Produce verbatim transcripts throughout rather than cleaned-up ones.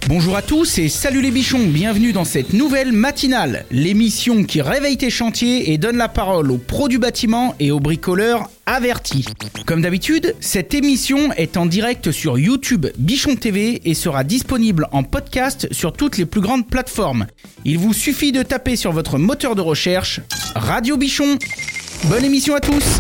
Bonjour à tous et salut les bichons, bienvenue dans cette nouvelle matinale, l'émission qui réveille tes chantiers et donne la parole aux pros du bâtiment et aux bricoleurs avertis. Comme d'habitude, cette émission est en direct sur YouTube Bichon T V et sera disponible en podcast sur toutes les plus grandes plateformes. Il vous suffit de taper sur votre moteur de recherche Radio Bichon. Bonne émission à tous.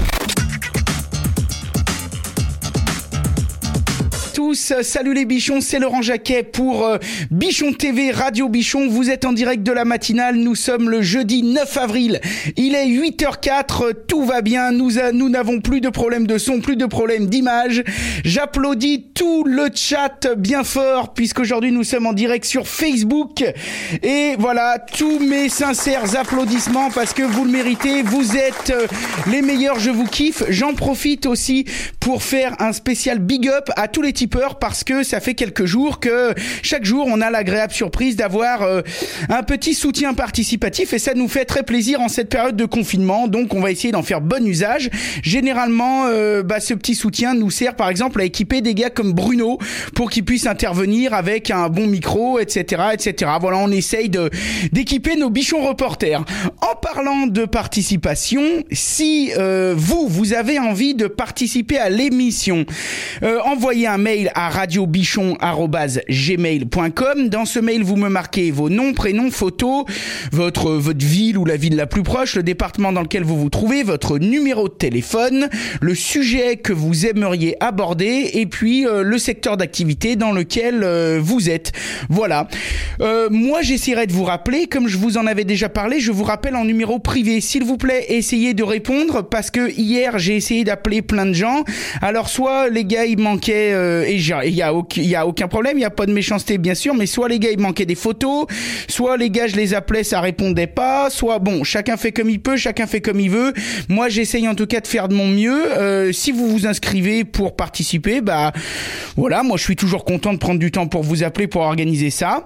Tous, salut les bichons, c'est Laurent Jacquet pour euh, Bichon T V, Radio Bichon. Vous êtes en direct de la matinale, nous sommes le jeudi neuf avril. Il est huit heures quatre, tout va bien, nous, a, nous n'avons plus de problème de son, plus de problème d'image. J'applaudis tout le chat bien fort puisqu'aujourd'hui nous sommes en direct sur Facebook. Et voilà, tous mes sincères applaudissements parce que vous le méritez, vous êtes euh, les meilleurs, je vous kiffe. J'en profite aussi pour faire un spécial big up à tous les tipeurs parce que ça fait quelques jours que chaque jour on a l'agréable surprise d'avoir euh, un petit soutien participatif et ça nous fait très plaisir en cette période de confinement, donc on va essayer d'en faire bon usage. Généralement euh, bah, ce petit soutien nous sert par exemple à équiper des gars comme Bruno pour qu'ils puissent intervenir avec un bon micro, etc, etc. Voilà, on essaye de, d'équiper nos bichons reporters. En parlant de participation, si euh, vous, vous avez envie de participer à l'émission, euh, envoyez un mail à radio bichon arobase gmail point com. Dans ce mail, vous me marquez vos noms, prénoms, photos, votre, votre ville ou la ville la plus proche, le département dans lequel vous vous trouvez, votre numéro de téléphone, le sujet que vous aimeriez aborder et puis euh, le secteur d'activité dans lequel euh, vous êtes. Voilà. Euh, moi, j'essaierai de vous rappeler, comme je vous en avais déjà parlé, je vous rappelle en numéro privé. S'il vous plaît, essayez de répondre parce que hier, j'ai essayé d'appeler plein de gens. Alors, soit les gars, ils manquaient... Euh, et il y a aucun, il y a aucun problème, il y a pas de méchanceté bien sûr, mais soit les gars ils manquaient des photos, soit les gars je les appelais ça répondait pas, soit bon chacun fait comme il peut, chacun fait comme il veut. Moi j'essaye en tout cas de faire de mon mieux. Euh, si vous vous inscrivez pour participer, bah voilà, moi je suis toujours content de prendre du temps pour vous appeler pour organiser ça.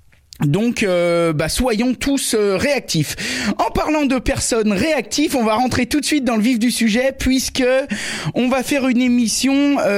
Donc, euh, bah, soyons tous euh, réactifs. En parlant de personnes réactives, on va rentrer tout de suite dans le vif du sujet puisque on va faire une émission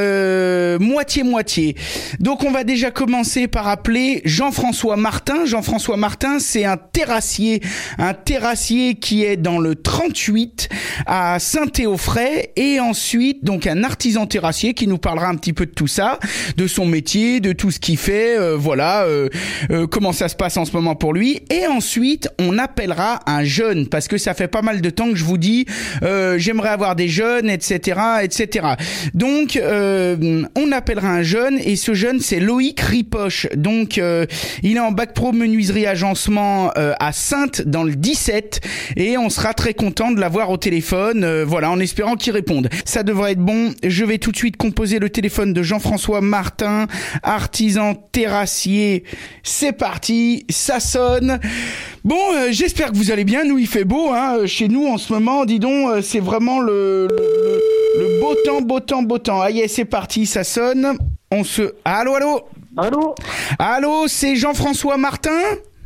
euh, moitié-moitié. Donc, on va déjà commencer par appeler Jean-François Martin. Jean-François Martin, c'est un terrassier, un terrassier qui est dans le trente-huit à Saint-Théophray et ensuite, donc, un artisan terrassier qui nous parlera un petit peu de tout ça, de son métier, de tout ce qu'il fait, euh, voilà, euh, euh, comment ça se passe en ce moment pour lui. Et ensuite on appellera un jeune parce que ça fait pas mal de temps que je vous dis euh, j'aimerais avoir des jeunes, etc, etc. Donc euh, on appellera un jeune et ce jeune c'est Loïc Ripoche. Donc euh, il est en bac pro menuiserie agencement euh, à Saintes dans le dix-sept et on sera très content de l'avoir au téléphone, euh, voilà, en espérant qu'il réponde. Ça devrait être bon. Je vais tout de suite composer le téléphone de Jean-François Martin, artisan terrassier. C'est parti. Ça sonne. Bon, euh, j'espère que vous allez bien. Nous, il fait beau, hein. Chez nous, en ce moment, dis donc, euh, c'est vraiment le, le, le beau temps, beau temps, beau temps. Ah, yeah, c'est parti, ça sonne. On se... Allô, allô Allô Allô, c'est Jean-François Martin ?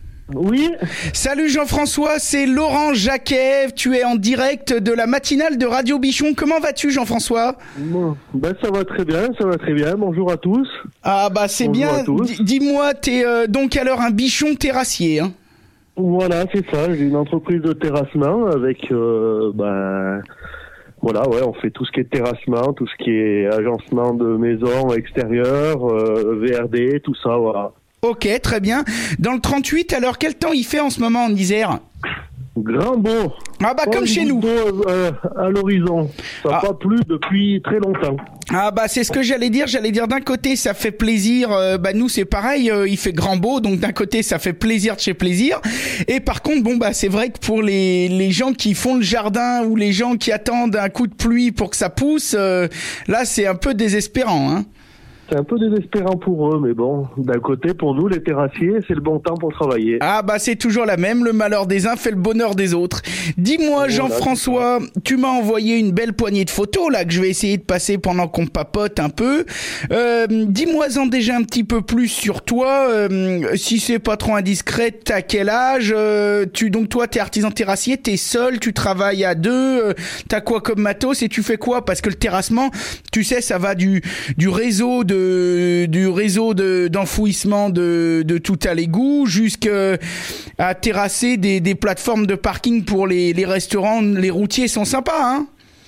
Oui. Salut Jean-François, c'est Laurent Jacquet. Tu es en direct de la matinale de Radio Bichon. Comment vas-tu, Jean-François ? Bon, ben ça va très bien, ça va très bien. Bonjour à tous. Ah bah c'est Bonjour bien. à tous. D- dis-moi, t'es euh, donc alors un bichon terrassier, hein ? Voilà, c'est ça. J'ai une entreprise de terrassement avec, euh, ben, voilà, ouais, on fait tout ce qui est terrassement, tout ce qui est agencement de maisons extérieures, euh, V R D, tout ça, voilà. Ok, très bien. Dans le trente-huit, alors quel temps il fait en ce moment en Isère ? Grand beau. Ah bah Oh, comme chez nous. Beau, euh, à l'horizon. Ça n'a Ah. pas plu depuis très longtemps. Ah bah c'est ce que j'allais dire. J'allais dire d'un côté ça fait plaisir. Euh, bah nous c'est pareil. Euh, il fait grand beau, donc d'un côté ça fait plaisir de chez plaisir. Et par contre bon bah c'est vrai que pour les les gens qui font le jardin ou les gens qui attendent un coup de pluie pour que ça pousse, euh, là c'est un peu désespérant, hein. C'est un peu désespérant pour eux, mais bon, d'un côté, pour nous, les terrassiers, c'est le bon temps pour travailler. Ah bah c'est toujours la même, le malheur des uns fait le bonheur des autres. Dis-moi Voilà, Jean-François, tu m'as envoyé une belle poignée de photos là que je vais essayer de passer pendant qu'on papote un peu. Euh, dis-moi-en déjà un petit peu plus sur toi, euh, si c'est pas trop indiscret, t'as quel âge, euh, tu donc toi t'es artisan terrassier, t'es seul, tu travailles à deux, euh, t'as quoi comme matos et tu fais quoi? Parce que le terrassement, tu sais, ça va du du réseau de de du réseau de d'enfouissement de de tout à l'égout jusqu'à terrasser des des plateformes de parking pour les les restaurants. Les routiers sont sympas, hein.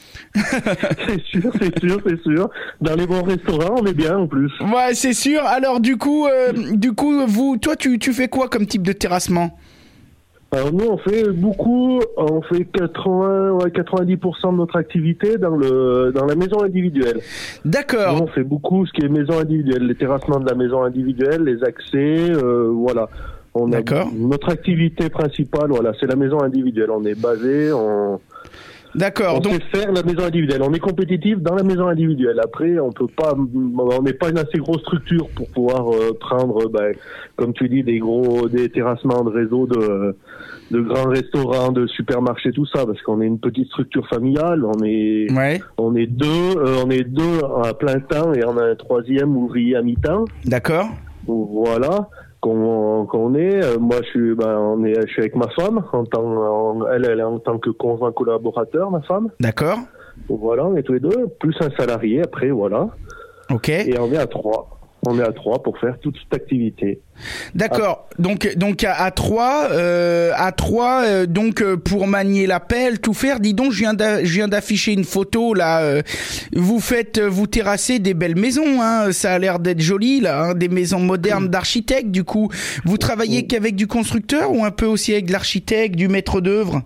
C'est sûr, c'est sûr, c'est sûr. Dans les bons restaurants, on est bien en plus. Ouais, c'est sûr. Alors du coup, euh, du coup, vous, toi, tu tu fais quoi comme type de terrassement? Alors nous, on fait beaucoup, on fait quatre-vingts, ouais, quatre-vingt-dix pour cent de notre activité dans le dans la maison individuelle. D'accord. Nous, on fait beaucoup ce qui est maison individuelle, les terrassements de la maison individuelle, les accès, euh, voilà. On a D'accord. notre activité principale, voilà, c'est la maison individuelle. On est basé, on D'accord. On Donc sait faire la maison individuelle. On est compétitif dans la maison individuelle. Après, on peut pas, on n'est pas une assez grosse structure pour pouvoir euh, prendre, ben, comme tu dis, des gros, des terrassements de réseau de, de grands restaurants, de supermarchés, tout ça, parce qu'on est une petite structure familiale. On est, ouais. on est deux, euh, on est deux à plein temps et on a un troisième ouvrier à mi-temps. D'accord. Voilà. Qu'on, qu'on est, euh, moi je suis, ben, on est, je suis avec ma femme, en tant, en, elle, elle est en tant que conjoint collaborateur, ma femme. D'accord. Voilà, on est tous les deux, plus un salarié après, voilà. Ok. Et on est à trois. On est à trois pour faire toute cette activité. D'accord. Ah. Donc, donc à, à trois, euh, à trois, euh, donc euh, pour manier la pelle, tout faire. Dis donc, je viens, d'a, je viens d'afficher une photo là. Euh, vous faites, vous terrassez des belles maisons, hein. Ça a l'air d'être joli là, hein, des maisons modernes d'architectes. Du coup, vous travaillez qu'avec du constructeur ou un peu aussi avec de l'architecte, du maître d'œuvre?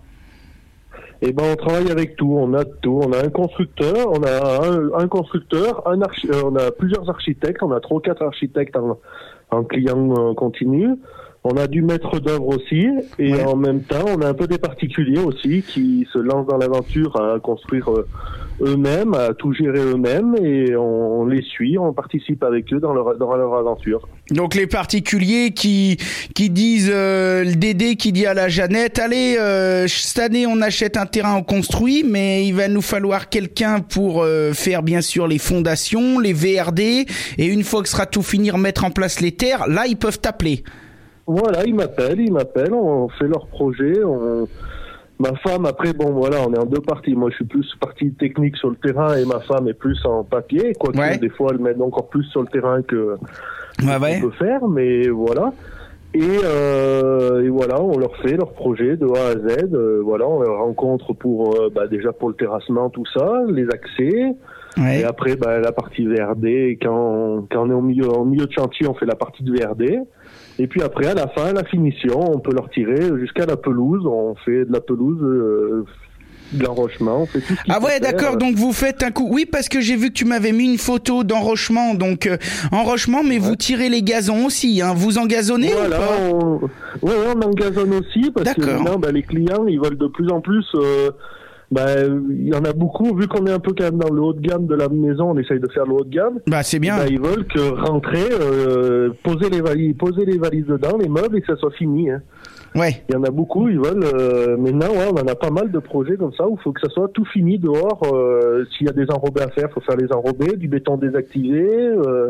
Eh ben, on travaille avec tout. On a tout. On a un constructeur, on a un, un constructeur, un archi- euh, on a plusieurs architectes. On a trois ou quatre architectes en, en client euh, continu. On a du maître d'œuvre aussi, et ouais. En même temps, on a un peu des particuliers aussi qui se lancent dans l'aventure à construire euh, eux-mêmes, à tout gérer eux-mêmes, et on, on les suit, on participe avec eux dans leur, dans leur aventure. Donc les particuliers qui qui disent, euh, le Dédé qui dit à la Jeannette, allez, euh, cette année on achète un terrain, on construit, mais il va nous falloir quelqu'un pour euh, faire bien sûr les fondations, les V R D, et une fois que sera tout fini, remettre en place les terres, là ils peuvent t'appeler. Voilà, ils m'appellent, ils m'appellent, on fait leur projet, on... ma femme, après, bon, voilà, on est en deux parties. Moi, je suis plus partie technique sur le terrain et ma femme est plus en papier, quoique ouais. Des fois, elle m'aide encore plus sur le terrain que ouais, ouais. on peut faire, mais voilà. Et, euh, et voilà, on leur fait leur projet de A à Z, euh, voilà, on les rencontre pour, euh, bah, déjà pour le terrassement, tout ça, les accès. Ouais. Et après, bah, la partie V R D, quand, quand on est au milieu, au milieu de chantier, on fait la partie de V R D. Et puis après, à la fin, la finition, on peut leur tirer jusqu'à la pelouse. On fait de la pelouse, euh, de l'enrochement, on fait tout ce qu'il Ah ouais, d'accord, faire. Donc vous faites un coup... Oui, parce que j'ai vu que tu m'avais mis une photo d'enrochement, donc euh, enrochement, mais ouais. Vous tirez les gazons aussi, hein. Vous engazonnez voilà, ou pas on... Ouais, ouais, on engazonne aussi, parce d'accord. Que maintenant, bah, les clients, ils veulent de plus en plus... Euh... Bah, il y en a beaucoup, vu qu'on est un peu quand même dans le haut de gamme de la maison, on essaye de faire le haut de gamme. Bah, c'est bien. Bah, ils veulent que rentrer, euh, poser les valises, poser les valises dedans, les meubles, et que ça soit fini, hein. Ouais. Il y en a beaucoup, ils veulent, euh, maintenant, ouais, on en a pas mal de projets comme ça, où il faut que ça soit tout fini dehors, euh, s'il y a des enrobés à faire, il faut faire les enrobés, du béton désactivé, euh,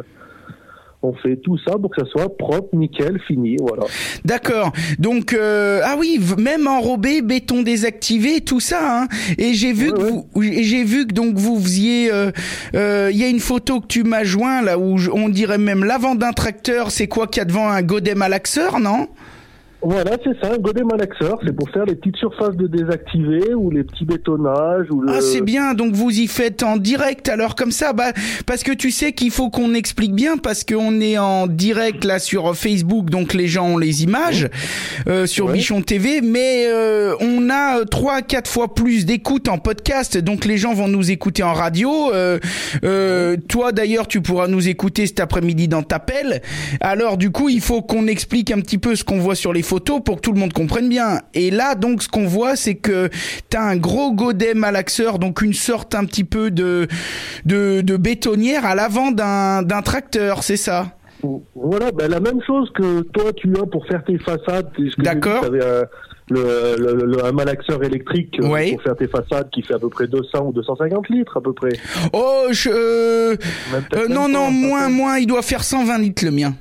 on fait tout ça pour que ça soit propre, nickel, fini, voilà. D'accord. Donc euh, ah oui, même enrobé, béton désactivé, tout ça. Hein. Et j'ai vu ouais, que ouais. vous, j'ai vu que donc vous faisiez. Il euh, euh, y a une photo que tu m'as joint là où on dirait même l'avant d'un tracteur. C'est quoi qu'il y a devant un Godet malaxeur, non? Voilà, c'est ça, un godet malaxeur, c'est pour faire les petites surfaces de désactivés ou les petits bétonnages. Ou le... Ah, c'est bien, donc vous y faites en direct alors comme ça, bah, parce que tu sais qu'il faut qu'on explique bien, parce qu'on est en direct là sur Facebook, donc les gens ont les images euh, sur ouais. Bichon T V, mais euh, on a trois à quatre fois plus d'écoute en podcast, donc les gens vont nous écouter en radio. Euh, euh, toi d'ailleurs, tu pourras nous écouter cet après-midi dans ta pelle. Alors du coup, il faut qu'on explique un petit peu ce qu'on voit sur les photos pour que tout le monde comprenne bien. Et là, donc, ce qu'on voit, c'est que t'as un gros godet malaxeur, donc une sorte un petit peu de de, de bétonnière à l'avant d'un d'un tracteur, c'est ça? Voilà, ben la même chose que toi tu as pour faire tes façades. D'accord. Tu avais un, le, le, le, un malaxeur électrique oui. Pour faire tes façades qui fait à peu près deux cents ou deux cent cinquante litres à peu près. Oh, je, euh, euh, non, non, moins, moins, il doit faire cent vingt litres le mien.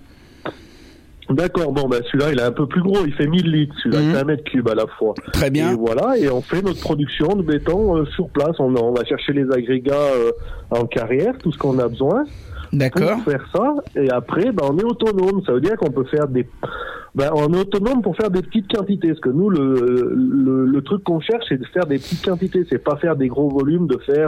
D'accord, bon ben celui-là il est un peu plus gros, il fait mille litres, celui-là mmh. C'est un mètre cube à la fois. Très bien. Et voilà, et on fait notre production de béton euh, sur place, on, on va chercher les agrégats euh, en carrière, tout ce qu'on a besoin. D'accord. pour faire ça. Et après, ben, on est autonome. Ça veut dire qu'on peut faire des... Ben, on est autonome pour faire des petites quantités. Parce que nous, le, le, le truc qu'on cherche, c'est de faire des petites quantités. C'est pas faire des gros volumes, de faire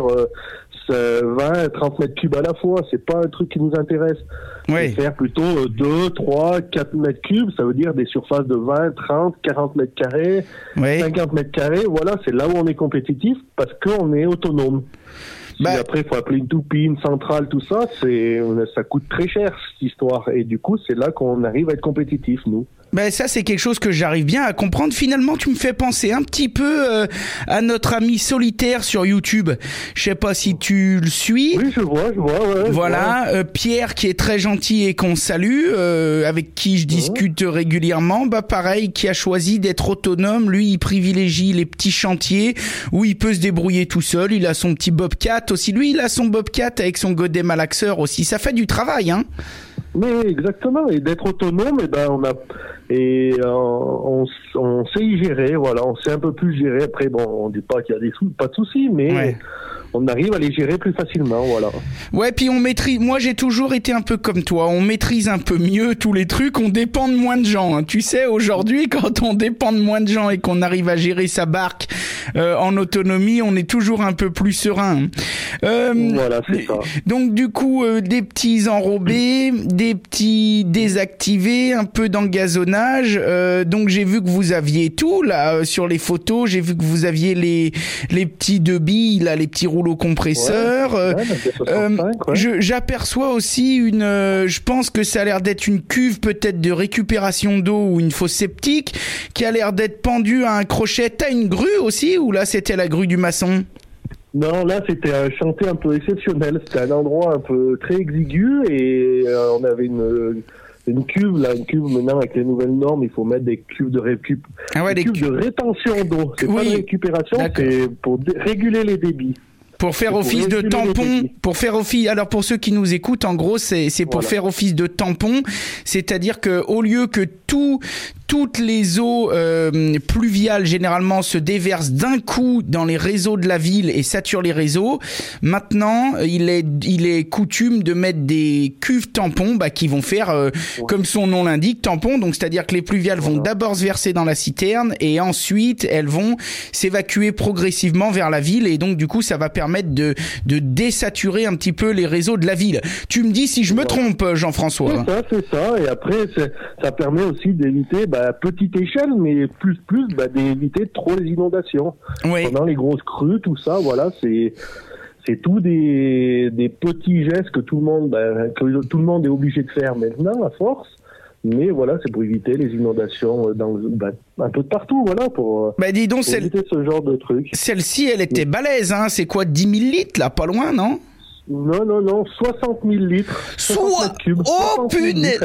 euh, vingt, trente mètres cubes à la fois. C'est pas un truc qui nous intéresse. Oui. C'est faire plutôt deux, trois, quatre mètres cubes. Ça veut dire des surfaces de vingt, trente, quarante mètres carrés, oui. cinquante mètres carrés. Voilà, c'est là où on est compétitif parce qu'on est autonome. Bah, si après, il faut appeler une toupie, une centrale, tout ça, c'est, ça coûte très cher, cette histoire. Et du coup, c'est là qu'on arrive à être compétitif, nous. Ben ça c'est quelque chose que j'arrive bien à comprendre. Finalement tu me fais penser un petit peu euh, à notre ami Solitaire sur YouTube. Je sais pas si tu le suis. Oui je vois, je vois. Ouais, voilà, je vois. Euh, Pierre qui est très gentil et qu'on salue, euh, avec qui je discute ouais. régulièrement. Bah pareil, qui a choisi d'être autonome. Lui il privilégie les petits chantiers où il peut se débrouiller tout seul. Il a son petit Bobcat aussi. Lui il a son Bobcat avec son godet malaxeur aussi. Ça fait du travail hein. Mais exactement, et d'être autonome, et ben on a et euh, on, on sait y gérer, voilà, on sait un peu plus gérer. Après bon, on dit pas qu'il y a des sous, pas de soucis, mais ouais. on arrive à les gérer plus facilement, voilà. Ouais, puis on maîtrise. Moi, j'ai toujours été un peu comme toi. On maîtrise un peu mieux tous les trucs. On dépend de moins de gens. Hein. Tu sais, aujourd'hui, quand on dépend de moins de gens et qu'on arrive à gérer sa barque euh, en autonomie, on est toujours un peu plus serein. Euh, voilà, c'est ça. Donc, du coup, euh, des petits enrobés, des petits désactivés, un peu d'engazonnage. Euh, donc, j'ai vu que vous aviez tout là euh, sur les photos. J'ai vu que vous aviez les les petits deux billes, là, les petits rouleaux compresseurs. Ouais, ouais, euh, ouais. je, j'aperçois aussi une. Euh, je pense que ça a l'air d'être une cuve peut-être de récupération d'eau ou une fosse septique qui a l'air d'être pendue à un crochet. T'as une grue aussi ou là c'était la grue du maçon? Non, là c'était un chantier un peu exceptionnel. C'était un endroit un peu très exigu et euh, on avait une. une cuve, là, une cuve maintenant avec les nouvelles normes, il faut mettre des cuves de récup, ah ouais, des des cuves cu... de rétention d'eau. C'est oui. pas de récupération, D'accord. c'est pour dé- réguler les débits. Pour faire c'est office pour de tampon, pour faire office. Alors pour ceux qui nous écoutent, en gros, c'est c'est pour voilà. faire office de tampon, c'est-à-dire que au lieu que tout toutes les eaux euh, pluviales généralement se déversent d'un coup dans les réseaux de la ville et saturent les réseaux. Maintenant, il est il est coutume de mettre des cuves tampons bah, qui vont faire, euh, ouais. comme son nom l'indique, tampons. Donc c'est-à-dire que les pluviales voilà. vont d'abord se verser dans la citerne et ensuite elles vont s'évacuer progressivement vers la ville et donc du coup ça va permettre de de désaturer un petit peu les réseaux de la ville. Tu me dis si je me voilà. trompe, Jean-François. C'est ça, c'est ça. Et après, c'est, ça permet aussi d'éviter bah, à petite échelle, mais plus plus, bah, d'éviter trop les inondations. Oui. Pendant les grosses crues, tout ça, voilà, c'est c'est tout des des petits gestes que tout le monde, bah, que tout le monde est obligé de faire maintenant à force. Mais voilà, c'est pour éviter les inondations dans bah, un peu de partout, voilà, pour, bah, dis donc, pour éviter ce genre de trucs. Celle-ci, elle était balèze, hein. C'est quoi, dix mille litres, là, pas loin, non? Non, non, non, soixante mille litres. Soit... cubes. Oh, punaise!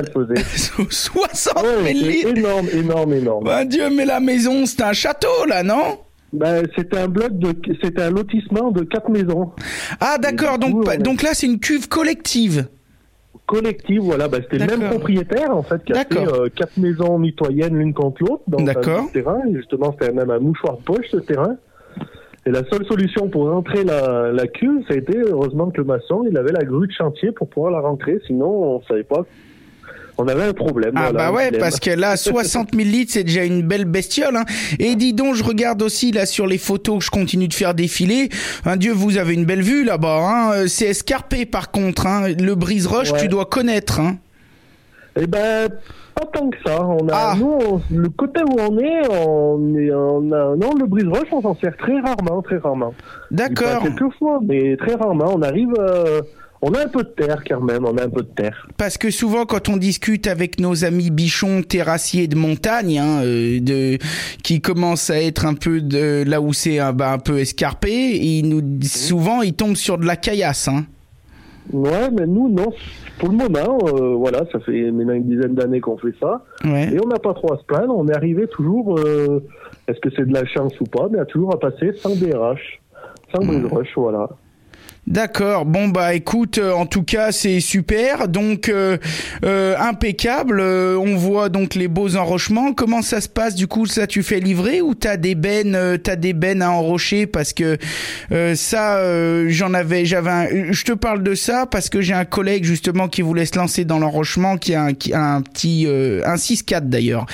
soixante mille ouais, litres! Énorme, énorme, énorme. Ben Dieu, mais la maison, c'est un château, là, non? Ben, c'était un bloc de, c'était un lotissement de quatre maisons. Ah, d'accord, donc, coup, donc là, c'est une cuve collective. Collective, voilà, bah, c'était D'accord. le même propriétaire en fait qui a fait euh, quatre maisons mitoyennes l'une contre l'autre dans un terrain. Et justement, c'était même un mouchoir de poche ce terrain. Et la seule solution pour rentrer la, la cuve, ça a été heureusement que le maçon, il avait la grue de chantier pour pouvoir la rentrer. Sinon, on savait pas. On avait un problème. Ah voilà, bah ouais, parce que là, soixante mille litres, c'est déjà une belle bestiole. Hein. Et dis donc, je regarde aussi là sur les photos que je continue de faire défiler. Hein, Dieu, vous avez une belle vue là-bas. Hein. C'est escarpé par contre. Hein. Le brise-roche, ouais. tu dois connaître. Hein. Eh ben, pas tant que ça. On a, ah. nous, on, le côté où on est, on est, on a, non, le brise-roche, on s'en sert très rarement, très rarement. D'accord. Quelques fois, mais très rarement. On arrive. Euh, On a un peu de terre quand même, on a un peu de terre. Parce que souvent quand on discute avec nos amis bichons terrassiers de montagne, hein, euh, de, qui commencent à être un peu de là où c'est un, bah, un peu escarpé, ils nous, souvent ils tombent sur de la caillasse. Hein. Ouais, mais nous non. Pour le moment, euh, voilà, ça fait maintenant une dizaine d'années qu'on fait ça. Ouais. Et on n'a pas trop à se plaindre, on est arrivé toujours, euh, est-ce que c'est de la chance ou pas, mais à toujours à passer sans D R H, sans brise-roche, voilà. D'accord. Bon bah écoute, euh, en tout cas c'est super. Donc euh, euh, impeccable. Euh, on voit donc les beaux enrochements. Comment ça se passe du coup? Ça tu fais livrer ou t'as des bennes, euh, t'as des bennes à enrocher? Parce que euh, ça, euh, j'en avais, j'avais. Un, je te parle de ça parce que j'ai un collègue justement qui voulait se lancer dans l'enrochement, qui a un, qui a un petit, euh, un six quatre d'ailleurs.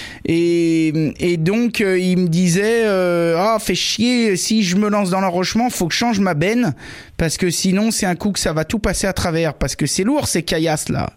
Et, et donc euh, il me disait euh, ah fait chier, si je me lance dans l'enrochement faut que je change ma benne parce que sinon c'est un coup que ça va tout passer à travers parce que c'est lourd ces caillasses là.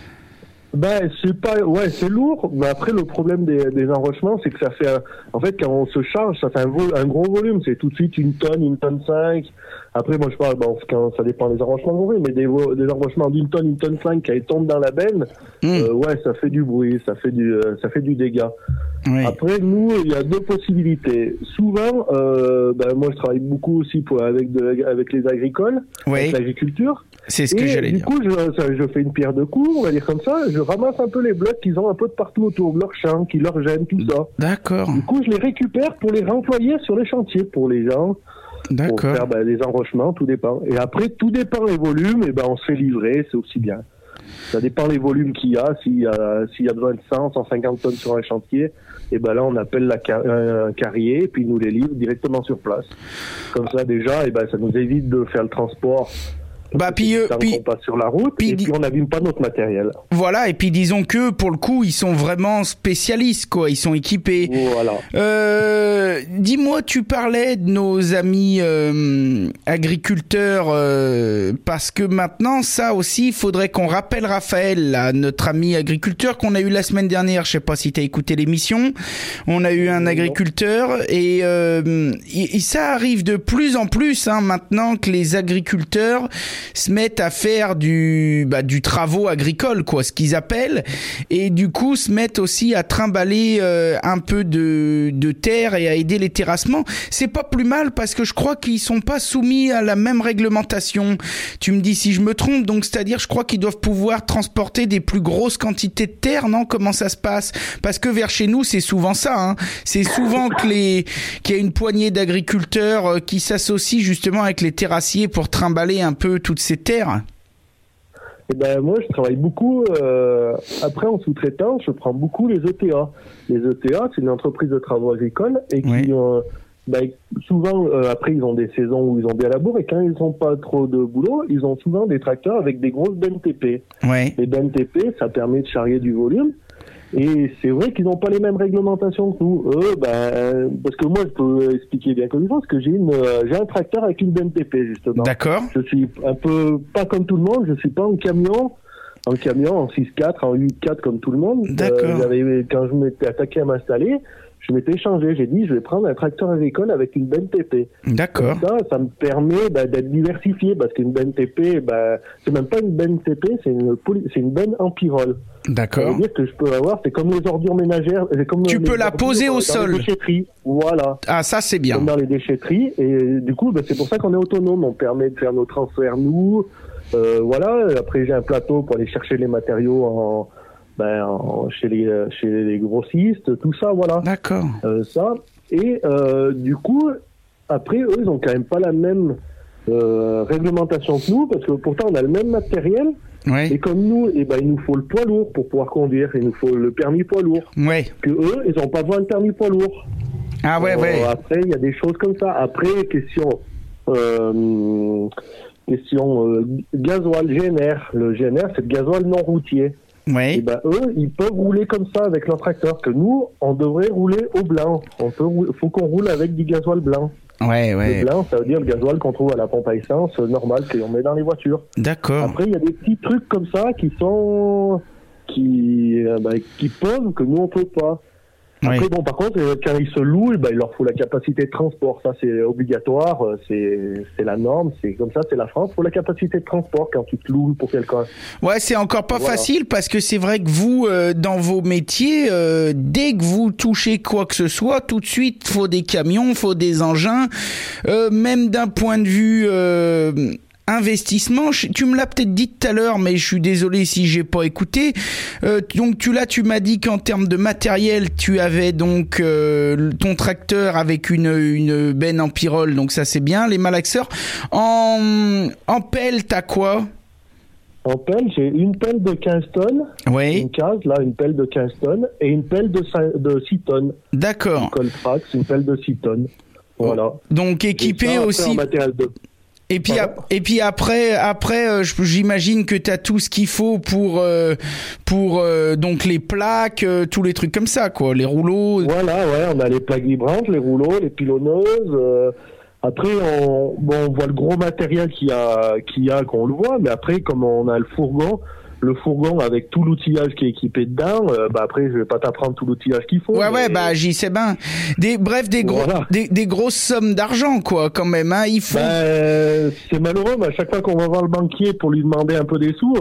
Ben, c'est pas, ouais, c'est lourd, mais après, le problème des, des enrochements, c'est que ça fait, un, en fait, quand on se charge, ça fait un, vol, un gros volume, c'est tout de suite une tonne, une tonne cinq. Après, moi, je parle, bon, quand ça dépend des enrochements qu'on fait, mais des, des enrochements d'une tonne, une tonne cinq, qui tombent dans la benne, mmh. euh, ouais, ça fait du bruit, ça fait du, euh, ça fait du dégât. Oui. Après, nous, il y a deux possibilités. Souvent, euh, ben, moi, je travaille beaucoup aussi pour, avec, de, avec les agricoles, oui. avec l'agriculture. C'est ce que et j'allais du dire. Du coup, je, ça, je fais une pierre de coups, on va dire comme ça. Je ramasse un peu les blocs qu'ils ont un peu de partout autour de leur champ, qui leur gênent, tout ça. D'accord. Du coup, je les récupère pour les réemployer sur les chantiers, pour les gens. D'accord. Pour faire ben, des enrochements, tout dépend. Et après, tout dépend les volumes, et ben on se fait livrer, c'est aussi bien. Ça dépend les volumes qu'il y a. S'il y a, s'il y a besoin de cent, cent cinquante tonnes sur un chantier, et ben là, on appelle la car- un carrier, puis ils nous les livrent directement sur place. Comme ça, déjà, et ben ça nous évite de faire le transport. Bah puis, euh, puis on passe sur la route puis, et puis on n'abîme pas notre matériel. Voilà, et puis disons que pour le coup ils sont vraiment spécialistes quoi, ils sont équipés. Voilà. Euh, dis-moi, tu parlais de nos amis euh, agriculteurs euh, parce que maintenant ça aussi il faudrait qu'on rappelle Raphaël, là, notre ami agriculteur qu'on a eu la semaine dernière. Je sais pas si t'as écouté l'émission. On a eu un agriculteur et, euh, et, et ça arrive de plus en plus hein, maintenant que les agriculteurs se mettent à faire du bah, du travaux agricoles quoi, ce qu'ils appellent, et du coup se mettent aussi à trimballer euh, un peu de de terre et à aider les terrassements. C'est pas plus mal parce que je crois qu'ils sont pas soumis à la même réglementation. Tu me dis si je me trompe, donc c'est-à-dire je crois qu'ils doivent pouvoir transporter des plus grosses quantités de terre, non? Comment ça se passe? Parce que vers chez nous c'est souvent ça hein. C'est souvent que les qu'il y a une poignée d'agriculteurs qui s'associent justement avec les terrassiers pour trimballer un peu toutes ces terres. Eh ben moi, je travaille beaucoup. Euh, après, en sous-traitance, je prends beaucoup les E T A. Les E T A, c'est une entreprise de travaux agricoles et qui, oui. euh, ben, souvent, euh, après, ils ont des saisons où ils ont des labours et quand ils n'ont pas trop de boulot, ils ont souvent des tracteurs avec des grosses bennes T P. Oui. Les bennes T P, ça permet de charrier du volume. Et c'est vrai qu'ils n'ont pas les mêmes réglementations que nous. Eux, ben, parce que moi, je peux expliquer bien comme il faut, parce que j'ai une, euh, j'ai un tracteur avec une bennes T P, justement. D'accord. Je suis un peu, pas comme tout le monde, je suis pas en camion, en camion, en six quatre, en huit quatre comme tout le monde. D'accord. Euh, j'avais, quand je m'étais attaqué à m'installer, je m'étais changé. J'ai dit, je vais prendre un tracteur agricole avec une bennes T P. D'accord. Comme ça, ça me permet bah, d'être diversifié, parce qu'une bennes T P, bah, c'est même pas une bennes T P, c'est une, c'est une benne en pyrole. D'accord. Ça veut dire que je peux avoir, c'est comme les ordures ménagères. C'est comme tu les peux la poser au dans sol. Les déchetteries. Voilà. Ah, ça c'est bien. Comme dans les déchetteries. Et du coup, bah, c'est pour ça qu'on est autonome. On permet de faire nos transferts, nous. Euh, voilà. Après, j'ai un plateau pour aller chercher les matériaux en, ben, en, chez, les, chez les grossistes, tout ça, voilà. D'accord. Euh, ça. Et euh, du coup, après, eux, ils ont quand même pas la même euh, réglementation que nous, parce que pourtant, on a le même matériel. Ouais. Et comme nous, eh ben, il nous faut le poids lourd pour pouvoir conduire. Il nous faut le permis poids lourd. Ouais. Que eux, ils n'ont pas besoin de permis poids lourd. Ah ouais, euh, ouais. Après, il y a des choses comme ça. Après, question, euh, question euh, gasoil, G N R. Le G N R, c'est le gasoil non routier. Ouais. Et ben eux, ils peuvent rouler comme ça avec leur tracteur. Que nous, on devrait rouler au blanc. On peut, faut qu'on roule avec du gasoil blanc. Ouais, ouais. Le blanc, ça veut dire le gasoil qu'on trouve à la pompe à essence, normal, qu'on met dans les voitures. D'accord. Après, il y a des petits trucs comme ça qui sont, qui, euh, bah, qui peuvent, que nous on peut pas. Après, ouais. Bon, par contre, quand ils se louent, bah, il leur faut la capacité de transport. Ça, c'est obligatoire. C'est, c'est la norme. C'est comme ça, c'est la France. Il faut la capacité de transport quand tu te loues pour quelqu'un. Ouais, c'est encore pas voilà. facile parce que c'est vrai que vous, euh, dans vos métiers, euh, dès que vous touchez quoi que ce soit, tout de suite, faut des camions, faut des engins. Euh, même d'un point de vue euh, investissement. Tu me l'as peut-être dit tout à l'heure, mais je suis désolé si j'ai pas écouté. Euh, donc tu là, tu m'as dit qu'en termes de matériel, tu avais donc euh, ton tracteur avec une une benne en pyrrole, donc ça c'est bien. Les malaxeurs. En en pelle, t'as quoi? En pelle, j'ai une pelle de quinze tonnes, oui. Une case, là, une pelle de quinze tonnes, et une pelle de, cinq, de six tonnes. D'accord. Une Coltrax, une pelle de six tonnes. Voilà. Donc équipé ça, aussi. En matériel de... Et puis, ap- et puis après, après, euh, j'imagine que tu as tout ce qu'il faut pour, euh, pour euh, donc les plaques, euh, tous les trucs comme ça, quoi, les rouleaux. Voilà, ouais, on a les plaques vibrantes, les rouleaux, les pilonneuses. Euh, après, on, bon, on voit le gros matériel qu'il y a, qu'il y a, qu'on le voit, mais après, comme on a le fourgon, le fourgon avec tout l'outillage qui est équipé dedans, euh, bah après je vais pas t'apprendre tout l'outillage qu'il faut. Ouais mais... ouais bah j'y sais bien. Des bref des gros voilà. des, des grosses sommes d'argent quoi quand même hein, il faut. Bah, c'est malheureux mais à chaque fois qu'on va voir le banquier pour lui demander un peu des sous,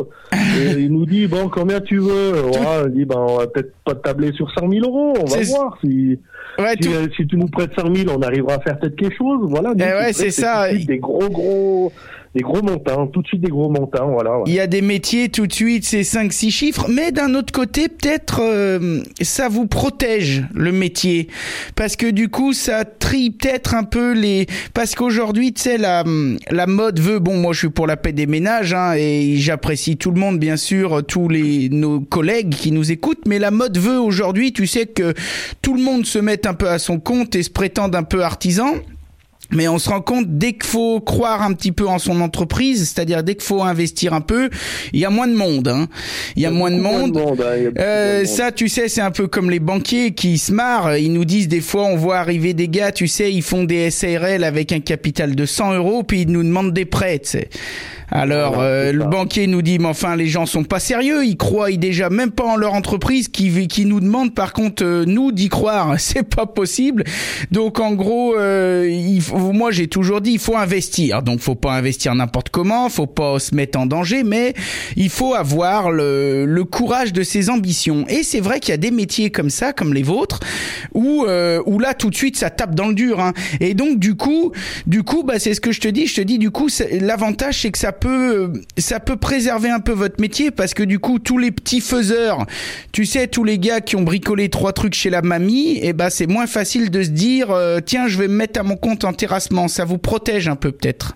il nous dit bon combien tu veux. Tout... Ouais, il dit ben on va peut-être pas tabler sur cent mille euros, on va c'est... voir si. Ouais, si, tout... euh, si tu nous prêtes cent mille, on arrivera à faire peut-être quelque chose. Voilà. Eh ouais, c'est, c'est ça. Des gros, gros, des gros montants. Tout de suite des gros montants. Voilà. Ouais. Il y a des métiers tout de suite, c'est cinq six chiffres. Mais d'un autre côté, peut-être, euh, ça vous protège le métier. Parce que du coup, ça trie peut-être un peu les, parce qu'aujourd'hui, tu sais, la, la mode veut, bon, moi, je suis pour la paix des ménages, hein, et j'apprécie tout le monde, bien sûr, tous les, nos collègues qui nous écoutent. Mais la mode veut aujourd'hui, tu sais, que tout le monde se mette un peu à son compte et se prétende un peu artisan. Mais on se rend compte, dès qu'il faut croire un petit peu en son entreprise, c'est-à-dire dès qu'il faut investir un peu, il y a moins de monde. Hein. Il y a, il y a moins de monde. De monde, hein, euh, ça, tu sais, c'est un peu comme les banquiers qui se marrent. Ils nous disent des fois, on voit arriver des gars, tu sais, ils font des S A R L avec un capital de cent euros, puis ils nous demandent des prêts, tu sais. Alors, voilà, euh, le banquier nous dit, mais enfin, les gens sont pas sérieux, ils croient déjà même pas en leur entreprise, qui qui nous demandent par contre euh, nous d'y croire, c'est pas possible. Donc en gros, euh, il faut, moi j'ai toujours dit, il faut investir. Donc faut pas investir n'importe comment, faut pas se mettre en danger, mais il faut avoir le le courage de ses ambitions. Et c'est vrai qu'il y a des métiers comme ça, comme les vôtres, où euh, où là tout de suite ça tape dans le dur. Hein. Et donc du coup, du coup, bah c'est ce que je te dis. Je te dis du coup, l'avantage c'est que ça peut ça peut préserver un peu votre métier parce que du coup tous les petits faiseurs, tu sais tous les gars qui ont bricolé trois trucs chez la mamie, et ben c'est moins facile de se dire euh, tiens je vais me mettre à mon compte en terrassement, ça vous protège un peu peut-être.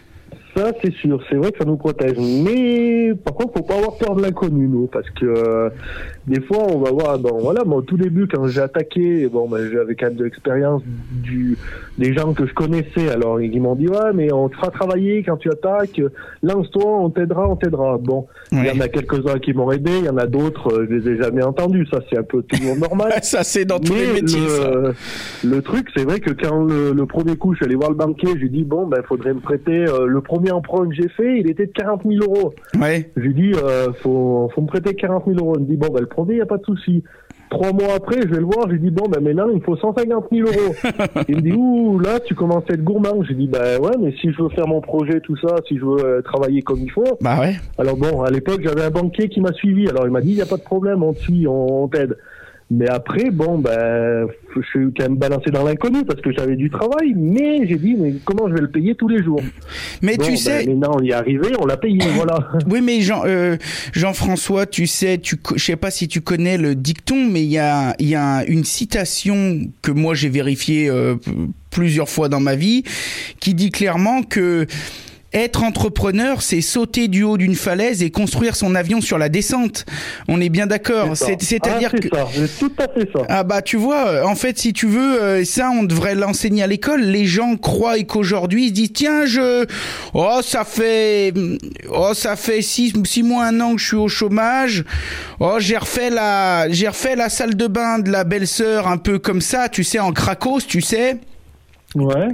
Ça c'est sûr, c'est vrai que ça nous protège, mais par contre faut pas avoir peur de l'inconnu nous, parce que euh, des fois on va voir, bon voilà, moi au tout début quand j'ai attaqué, bon ben j'avais quand même de l'expérience du des gens que je connaissais, alors ils m'ont dit ouais mais on te fera travailler quand tu attaques, lance-toi, on t'aidera, on t'aidera. Bon, il ouais. y en a quelques-uns qui m'ont aidé, il y en a d'autres, je les ai jamais entendus, ça c'est un peu toujours normal. Ça c'est dans tous mais les métiers. Le, ça. le truc c'est vrai que quand le, le premier coup je suis allé voir le banquier, j'ai dit bon ben faudrait me prêter euh, le premier emprunt que j'ai fait, il était de quarante mille euros. Ouais. J'ai dit, euh, faut, faut me prêter quarante mille euros. Il me dit, bon, ben, le premier, il n'y a pas de souci. Trois mois après, je vais le voir, j'ai dit, bon, ben, maintenant, il me faut cent cinquante mille euros. Il me dit, ouh, là, tu commences à être gourmand. J'ai dit, ben, ouais, mais si je veux faire mon projet, tout ça, si je veux euh, travailler comme il faut. Bah ouais. Alors bon, à l'époque, j'avais un banquier qui m'a suivi. Alors, il m'a dit, il n'y a pas de problème, on te suit, on, on t'aide. Mais après, bon, ben, je suis quand même balancé dans l'inconnu parce que j'avais du travail, mais j'ai dit, mais comment je vais le payer tous les jours? Mais bon, tu ben, sais. Maintenant, on y est arrivé, on l'a payé, voilà. Oui, mais Jean, euh, Jean-François, tu sais, tu, je sais pas si tu connais le dicton, mais il y a, il y a une citation que moi j'ai vérifiée euh, plusieurs fois dans ma vie, qui dit clairement que être entrepreneur, c'est sauter du haut d'une falaise et construire son avion sur la descente. On est bien d'accord. C'est, c'est, c'est-à-dire ah, c'est que ça. C'est tout à fait ça. Ah bah tu vois, en fait, si tu veux, ça, on devrait l'enseigner à l'école. Les gens croient qu'aujourd'hui, ils se disent tiens, je, oh ça fait, oh ça fait six, six mois, un an que je suis au chômage. Oh j'ai refait la, j'ai refait la salle de bain de la belle-sœur un peu comme ça, tu sais, en cracos, tu sais. Ouais.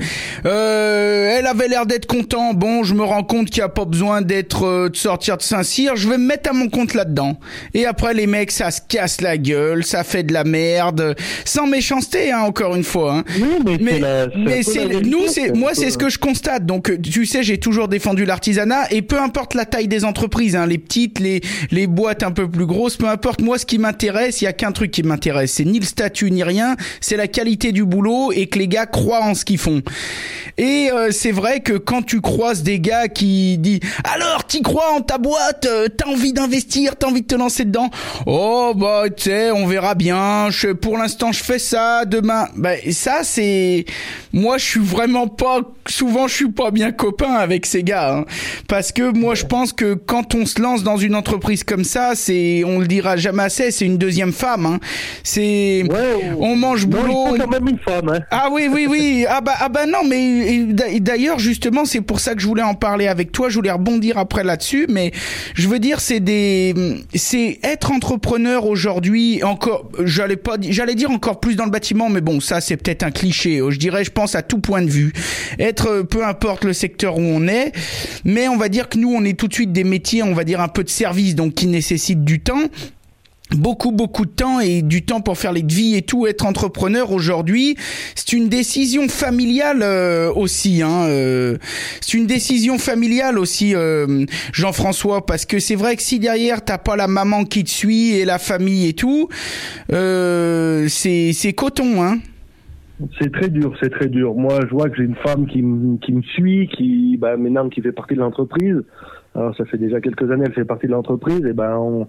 Euh, elle avait l'air d'être content. Bon, je me rends compte qu'il n'y a pas besoin d'être euh, de sortir de Saint-Cyr. Je vais me mettre à mon compte là-dedans. Et après, les mecs, ça se casse la gueule, ça fait de la merde, sans méchanceté, hein, encore une fois. Hein. Oui, mais, mais c'est, la, c'est, mais c'est la nous, c'est, c'est moi, peu... c'est ce que je constate. Donc, tu sais, j'ai toujours défendu l'artisanat et peu importe la taille des entreprises, hein, les petites, les les boîtes un peu plus grosses, peu importe. Moi, ce qui m'intéresse, il y a qu'un truc qui m'intéresse, c'est ni le statut ni rien, c'est la qualité du boulot et que les gars croient en ce ce qu'ils font. Et euh, c'est vrai que quand tu croises des gars qui disent alors t'y crois en ta boîte, euh, t'as envie d'investir, t'as envie de te lancer dedans, oh bah tu sais on verra bien, je, pour l'instant je fais ça, demain bah ça c'est moi je suis vraiment pas souvent je suis pas bien copain avec ces gars hein, parce que moi je pense que quand on se lance dans une entreprise comme ça, c'est on le dira jamais assez, c'est une deuxième femme hein. C'est ouais, on mange boulot, non, il faut quand même une femme hein. Ah oui oui oui ah bah ah bah non mais et d'ailleurs, justement, c'est pour ça que je voulais en parler avec toi. Je voulais rebondir après là-dessus, mais je veux dire, c'est des, c'est être entrepreneur aujourd'hui. Encore, j'allais pas, j'allais dire encore plus dans le bâtiment, mais bon, ça c'est peut-être un cliché. Je dirais, je pense à tout point de vue. Être, peu importe le secteur où on est, mais on va dire que nous, on est tout de suite des métiers, on va dire un peu de service, donc qui nécessitent du temps. Beaucoup, beaucoup de temps et du temps pour faire les devis et tout. Être entrepreneur aujourd'hui, c'est une décision familiale euh, aussi. Hein, euh, c'est une décision familiale aussi, euh, Jean-François, parce que c'est vrai que si derrière t'as pas la maman qui te suit et la famille et tout, euh, c'est c'est coton, hein. C'est très dur, c'est très dur. Moi, je vois que j'ai une femme qui me qui me suit, qui bah maintenant qui fait partie de l'entreprise. Alors ça fait déjà quelques années, elle fait partie de l'entreprise et ben on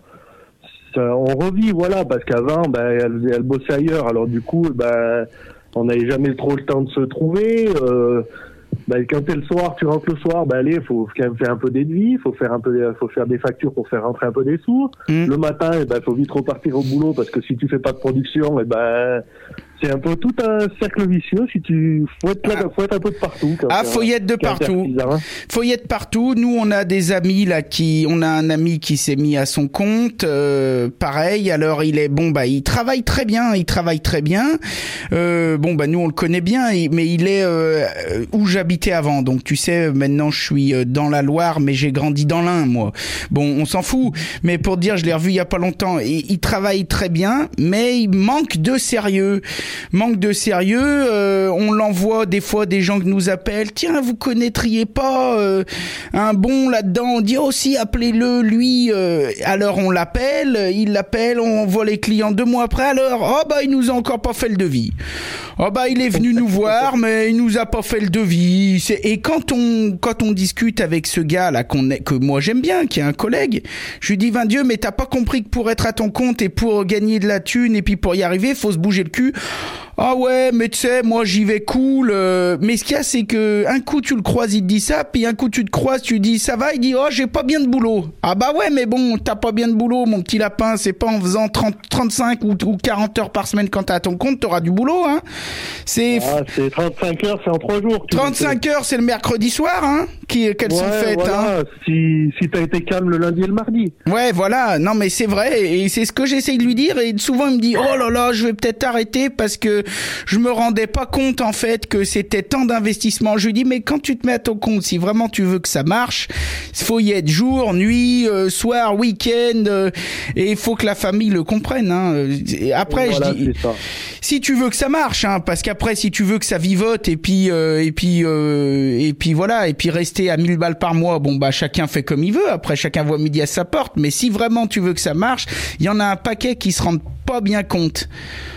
on revit, voilà, parce qu'avant, ben, elle, elle bossait ailleurs, alors du coup, ben, on n'avait jamais trop le temps de se trouver. Euh, ben, quand t'es le soir, tu rentres le soir, ben allez, faut quand même faire un peu des devis, faut faire un peu, faut faire des factures pour faire rentrer un peu des sous. Mmh. Le matin, eh ben, faut vite repartir au boulot parce que si tu fais pas de production, eh ben, c'est un peu tout un cercle vicieux. Si tu faut être là, faut être un peu de partout. Ah, faut y être de partout. Faut y être partout. Nous, on a des amis là qui, on a un ami qui s'est mis à son compte. Euh, pareil. Alors, il est bon, bah, il travaille très bien. Il travaille très bien. Euh, bon, bah, nous, on le connaît bien, mais il est euh, où j'habitais avant. Donc, tu sais, maintenant, je suis dans la Loire, mais j'ai grandi dans l'Ain, moi. Bon, on s'en fout. Mais pour te dire, je l'ai revu il y a pas longtemps. Il, il travaille très bien, mais il manque de sérieux. Manque de sérieux, euh, on l'envoie des fois des gens qui nous appellent, tiens vous connaîtriez pas euh, un bon là-dedans, on dit aussi appelez-le lui, euh, alors on l'appelle, il l'appelle, on envoie les clients deux mois après, alors oh bah il nous a encore pas fait le devis, oh bah il est venu nous voir mais il nous a pas fait le devis. C'est... et quand on quand on discute avec ce gars là qu'on est, que moi j'aime bien, qui est un collègue, je lui dis ben Dieu mais t'as pas compris que pour être à ton compte et pour gagner de la thune et puis pour y arriver faut se bouger le cul. Ah ouais, mais tu sais, moi j'y vais cool. Euh, mais ce qu'il y a, c'est que un coup tu le croises, il te dit ça, puis un coup tu te croises, tu dis ça va, il dit oh j'ai pas bien de boulot. Ah bah ouais, mais bon, t'as pas bien de boulot, mon petit lapin. C'est pas en faisant trente, trente-cinq ou, ou quarante heures par semaine quand t'es à ton compte, t'auras du boulot, hein. C'est. Ah, c'est trente-cinq heures, c'est en trois jours. trente-cinq heures, c'est le mercredi soir, hein, qui qu'elles ouais, sont faites, voilà. hein. Si si t'as été calme le lundi et le mardi. Ouais, voilà. Non, mais c'est vrai, et c'est ce que j'essaye de lui dire. Et souvent il me dit oh là là, je vais peut-être arrêter parce que je me rendais pas compte en fait que c'était tant d'investissement. Je lui dis mais quand tu te mets à ton compte, si vraiment tu veux que ça marche, il faut y être jour, nuit, euh, soir, week-end, euh, et il faut que la famille le comprenne. Hein. Et après, voilà, je dis si tu veux que ça marche, hein, parce qu'après si tu veux que ça vivote et puis euh, et puis euh, et puis voilà et puis rester à mille balles par mois, bon bah chacun fait comme il veut. Après chacun voit midi à sa porte. Mais si vraiment tu veux que ça marche, il y en a un paquet qui se rendent pas bien compte.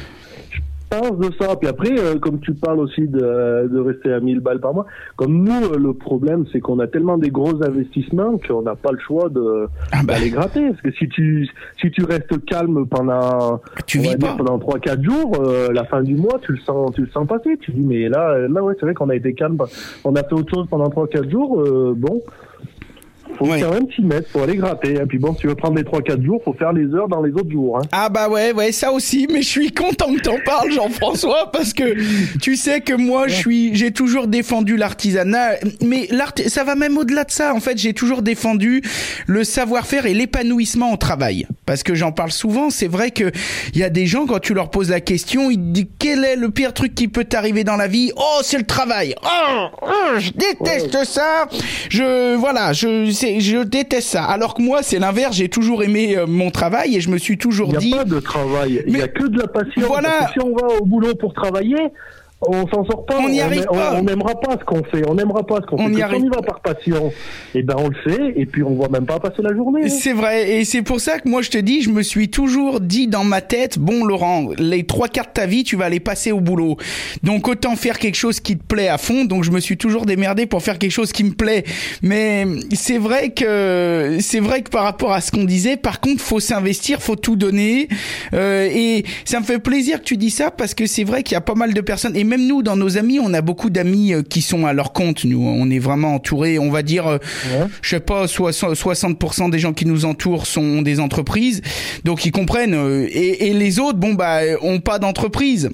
Pense de ça. Puis après, euh, comme tu parles aussi de, de rester à mille balles par mois, comme nous, euh, le problème, c'est qu'on a tellement des gros investissements qu'on n'a pas le choix de ah bah. d'aller gratter. Parce que si tu si tu restes calme pendant tu vis pas. pendant trois quatre jours, euh, la fin du mois, tu le sens tu le sens passer. Tu dis mais là là ouais, c'est vrai qu'on a été calme, on a fait autre chose pendant trois quatre jours. Euh, bon. Faut ouais. quand même s'y mettre, faut aller gratter. Et puis bon, si tu veux prendre les trois quatre jours, faut faire les heures dans les autres jours. Hein. Ah bah ouais, ouais, ça aussi. Mais je suis content que t'en parles, Jean-François, parce que tu sais que moi, ouais. je suis, j'ai toujours défendu l'artisanat. Mais l'art, ça va même au-delà de ça. En fait, j'ai toujours défendu le savoir-faire et l'épanouissement au travail. Parce que j'en parle souvent. C'est vrai que il y a des gens, quand tu leur poses la question, ils te disent quel est le pire truc qui peut t'arriver dans la vie? Oh, c'est le travail. Oh, oh je déteste ouais. ça. Je, voilà, je, c'est, je déteste ça. Alors que moi, c'est l'inverse. J'ai toujours aimé euh, mon travail et je me suis toujours dit. Il n'y a pas de travail. Il n'y a que de la passion. Voilà. Parce que si on va au boulot pour travailler, On s'en sort pas. On n'y arrive on, pas. On n'aimera pas ce qu'on fait. On n'aimera pas ce qu'on on fait. Y Quand arrive... on y va par passion, et ben on le fait, et puis on voit même pas passer la journée. Hein. C'est vrai, et c'est pour ça que moi je te dis, je me suis toujours dit dans ma tête, bon Laurent, les trois quarts de ta vie, tu vas les passer au boulot. Donc autant faire quelque chose qui te plaît à fond. Donc je me suis toujours démerdé pour faire quelque chose qui me plaît. Mais c'est vrai que c'est vrai que par rapport à ce qu'on disait, par contre, faut s'investir, faut tout donner. Euh, et ça me fait plaisir que tu dis ça parce que c'est vrai qu'il y a pas mal de personnes, et même nous dans nos amis, on a beaucoup d'amis qui sont à leur compte. Nous, on est vraiment entourés, on va dire, ouais. je sais pas, soixante pour cent des gens qui nous entourent sont des entreprises, donc ils comprennent. Et, et les autres, bon bah, ont pas d'entreprise.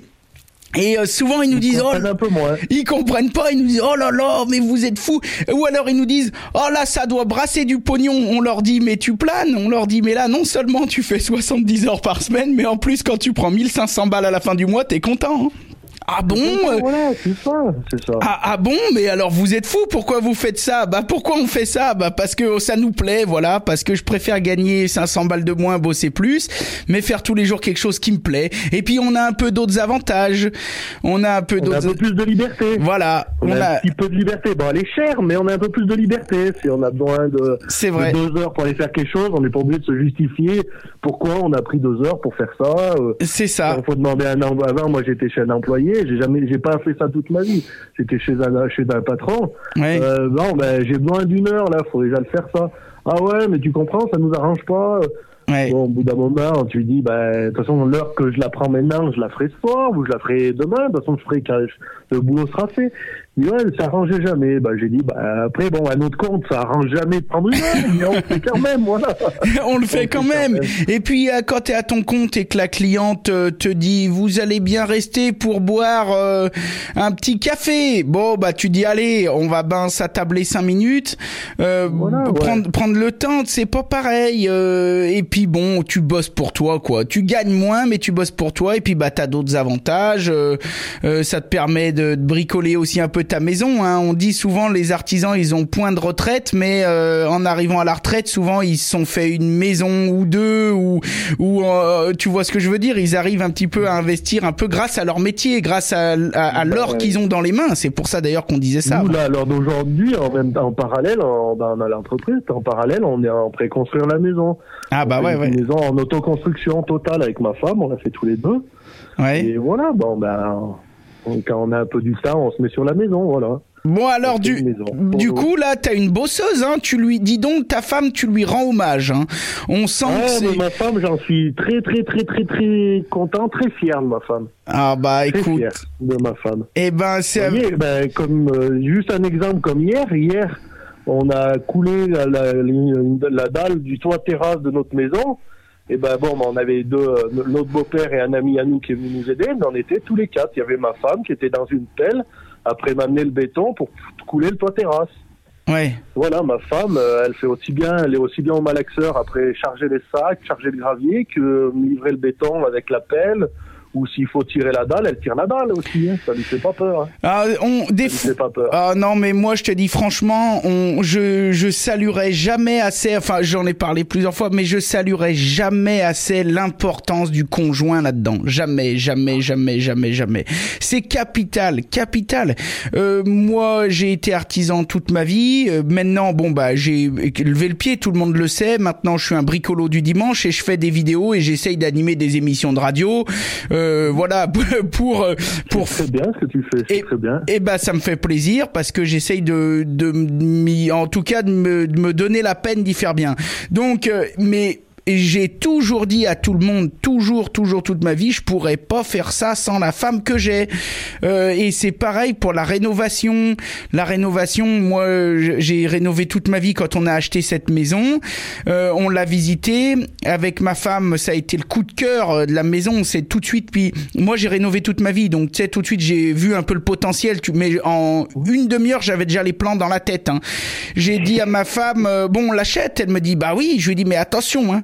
Et euh, souvent ils nous ils disent oh, un peu moins. Ils comprennent pas, ils nous disent oh là là mais vous êtes fous, ou alors ils nous disent oh là ça doit brasser du pognon. On leur dit mais tu planes, on leur dit mais là non seulement tu fais soixante-dix heures par semaine, mais en plus quand tu prends mille cinq cents balles à la fin du mois t'es content. Hein. Ah bon Voilà, c'est ça, c'est ça. Ah, ah bon, mais alors vous êtes fous, pourquoi vous faites ça? Bah pourquoi on fait ça? Bah parce que ça nous plaît, voilà, parce que je préfère gagner cinq cents balles de moins, bosser plus, mais faire tous les jours quelque chose qui me plaît. Et puis on a un peu d'autres avantages. On a un peu on d'autres... a un peu plus de liberté. Voilà. On, on a, a un petit peu de liberté. Bon, elle est chère, mais on a un peu plus de liberté. Si on a besoin de, c'est vrai. de deux heures pour aller faire quelque chose, on n'est pas obligé de se justifier pourquoi on a pris deux heures pour faire ça. C'est ça. Il faut demander à un avant, moi j'étais chez un employé, j'ai jamais, j'ai pas fait ça toute ma vie. J'étais chez un, chez un patron. Ouais. Euh, non, ben, j'ai besoin d'une heure, là, faut déjà le faire ça. Ah ouais, mais tu comprends, ça nous arrange pas. Ouais. Bon, au bout d'un moment, tu lui dis, bah, de toute façon, l'heure que je la prends maintenant, je la ferai ce soir, ou je la ferai demain, de toute façon, je ferai quand le boulot sera fait. Il dit, ouais, ça arrangeait jamais. Bah, j'ai dit, bah, après, bon, à notre compte, ça arrange jamais de prendre une heure, mais on le fait quand même, voilà. on le fait on quand, fait même. quand même. Et puis, quand t'es à ton compte et que la cliente te dit, vous allez bien rester pour boire euh, un petit café. Bon, bah, tu dis, allez, on va ben s'attabler cinq minutes, euh, voilà, prendre, ouais. prendre le temps, c'est pas pareil. Euh, et puis, bon, tu bosses pour toi, quoi. Tu gagnes moins, mais tu bosses pour toi. Et puis, bah, t'as d'autres avantages. Euh, euh, ça te permet de, de bricoler aussi un peu ta maison, hein. On dit souvent les artisans ils ont point de retraite, mais euh, en arrivant à la retraite souvent ils se sont fait une maison ou deux ou ou euh, tu vois ce que je veux dire, ils arrivent un petit peu à investir un peu grâce à leur métier, grâce à, à, à l'or ouais. qu'ils ont dans les mains. C'est pour ça d'ailleurs qu'on disait ça. Nous là, lors d'aujourd'hui, en même en parallèle, en, dans, dans l'entreprise, en parallèle, on est en préconstruire la maison. Ah bah on ouais fait ouais. Une maison en autoconstruction totale avec ma femme, on l'a fait tous les deux. Ouais. Et voilà, bon ben. Quand on a un peu du temps, on se met sur la maison, voilà. Bon alors du du coup là t'as une bosseuse, hein. Tu lui dis donc ta femme, tu lui rends hommage. Hein. On sent ouais, que c'est... mais ma femme, j'en suis très très très très très content, très fier de ma femme. Ah bah très écoute. Fier de ma femme. Eh ben c'est. Voyez, ben comme euh, juste un exemple comme hier, hier on a coulé la, la, la, la dalle du toit terrasse de notre maison. Et ben bon, on avait deux, notre beau-père et un ami à nous qui est venu nous aider, mais on était tous les quatre. Il y avait ma femme qui était dans une pelle, après m'amener le béton pour couler le toit terrasse. Ouais. Voilà, ma femme, elle fait aussi bien, elle est aussi bien au malaxeur après charger les sacs, charger le gravier, que livrer le béton avec la pelle. Ou s'il faut tirer la dalle, elle tire la dalle aussi, hein. Ça lui fait pas peur. Hein. Ah, on, des ça lui fait pas peur. Ah non, mais moi je te dis franchement, on, je, je saluerai jamais assez, enfin j'en ai parlé plusieurs fois, mais je saluerai jamais assez l'importance du conjoint là-dedans. Jamais, jamais, jamais, jamais, jamais. C'est capital, capital. Euh, moi j'ai été artisan toute ma vie. Euh, maintenant, bon bah j'ai levé le pied, tout le monde le sait. Maintenant je suis un bricolo du dimanche et je fais des vidéos et j'essaye d'animer des émissions de radio. Euh, Euh, voilà pour pour c'est très bien ce que tu fais, c'est et, très bien. Et ben ça me fait plaisir parce que j'essaye de de m'y, en tout cas de me, de me donner la peine d'y faire bien. Donc euh, mais et j'ai toujours dit à tout le monde, toujours, toujours, toute ma vie, je pourrais pas faire ça sans la femme que j'ai. Euh, et c'est pareil pour la rénovation. La rénovation, moi, j'ai rénové toute ma vie quand on a acheté cette maison. Euh, on l'a visitée avec ma femme. Ça a été le coup de cœur de la maison. C'est tout de suite. Puis moi, j'ai rénové toute ma vie, donc tu sais, tout de suite, j'ai vu un peu le potentiel. Mais en une demi-heure, j'avais déjà les plans dans la tête. Hein. J'ai dit à ma femme, euh, bon, on l'achète. Elle me dit, bah oui. Je lui ai dit, mais attention, hein.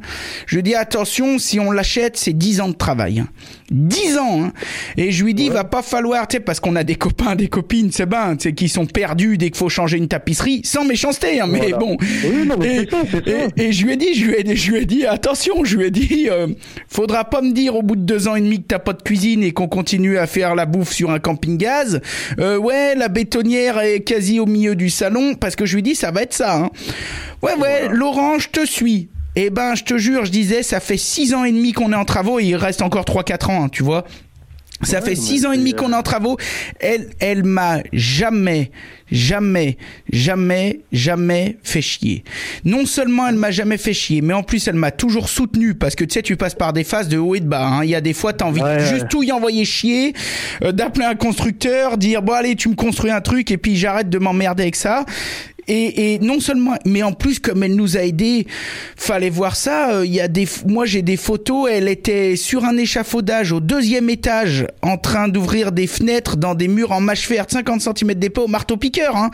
Je lui dis attention, si on l'achète, c'est dix ans de travail. Hein. dix ans, hein. Et je lui dis, ouais. va pas falloir, tu sais, parce qu'on a des copains, des copines, c'est ben, tu sais, qui sont perdus dès qu'il faut changer une tapisserie, sans méchanceté, hein, mais voilà. bon. Oui, non, mais et, c'est ça, c'est ça. Et, et je lui ai dit, je lui ai, je lui ai dit, attention, je lui ai dit, euh, faudra pas me dire au bout de deux ans et demi que t'as pas de cuisine et qu'on continue à faire la bouffe sur un camping-gaz. Euh, ouais, la bétonnière est quasi au milieu du salon, parce que je lui dis, ça va être ça, hein. Ouais, ouais, voilà. Laurent, je te suis. Eh ben, je te jure, je disais, ça fait six ans et demi qu'on est en travaux et il reste encore trois quatre ans, hein, tu vois. Ça ouais, fait six ans et demi qu'on est en travaux. Elle, elle m'a jamais, jamais, jamais, jamais fait chier. Non seulement elle m'a jamais fait chier, mais en plus elle m'a toujours soutenu parce que tu sais, tu passes par des phases de haut et de bas. Hein. Il y a des fois, t'as envie ouais, de juste ouais. tout y envoyer chier, euh, d'appeler un constructeur, dire bon allez, tu me construis un truc et puis j'arrête de m'emmerder avec ça. Et, et non seulement, mais en plus, comme elle nous a aidés, fallait voir ça. Il euh, y a des, moi j'ai des photos. Elle était sur un échafaudage au deuxième étage, en train d'ouvrir des fenêtres dans des murs en mâche verte, cinquante centimètres d'épais au marteau piqueur. Hein.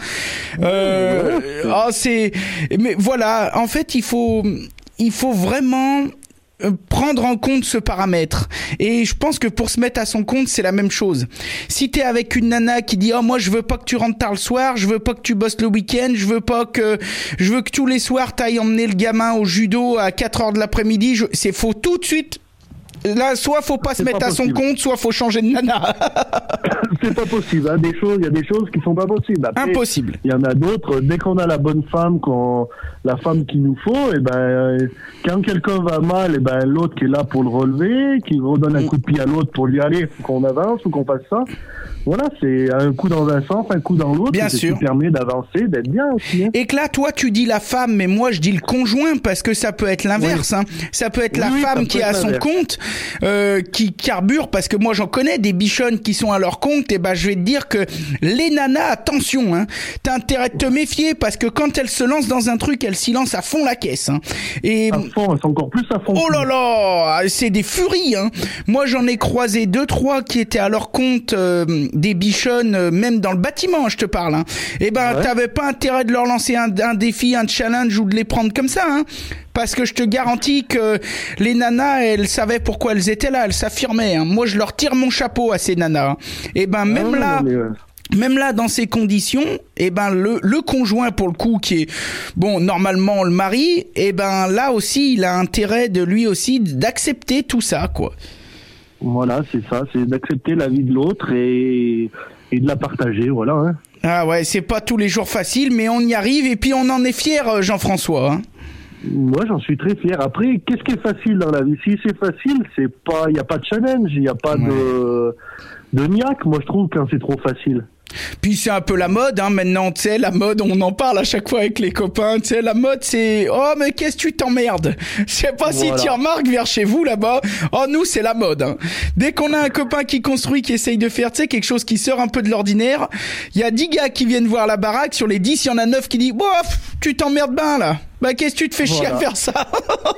Euh, oh, c'est, mais voilà. En fait, il faut, il faut vraiment prendre en compte ce paramètre. Et je pense que pour se mettre à son compte, c'est la même chose. Si t'es avec une nana qui dit « Oh, moi, je veux pas que tu rentres tard le soir, je veux pas que tu bosses le week-end, je veux pas que... Je veux que tous les soirs, t'ailles emmener le gamin au judo à quatre heures de l'après-midi. » C'est faux tout de suite. Là, soit faut pas c'est se mettre pas à son compte, soit faut changer de nana. C'est pas possible. Hein. Des choses, il y a des choses qui sont pas possibles. Après, impossible. Il y en a d'autres. Dès qu'on a la bonne femme, qu'on la femme qu'il nous faut, et ben quand quelqu'un va mal, et ben l'autre qui est là pour le relever, qui redonne un coup de pied à l'autre pour lui aller, faut qu'on avance ou qu'on fasse ça. Voilà, c'est un coup dans un sens, un coup dans l'autre. Bien sûr. Ça permet d'avancer, d'être bien aussi. Hein. Et que là, toi, tu dis la femme, mais moi, je dis le conjoint, parce que ça peut être l'inverse. Oui. Hein. Ça peut être la oui, femme qui est à son compte, euh, qui carbure, parce que moi, j'en connais des bichonnes qui sont à leur compte, et ben, je vais te dire que les nanas, attention, hein, t'as intérêt de te méfier, parce que quand elles se lancent dans un truc, elles s'y lancent à fond la caisse. Hein. Et... À fond, elles sont encore plus à fond. Oh là là, c'est des furies. Hein. Moi, j'en ai croisé deux, trois qui étaient à leur compte, euh, des bichonnes, euh, même dans le bâtiment, je te parle. Hein. Eh ben, ouais. T'avais pas intérêt de leur lancer un, un défi, un challenge ou de les prendre comme ça, hein. Parce que je te garantis que les nanas, elles savaient pourquoi elles étaient là, elles s'affirmaient. Hein. Moi, je leur tire mon chapeau à ces nanas. Hein. Eh ben, même ah, là. Mais ouais. Même là, dans ces conditions, eh ben le le conjoint pour le coup qui est bon normalement le mari, eh ben là aussi il a intérêt de lui aussi d'accepter tout ça quoi. Voilà, c'est ça, c'est d'accepter la vie de l'autre et et de la partager, voilà. Hein. Ah ouais, c'est pas tous les jours facile, mais on y arrive et puis on en est fier, Jean-François. Hein. Moi, j'en suis très fier. Après, qu'est-ce qui est facile dans la vie? Si c'est facile, c'est pas, il y a pas de challenge, il y a pas ouais. de de niaque. Moi, je trouve quand c'est trop facile. Puis c'est un peu la mode, hein, maintenant, tu sais, la mode, on en parle à chaque fois avec les copains, tu sais, la mode, c'est, oh, mais qu'est-ce que tu t'emmerdes? Je sais pas voilà. Si tu remarques vers chez vous, là-bas, oh, nous, c'est la mode, hein. Dès qu'on a un copain qui construit, qui essaye de faire, tu sais, quelque chose qui sort un peu de l'ordinaire, il y a dix gars qui viennent voir la baraque, sur les dix, il y en a neuf qui disent, bof, tu t'emmerdes bien, là. Bah, qu'est-ce que tu te fais chier voilà. à faire ça?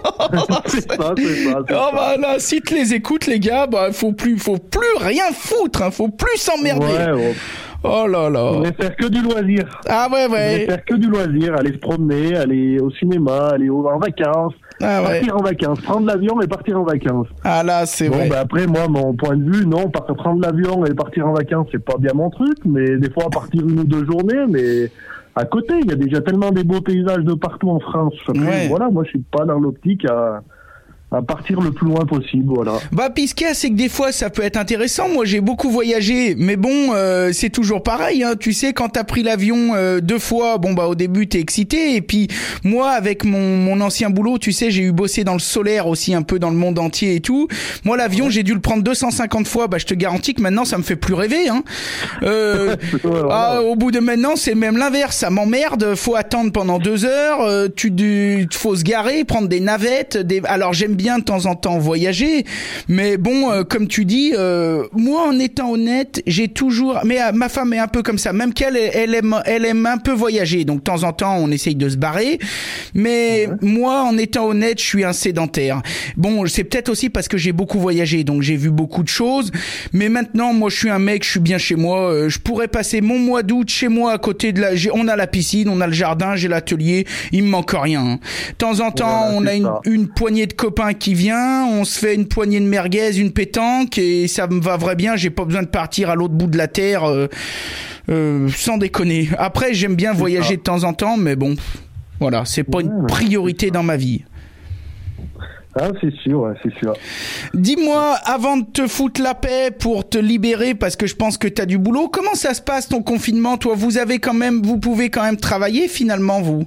c'est ça, c'est ça. C'est oh, bah, là, si tu les écoutes, les gars, bah, faut plus, faut plus rien foutre, hein, faut plus s'emmerder. Ouais, ouais. Oh là là. On va faire que du loisir. Ah ouais, ouais. On va faire que du loisir, aller se promener, aller au cinéma, aller en vacances, ah ouais. partir en vacances, prendre l'avion et partir en vacances. Ah là, c'est bon, vrai. Bon, ben après, moi, mon point de vue, non, prendre l'avion et partir en vacances, c'est pas bien mon truc, mais des fois, partir une ou deux journées, mais à côté, il y a déjà tellement des beaux paysages de partout en France. Après, ouais. Voilà, moi, je suis pas dans l'optique à... à partir le plus loin possible, voilà. Bah, puis ce qu'il y a, c'est que des fois, ça peut être intéressant. Moi, j'ai beaucoup voyagé, mais bon, euh, c'est toujours pareil, hein. Tu sais, quand t'as pris l'avion euh, deux fois, bon, bah, au début, t'es excité. Et puis, moi, avec mon, mon ancien boulot, tu sais, j'ai eu bossé dans le solaire aussi, un peu dans le monde entier et tout. Moi, l'avion, ouais. j'ai dû le prendre deux cent cinquante fois. Bah, je te garantis que maintenant, ça me fait plus rêver, hein. Euh, ouais, voilà. ah, au bout de maintenant, c'est même l'inverse. Ça m'emmerde. Faut attendre pendant deux heures. Euh, tu, du, faut se garer, prendre des navettes. Des... Alors, j'aime bien de temps en temps voyager, mais bon, euh, comme tu dis, euh, moi en étant honnête, j'ai toujours, mais euh, ma femme est un peu comme ça, même qu'elle, elle aime, elle aime un peu voyager, donc de temps en temps on essaye de se barrer, mais ouais. moi en étant honnête, je suis un sédentaire. Bon, c'est peut-être aussi parce que j'ai beaucoup voyagé, donc j'ai vu beaucoup de choses, mais maintenant moi je suis un mec, je suis bien chez moi, euh, je pourrais passer mon mois d'août chez moi à côté de la, j'ai, on a la piscine, on a le jardin, j'ai l'atelier, il me manque rien. Hein. De temps en temps, voilà, on a une, une poignée de copains qui vient, on se fait une poignée de merguez, une pétanque, et ça me va vraiment bien. J'ai pas besoin de partir à l'autre bout de la terre, euh, euh, sans déconner. Après, j'aime bien c'est voyager ça. De temps en temps, mais bon, voilà, c'est pas ouais, une priorité dans ma vie. Ah, c'est sûr, ouais, c'est sûr. Dis-moi, avant de te foutre la paix pour te libérer, parce que je pense que t'as du boulot, comment ça se passe ton confinement, toi? Vous avez quand même, vous pouvez quand même travailler finalement, vous?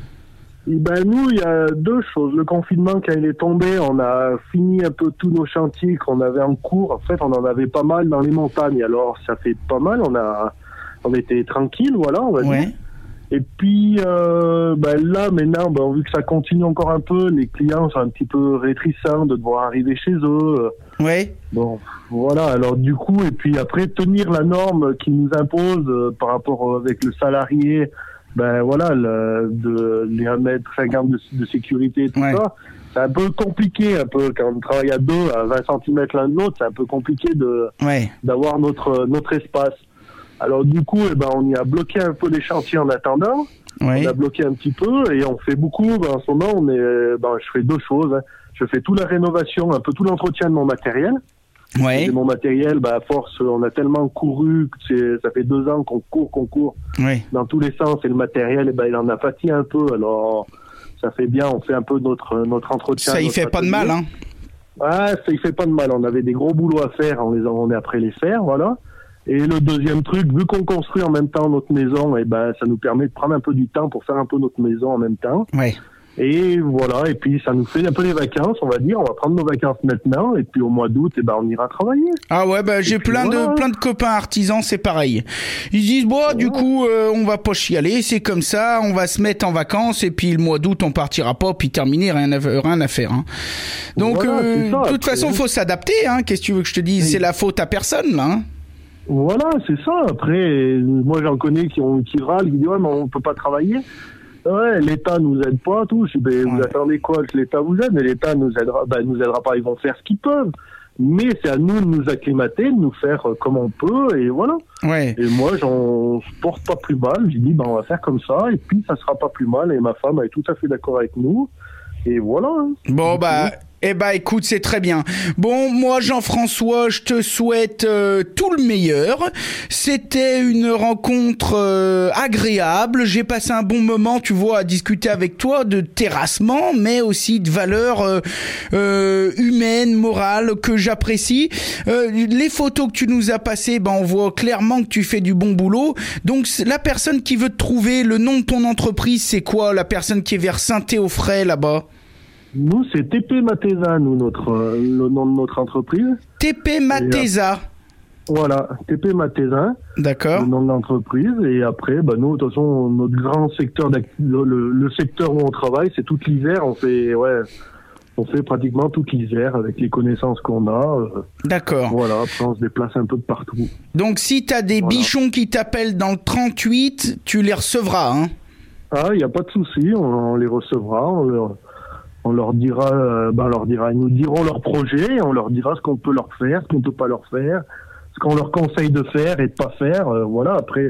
Et ben nous, il y a deux choses. Le confinement, quand il est tombé, on a fini un peu tous nos chantiers qu'on avait en cours. En fait, on en avait pas mal dans les montagnes. Alors, ça fait pas mal. On a, on était tranquille, voilà, on va dire. Ouais. Et puis euh, ben là, maintenant, ben, vu que ça continue encore un peu, les clients sont un petit peu réticents de devoir arriver chez eux. Ouais. Bon, voilà. Alors du coup, et puis après, tenir la norme qui nous impose euh, par rapport euh, avec le salarié. Ben voilà, le, de, les un mètre cinquante de, de sécurité et tout ouais. ça, c'est un peu compliqué, un peu, quand on travaille à deux, à vingt centimètres l'un de l'autre, c'est un peu compliqué de, ouais. d'avoir notre, notre espace. Alors du coup, eh ben, on y a bloqué un peu les chantiers en attendant, ouais. on a bloqué un petit peu, et on fait beaucoup, ben, en ce moment, on est, ben, je fais deux choses, hein. Je fais toute la rénovation, un peu tout l'entretien de mon matériel. Ouais. Et mon matériel, bah, à force, on a tellement couru, que c'est, ça fait deux ans qu'on court, qu'on court ouais. dans tous les sens, et le matériel, eh ben, il en a pâti un peu, alors ça fait bien, on fait un peu notre, notre entretien. Ça, il fait atelier. Pas de mal, hein. Ah, ça, il fait pas de mal, on avait des gros boulots à faire, on les a, on est après les faire, voilà. Et le deuxième truc, vu qu'on construit en même temps notre maison, eh ben, ça nous permet de prendre un peu du temps pour faire un peu notre maison en même temps. Ouais. Et voilà, et puis ça nous fait un peu les vacances, on va dire, on va prendre nos vacances maintenant, et puis au mois d'août, eh ben, on ira travailler. Ah ouais, bah, j'ai plein voilà. de, plein de copains artisans, c'est pareil. Ils disent, bon, ouais. du coup, euh, on va pas chialer, c'est comme ça, on va se mettre en vacances, et puis le mois d'août, on partira pas, puis terminer, rien à, rien à faire, hein. Donc, voilà, euh, ça, de toute façon, faut s'adapter, hein, qu'est-ce que tu veux que je te dise, oui. C'est la faute à personne, là, hein. Voilà, c'est ça, après, moi j'en connais qui ont, qui râlent, qui disent, ouais, mais on peut pas travailler. Ouais, l'État nous aide pas, tous. Ben, ouais. Vous attendez quoi que l'État vous aide? Mais l'État nous aidera, ben, nous aidera pas. Ils vont faire ce qu'ils peuvent. Mais c'est à nous de nous acclimater, de nous faire comme on peut, et voilà. Ouais. Et moi, j'en porte pas plus mal. J'ai dit, ben, on va faire comme ça, et puis ça sera pas plus mal. Et ma femme est tout à fait d'accord avec nous. Et voilà. Bon, bah. Eh ben, écoute, c'est très bien. Bon, moi, Jean-François, je te souhaite euh, tout le meilleur. C'était une rencontre euh, agréable. J'ai passé un bon moment, tu vois, à discuter avec toi de terrassement, mais aussi de valeurs euh, euh, humaines, morales, que j'apprécie. Euh, les photos que tu nous as passées, ben, on voit clairement que tu fais du bon boulot. Donc, la personne qui veut te trouver, le nom de ton entreprise, c'est quoi? La personne qui est vers Saint-Théophray, là-bas? Nous, c'est T P Matesa, nous, notre, euh, le nom de notre entreprise. T P Matesa. Et, euh, voilà, T P Matesa. D'accord. Le nom de l'entreprise. Et après, bah, nous, de toute façon, notre grand secteur d'activité, le, le secteur où on travaille, c'est toute l'hiver. On fait, ouais, on fait pratiquement toute l'hiver avec les connaissances qu'on a. Euh, D'accord. Voilà, après, on se déplace un peu de partout. Donc, si t'as des voilà. bichons qui t'appellent dans le trente-huit, tu les recevras, hein? Ah, il n'y a pas de souci, on, on les recevra, on leur... On leur dira, euh, ben on leur dira, ils nous diront leur projet, on leur dira ce qu'on peut leur faire, ce qu'on peut pas leur faire, ce qu'on leur conseille de faire et de pas faire. Euh, voilà. Après,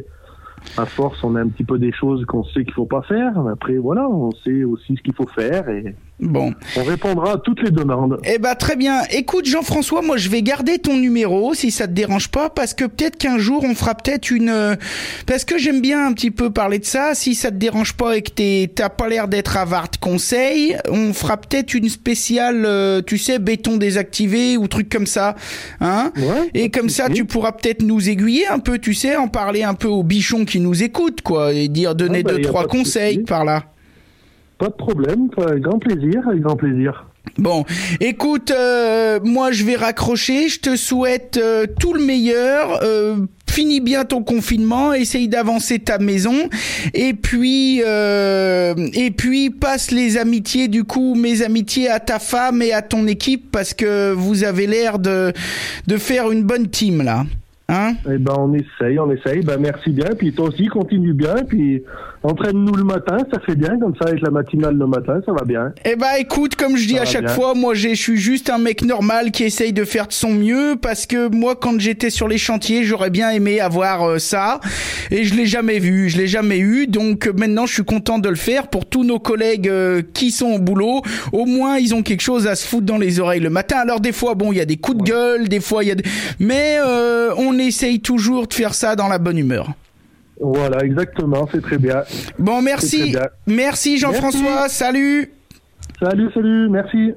à force, on a un petit peu des choses qu'on sait qu'il faut pas faire. Après, voilà, on sait aussi ce qu'il faut faire et bon, on répondra à toutes les demandes. Eh ben très bien. Écoute Jean-François, moi je vais garder ton numéro si ça te dérange pas, parce que peut-être qu'un jour on fera peut-être une, parce que j'aime bien un petit peu parler de ça. Si ça te dérange pas et que t'es t'as pas l'air d'être avare de conseils, on fera peut-être une spéciale, euh, tu sais, béton désactivé ou truc comme ça, hein. Ouais, et comme ça, tu pourras peut-être nous aiguiller un peu, tu sais, en parler un peu aux bichons qui nous écoutent, quoi, et dire donner ouais, bah, deux trois conseils par là. Pas de problème, avec grand plaisir, avec grand plaisir. Bon, écoute, euh, moi je vais raccrocher, je te souhaite euh, tout le meilleur, euh, finis bien ton confinement, essaye d'avancer ta maison, et puis euh, et puis passe les amitiés, du coup, mes amitiés à ta femme et à ton équipe, parce que vous avez l'air de de faire une bonne team là. Hein? Eh ben, on essaye, on essaye. Ben, merci bien. Puis toi aussi, continue bien. Puis entraîne-nous le matin, ça fait bien. Comme ça, avec la matinale le matin, ça va bien. Eh ben, écoute, comme je dis ça à chaque bien. fois, moi, je suis juste un mec normal qui essaye de faire de son mieux, parce que moi, quand j'étais sur les chantiers, j'aurais bien aimé avoir euh, ça, et je l'ai jamais vu, je l'ai jamais eu. Donc euh, maintenant, je suis content de le faire pour tous nos collègues euh, qui sont au boulot. Au moins, ils ont quelque chose à se foutre dans les oreilles le matin. Alors des fois, bon, il y a des coups de gueule, des fois, il y a, des... mais euh, on essaye toujours de faire ça dans la bonne humeur. Voilà, exactement, c'est très bien. Bon, merci. bien. Merci Jean-François, Merci. salut. Salut, salut, merci.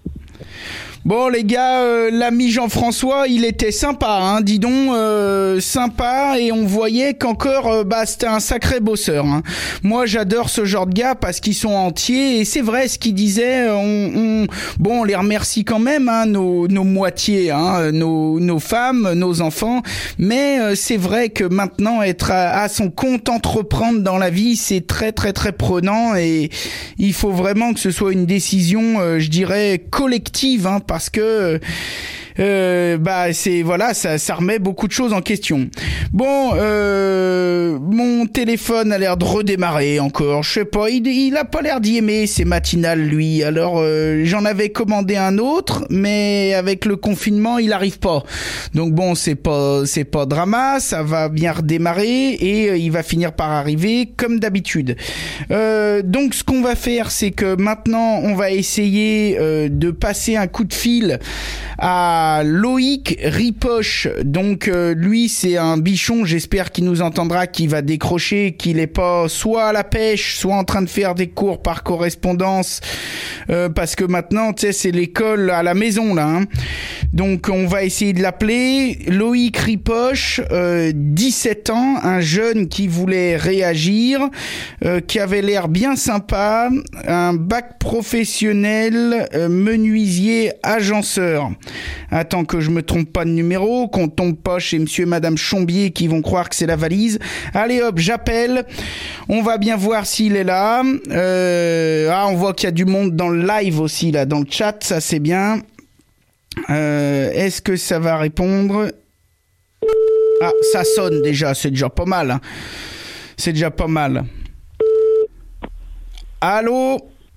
Bon les gars, euh, l'ami Jean-François, il était sympa, hein, dis donc, euh, sympa, et on voyait qu'encore, euh, bah c'était un sacré bosseur. Hein. Moi j'adore ce genre de gars parce qu'ils sont entiers, et c'est vrai ce qu'il disait. On, on, bon, on les remercie quand même, hein, nos, nos moitiés, hein, nos, nos femmes, nos enfants. Mais euh, c'est vrai que maintenant être à, à son compte, entreprendre dans la vie, c'est très très très prenant, et il faut vraiment que ce soit une décision, euh, je dirais, collective, hein, parce que euh, bah c'est voilà, ça ça remet beaucoup de choses en question. Bon, euh, mon téléphone a l'air de redémarrer encore. Je sais pas, il il a pas l'air d'y aimer ces matinales lui. Alors euh, j'en avais commandé un autre, mais avec le confinement, il arrive pas. Donc bon, c'est pas c'est pas drama, ça va bien redémarrer, et euh, il va finir par arriver comme d'habitude. Euh, donc ce qu'on va faire, c'est que maintenant on va essayer euh, de passer un coup de fil à Loïc Ripoche. Donc euh, lui c'est un bichon, j'espère qu'il nous entendra, qu'il va décrocher, qu'il est pas soit à la pêche, soit en train de faire des cours par correspondance, euh, parce que maintenant tu sais c'est l'école à la maison là, hein. Donc on va essayer de l'appeler. Loïc Ripoche, euh, dix-sept ans, un jeune qui voulait réagir, euh, qui avait l'air bien sympa, un bac professionnel, euh, menuisier agenceur. Attends que je me trompe pas de numéro, qu'on tombe pas chez monsieur et madame Chombier qui vont croire que c'est la valise. Allez hop, j'appelle. On va bien voir s'il est là. Euh, ah, on voit qu'il y a du monde dans le live aussi, là, dans le chat, ça c'est bien. Euh, est-ce que ça va répondre? Ah, ça sonne déjà, c'est déjà pas mal. Hein. C'est déjà pas mal. Allô?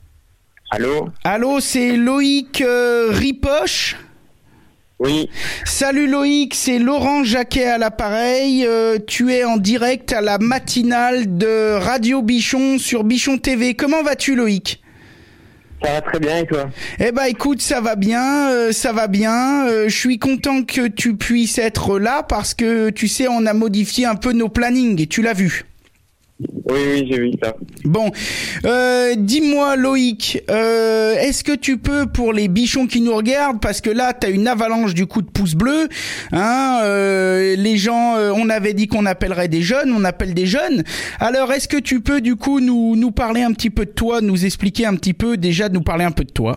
Allô? Allô, c'est Loïc euh, Ripoche? Oui. Salut Loïc, c'est Laurent Jacquet à l'appareil. Euh, tu es en direct à la matinale de Radio Bichon sur Bichon T V. Comment vas-tu Loïc? Ça va très bien, et toi? Eh ben écoute, ça va bien, euh, ça va bien. Euh, je suis content que tu puisses être là parce que tu sais, on a modifié un peu nos plannings et tu l'as vu. Oui, oui, j'ai vu ça. Bon, euh, dis-moi Loïc, euh, est-ce que tu peux, pour les bichons qui nous regardent, parce que là t'as une avalanche du coup de pouces bleus, hein, euh, les gens, euh, on avait dit qu'on appellerait des jeunes, on appelle des jeunes. Alors est-ce que tu peux du coup nous nous parler un petit peu de toi, nous expliquer un petit peu, déjà nous parler un peu de toi?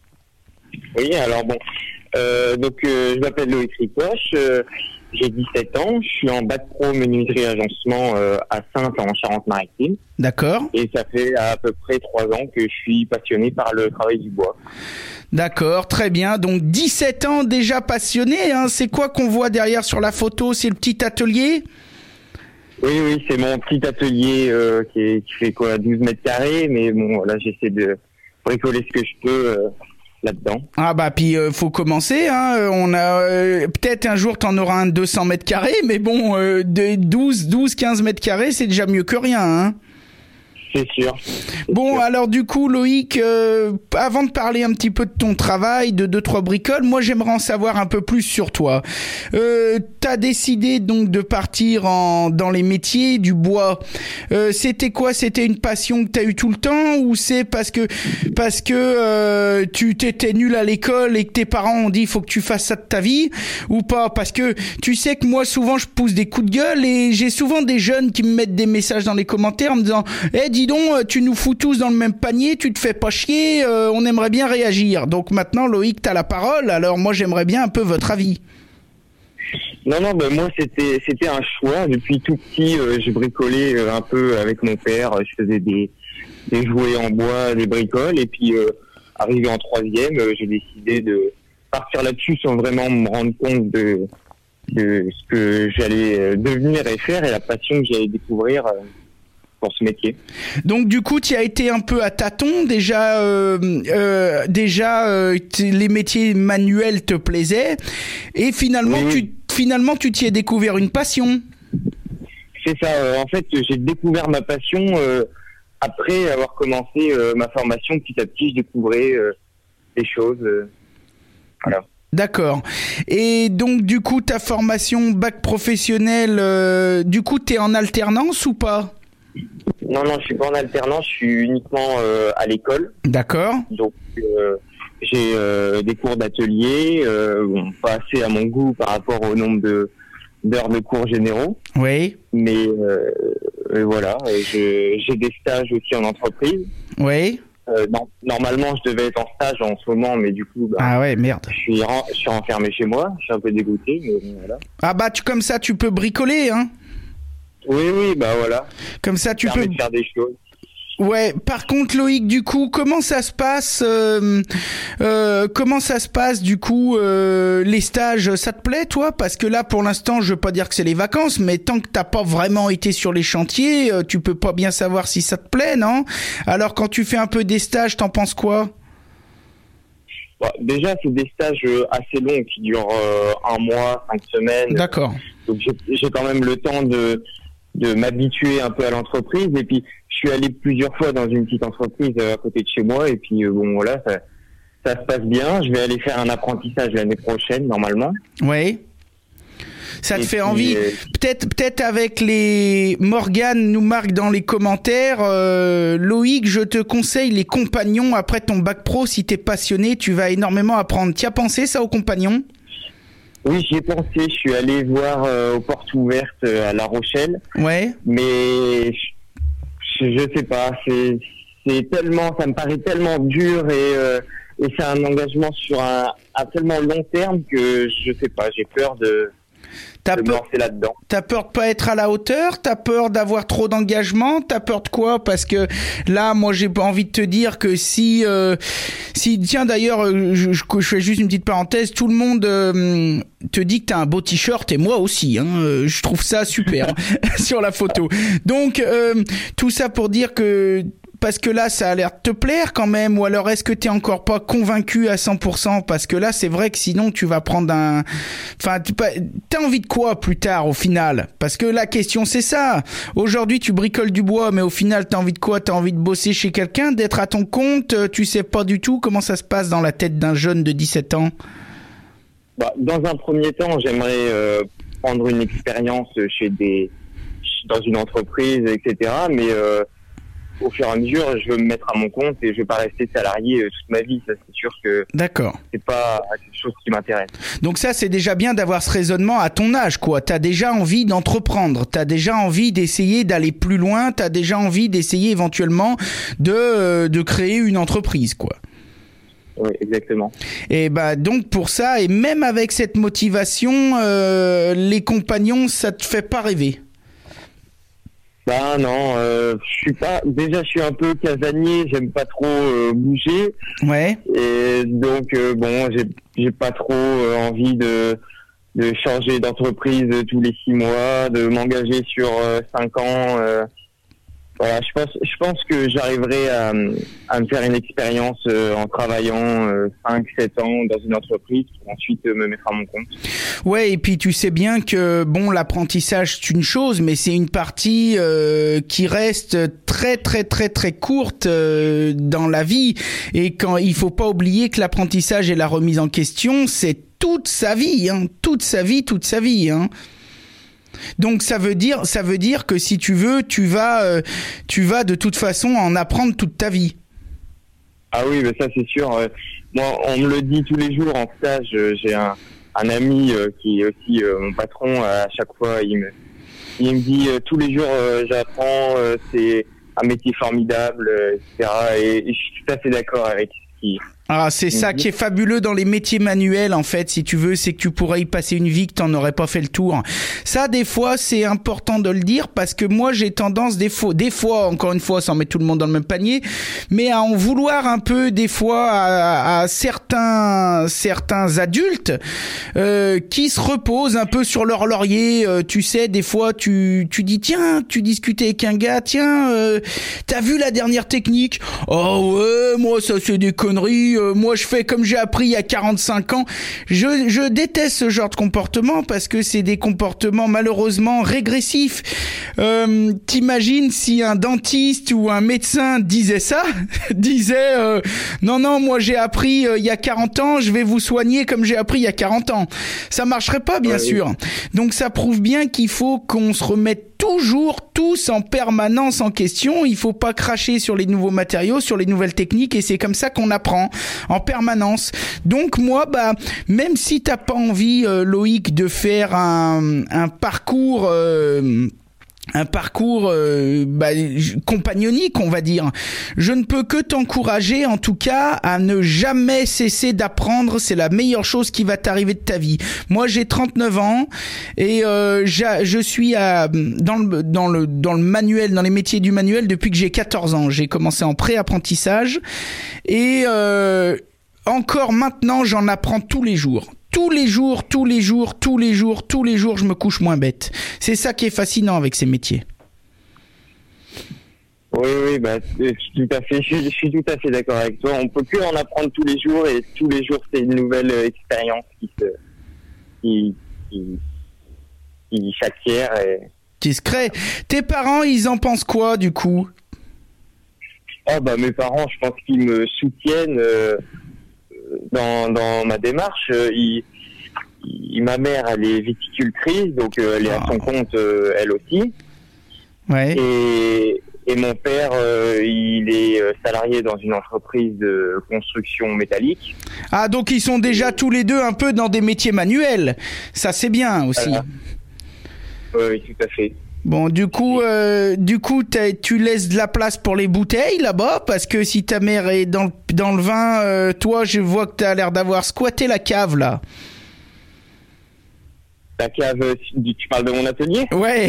Oui, alors bon, euh, donc euh, je m'appelle Loïc Ripoche. Euh, J'ai dix-sept ans, je suis en bac pro menuiserie agencement euh, à Saintes en Charente-Maritime. D'accord. Et ça fait à peu près trois ans que je suis passionné par le travail du bois. D'accord, très bien. Donc dix-sept ans déjà passionné, hein. C'est quoi qu'on voit derrière sur la photo? C'est le petit atelier? Oui, oui, c'est mon petit atelier euh, qui, est, qui fait quoi, douze mètres carrés, mais bon, là j'essaie de bricoler ce que je peux euh, là-dedans. Ah bah puis euh, faut commencer, hein. On a euh, peut-être un jour t'en auras un de deux cents mètres carrés, mais bon, euh, de douze, douze, quinze mètres carrés, c'est déjà mieux que rien, hein. C'est sûr. C'est bon, sûr. alors du coup, Loïc, euh, avant de parler un petit peu de ton travail, de deux trois bricoles, moi j'aimerais en savoir un peu plus sur toi. Euh, t'as décidé donc de partir en dans les métiers du bois. Euh, c'était quoi? C'était une passion que t'as eu tout le temps, ou c'est parce que parce que euh, tu t'étais nul à l'école et que tes parents ont dit il faut que tu fasses ça de ta vie, ou pas? Parce que tu sais que moi souvent je pousse des coups de gueule et j'ai souvent des jeunes qui me mettent des messages dans les commentaires en me disant hey, dis donc, tu nous fous tous dans le même panier, tu te fais pas chier, euh, on aimerait bien réagir. Donc maintenant, Loïc, t'as la parole, alors moi j'aimerais bien un peu votre avis. Non, non, ben moi c'était c'était un choix. Depuis tout petit, euh, j'ai bricolé euh, un peu avec mon père. Je faisais des des jouets en bois, des bricoles, et puis euh, arrivé en troisième, euh, j'ai décidé de partir là-dessus sans vraiment me rendre compte de de ce que j'allais devenir et faire et la passion que j'allais découvrir euh, pour ce métier. Donc du coup, tu as été un peu à tâtons déjà. Euh, euh, déjà, euh, les métiers manuels te plaisaient, et finalement, oui. tu finalement tu t'y es découvert une passion. C'est ça. Euh, en fait, j'ai découvert ma passion euh, après avoir commencé euh, ma formation. Petit à petit, je découvrais euh, des choses. Euh, voilà. D'accord. Et donc du coup, ta formation bac professionnel, euh, du coup, t'es en alternance ou pas ? Non, non, je suis pas en alternance, je suis uniquement euh, à l'école. D'accord. Donc, euh, j'ai euh, des cours d'atelier, euh, bon, pas assez à mon goût par rapport au nombre de d'heures de cours généraux. Oui. Mais euh, euh, voilà, et je, j'ai des stages aussi en entreprise. Oui. Euh, non, normalement, je devais être en stage en ce moment, mais du coup, bah, ah ouais, merde. Je suis, ren- je suis enfermé chez moi, je suis un peu dégoûté, mais voilà. Ah bah, tu, comme ça, tu peux bricoler, hein. Oui, oui, bah voilà. Comme ça, tu peux de faire des choses. Ouais. Par contre, Loïc, du coup, comment ça se passe euh, euh, Comment ça se passe, du coup, euh, les stages, ça te plaît, toi ? Parce que là, pour l'instant, je veux pas dire que c'est les vacances, mais tant que t'as pas vraiment été sur les chantiers, euh, tu peux pas bien savoir si ça te plaît, non ? Alors, quand tu fais un peu des stages, t'en penses quoi ? Bon, déjà, c'est des stages assez longs qui durent euh, un mois, cinq semaines. D'accord. Donc, j'ai, j'ai quand même le temps de de m'habituer un peu à l'entreprise, et puis je suis allé plusieurs fois dans une petite entreprise à côté de chez moi, et puis bon voilà, ça, ça se passe bien. Je vais aller faire un apprentissage l'année prochaine normalement. Oui. Ça te et fait puis, envie. euh... Peut-être, peut-être avec les Morgane nous marque dans les commentaires. Euh, Loïc, je te conseille les compagnons après ton bac pro. Si t'es passionné, tu vas énormément apprendre. Tu as pensé ça aux compagnons ? Oui, j'y ai pensé. Je suis allé voir euh, aux portes ouvertes euh, à La Rochelle. Ouais. Mais je, je sais pas. C'est, c'est tellement, ça me paraît tellement dur, et, euh, et c'est un engagement sur un, un tellement long terme que je sais pas. J'ai peur de. T'as de me peur, lancer là-dedans. T'as peur de pas être à la hauteur, t'as peur d'avoir trop d'engagement, t'as peur de quoi ? Parce que là, moi, j'ai envie de te dire que si, euh, si, tiens, d'ailleurs, je, je, je fais juste une petite parenthèse, tout le monde euh, te dit que t'as un beau t-shirt, et moi aussi, hein, je trouve ça super sur la photo. Donc, euh, tout ça pour dire que parce que là, ça a l'air de te plaire quand même, ou alors est-ce que t'es encore pas convaincu à cent pour cent ? Parce que là, c'est vrai que sinon, tu vas prendre un... Enfin, t'as envie de quoi plus tard, au final ? Parce que la question, c'est ça. Aujourd'hui, tu bricoles du bois, mais au final, t'as envie de quoi ? T'as envie de bosser chez quelqu'un, d'être à ton compte ? Tu sais pas du tout comment ça se passe dans la tête d'un jeune de dix-sept ans ? Bah, dans un premier temps, j'aimerais euh, prendre une expérience chez des... dans une entreprise, et cetera. Mais... Euh... au fur et à mesure, je veux me mettre à mon compte et je veux pas rester salarié toute ma vie. Ça, c'est sûr que D'accord. c'est pas quelque chose qui m'intéresse. Donc ça, c'est déjà bien d'avoir ce raisonnement à ton âge, quoi. T'as déjà envie d'entreprendre, t'as déjà envie d'essayer d'aller plus loin, t'as déjà envie d'essayer éventuellement de euh, de créer une entreprise, quoi. Oui, exactement. Et bah donc pour ça, et même avec cette motivation, euh, les compagnons, ça te fait pas rêver? Bah non, euh, je suis pas. Déjà, je suis un peu casanier. J'aime pas trop euh, bouger. Ouais. Et donc euh, bon, j'ai j'ai pas trop euh, envie de de changer d'entreprise tous les six mois, de m'engager sur euh, cinq ans. Euh, voilà, je pense je pense que j'arriverai à à me faire une expérience euh, en travaillant euh, cinq sept ans dans une entreprise pour ensuite euh, me mettre à mon compte. Ouais, et puis tu sais bien que bon, l'apprentissage c'est une chose, mais c'est une partie euh, qui reste très très très très courte euh, dans la vie, et quand il faut pas oublier que l'apprentissage et la remise en question, c'est toute sa vie, hein, toute sa vie, toute sa vie, hein. Donc ça veut dire ça veut dire que si tu veux, tu vas euh, tu vas de toute façon en apprendre toute ta vie. Ah oui, mais ça c'est sûr. Moi, on me le dit tous les jours en stage. J'ai un un ami euh, qui est aussi euh, mon patron. À chaque fois, il me il me dit euh, tous les jours euh, j'apprends. Euh, c'est un métier formidable, euh, et cetera. Et, et je suis tout à fait d'accord avec ce qu'il Ah, c'est ça qui est fabuleux dans les métiers manuels, en fait, si tu veux, c'est que tu pourrais y passer une vie que t'en aurais pas fait le tour. Ça, des fois, c'est important de le dire parce que moi, j'ai tendance, des fois, des fois, encore une fois, sans mettre tout le monde dans le même panier, mais à en vouloir un peu, des fois, à, à certains, certains adultes, euh, qui se reposent un peu sur leur laurier. Euh, tu sais, des fois, tu, tu dis, tiens, tu discutais avec un gars, tiens, euh, t'as vu la dernière technique? Oh ouais, moi, ça, c'est des conneries. Euh, moi je fais comme j'ai appris il y a quarante-cinq ans. Je, je déteste ce genre de comportement parce que c'est des comportements malheureusement régressifs. Euh, t'imagines si un dentiste ou un médecin disait ça, disait euh, non non moi j'ai appris euh, il y a quarante ans, je vais vous soigner comme j'ai appris il y a quarante ans. Ça marcherait pas bien ouais, sûr. Oui. Donc ça prouve bien qu'il faut qu'on se remette toujours tous en permanence en question. Il faut pas cracher sur les nouveaux matériaux, sur les nouvelles techniques, et c'est comme ça qu'on apprend en permanence. Donc moi, bah même si t'as pas envie, euh, Loïc, de faire un, un parcours. Euh, un parcours euh, bah, compagnonique, on va dire. Je ne peux que t'encourager, en tout cas, à ne jamais cesser d'apprendre. C'est la meilleure chose qui va t'arriver de ta vie. Moi, j'ai trente-neuf ans et euh, je suis à, dans le dans le dans le manuel, dans les métiers du manuel depuis que j'ai quatorze ans. J'ai commencé en pré-apprentissage et euh, encore maintenant, j'en apprends tous les jours. Tous les jours, tous les jours, tous les jours, tous les jours, je me couche moins bête. C'est ça qui est fascinant avec ces métiers. Oui, oui, bah, je suis tout à fait, je, je suis tout à fait d'accord avec toi. On peut que en apprendre tous les jours et tous les jours, c'est une nouvelle euh, expérience qui se, qui, qui, qui s'acquiert et... Qui se crée. Tes parents, ils en pensent quoi, du coup? Oh, bah, mes parents, je pense qu'ils me soutiennent, euh, Dans, dans ma démarche. Euh, il, il, ma mère, elle est viticultrice, donc euh, elle est à son compte, euh, elle aussi. Ouais. Et, et mon père, euh, il est salarié dans une entreprise de construction métallique. Ah, donc ils sont déjà tous les deux un peu dans des métiers manuels. Ça, c'est bien aussi. Voilà. Oui, tout à fait. Bon, du coup, euh, du coup, tu laisses de la place pour les bouteilles là-bas, parce que si ta mère est dans le, dans le vin, euh, toi, je vois que t'as l'air d'avoir squatté la cave là. La cave, tu parles de mon atelier ? Ouais.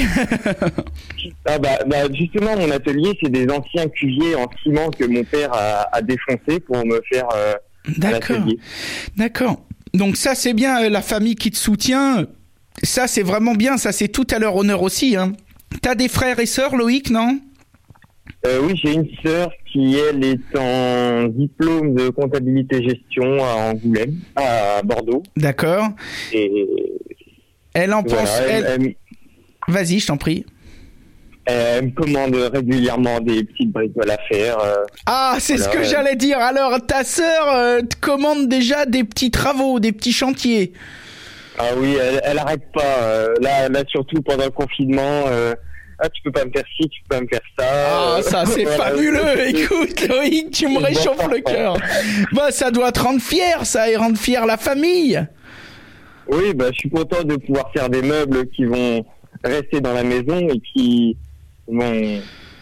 ah bah, bah justement, mon atelier, c'est des anciens cuviers en ciment que mon père a, a défoncé pour me faire euh, D'accord. l'atelier. D'accord. Donc ça, c'est bien, la famille qui te soutient. Ça, c'est vraiment bien. Ça, c'est tout à leur honneur aussi, hein. T'as des frères et sœurs, Loïc, non ? euh, Oui, j'ai une sœur qui, elle, est en diplôme de comptabilité-gestion à Angoulême, à Bordeaux. D'accord. Et elle en voilà, pense... Elle... Elle, elle... Vas-y, je t'en prie. Elle me commande régulièrement des petites bricoles à faire. Euh, ah, c'est voilà, ce que euh... j'allais dire. Alors, ta sœur euh, te commande déjà des petits travaux, des petits chantiers. Ah oui, elle, elle arrête pas. Euh, là, là, surtout pendant le confinement, euh, ah, tu peux pas me faire ci, tu peux pas me faire ça. Ah, ça, c'est voilà. Fabuleux. Écoute, Loïc, tu me réchauffes le cœur. Bah, ça doit te rendre fier, ça, et rendre fier la famille. Oui, bah, je suis content de pouvoir faire des meubles qui vont rester dans la maison et qui vont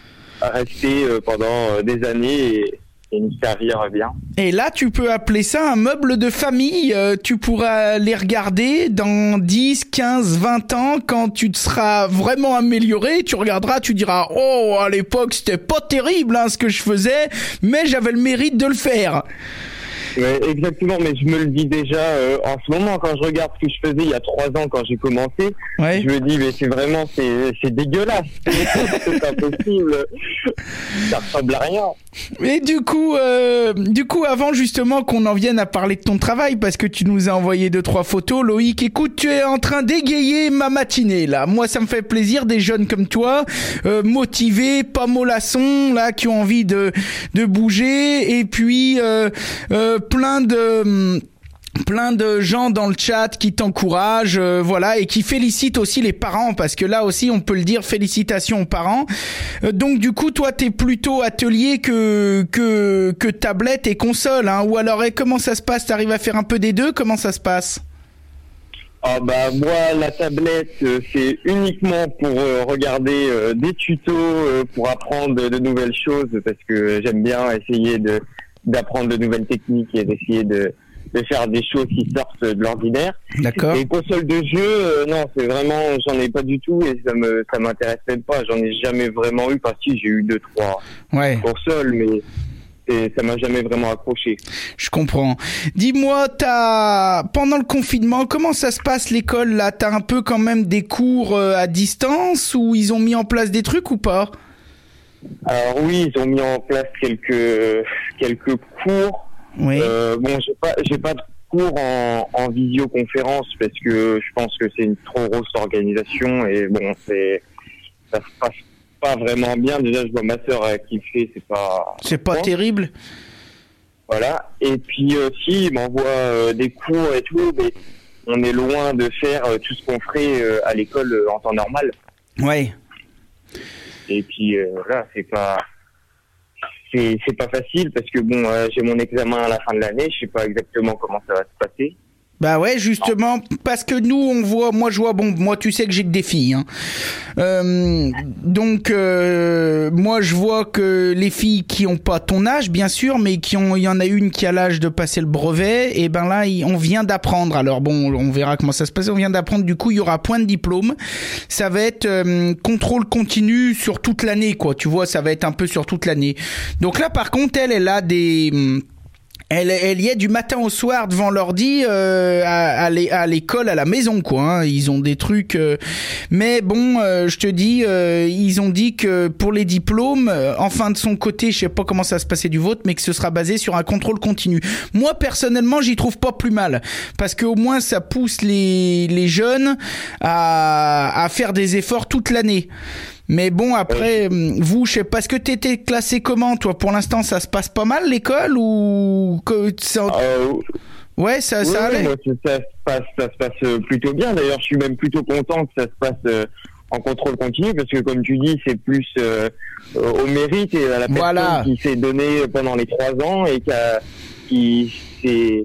rester pendant des années et, et nous servir bien. Et là, tu peux appeler ça un meuble de famille. Euh, tu pourras les regarder dans dix, quinze, vingt ans quand tu te seras vraiment amélioré. Tu regarderas, tu diras « Oh, à l'époque, c'était pas terrible hein, ce que je faisais, mais j'avais le mérite de le faire. » Ouais, exactement, mais je me le dis déjà euh, en ce moment quand je regarde ce que je faisais il y a trois ans quand j'ai commencé, ouais. Je me dis mais c'est vraiment c'est c'est dégueulasse, c'est impossible, ça ressemble à rien. Et du coup, euh, du coup, avant justement qu'on en vienne à parler de ton travail, parce que tu nous as envoyé deux trois photos, Loïc, écoute, tu es en train d'égayer ma matinée là. Moi, ça me fait plaisir, des jeunes comme toi, euh, motivés, pas mollassons là, qui ont envie de de bouger, et puis euh, euh, plein de plein de gens dans le chat qui t'encouragent, euh, voilà, et qui félicitent aussi les parents, parce que là aussi on peut le dire, félicitations aux parents. Euh, donc du coup toi t'es plutôt atelier que que que tablette et console, hein, ou alors et comment ça se passe, t'arrives à faire un peu des deux, comment ça se passe? Ah bah moi la tablette euh, c'est uniquement pour euh, regarder euh, des tutos, euh, pour apprendre de, de nouvelles choses, parce que j'aime bien essayer de d'apprendre de nouvelles techniques et d'essayer de, de faire des choses qui sortent de l'ordinaire. D'accord. Et console de jeu, euh, non, c'est vraiment, j'en ai pas du tout et ça me, ça m'intéresse même pas. J'en ai jamais vraiment eu, parce que j'ai eu deux, trois ouais. consoles, mais et ça m'a jamais vraiment accroché. Je comprends. Dis-moi, t'as pendant le confinement, comment ça se passe l'école là? T'as un peu quand même des cours euh, à distance, ou ils ont mis en place des trucs ou pas? Alors oui, ils ont mis en place quelques quelques cours. Oui. Euh, bon, j'ai pas j'ai pas de cours en, en visioconférence parce que je pense que c'est une trop grosse organisation et bon, c'est ça se passe pas vraiment bien. Déjà, je vois ma sœur euh, qui le fait, c'est pas... C'est pas bon. terrible. Voilà. Et puis aussi, il m'envoie euh, des cours et tout, mais on est loin de faire euh, tout ce qu'on ferait euh, à l'école euh, en temps normal. Ouais. Et puis euh, voilà, c'est pas... C'est, c'est pas facile parce que bon, euh, j'ai mon examen à la fin de l'année, je sais pas exactement comment ça va se passer. Bah ouais, justement, parce que nous, on voit, moi je vois, bon, moi tu sais que j'ai que des filles, hein. Euh, donc, euh, moi je vois que les filles qui ont pas ton âge, bien sûr, mais qui ont, il y en a une qui a l'âge de passer le brevet, et ben là, on vient d'apprendre, alors bon, on verra comment ça se passe, on vient d'apprendre, du coup, il y aura point de diplôme, ça va être euh, contrôle continu sur toute l'année, quoi, tu vois, ça va être un peu sur toute l'année. Donc là, par contre, elle, elle a des... Elle, elle y est du matin au soir devant l'ordi euh, à, à l'école, à la maison, quoi. Hein. Ils ont des trucs, euh, mais bon, euh, je te dis, euh, ils ont dit que pour les diplômes, euh, enfin de son côté, je sais pas comment ça va se passer du vôtre, mais que ce sera basé sur un contrôle continu. Moi personnellement, j'y trouve pas plus mal, parce qu'au moins ça pousse les les jeunes à à faire des efforts toute l'année. Mais bon, après, euh, vous, je sais pas, est-ce que t'étais classé comment, toi? Pour l'instant, ça se passe pas mal, l'école, ou que ça... Euh, ouais, ça, oui, ça allait. Moi, ça, se passe, ça se passe plutôt bien. D'ailleurs, je suis même plutôt content que ça se passe euh, en contrôle continu, parce que comme tu dis, c'est plus euh, au mérite et à la personne voilà. qui s'est donnée pendant les trois ans et qui, a, qui s'est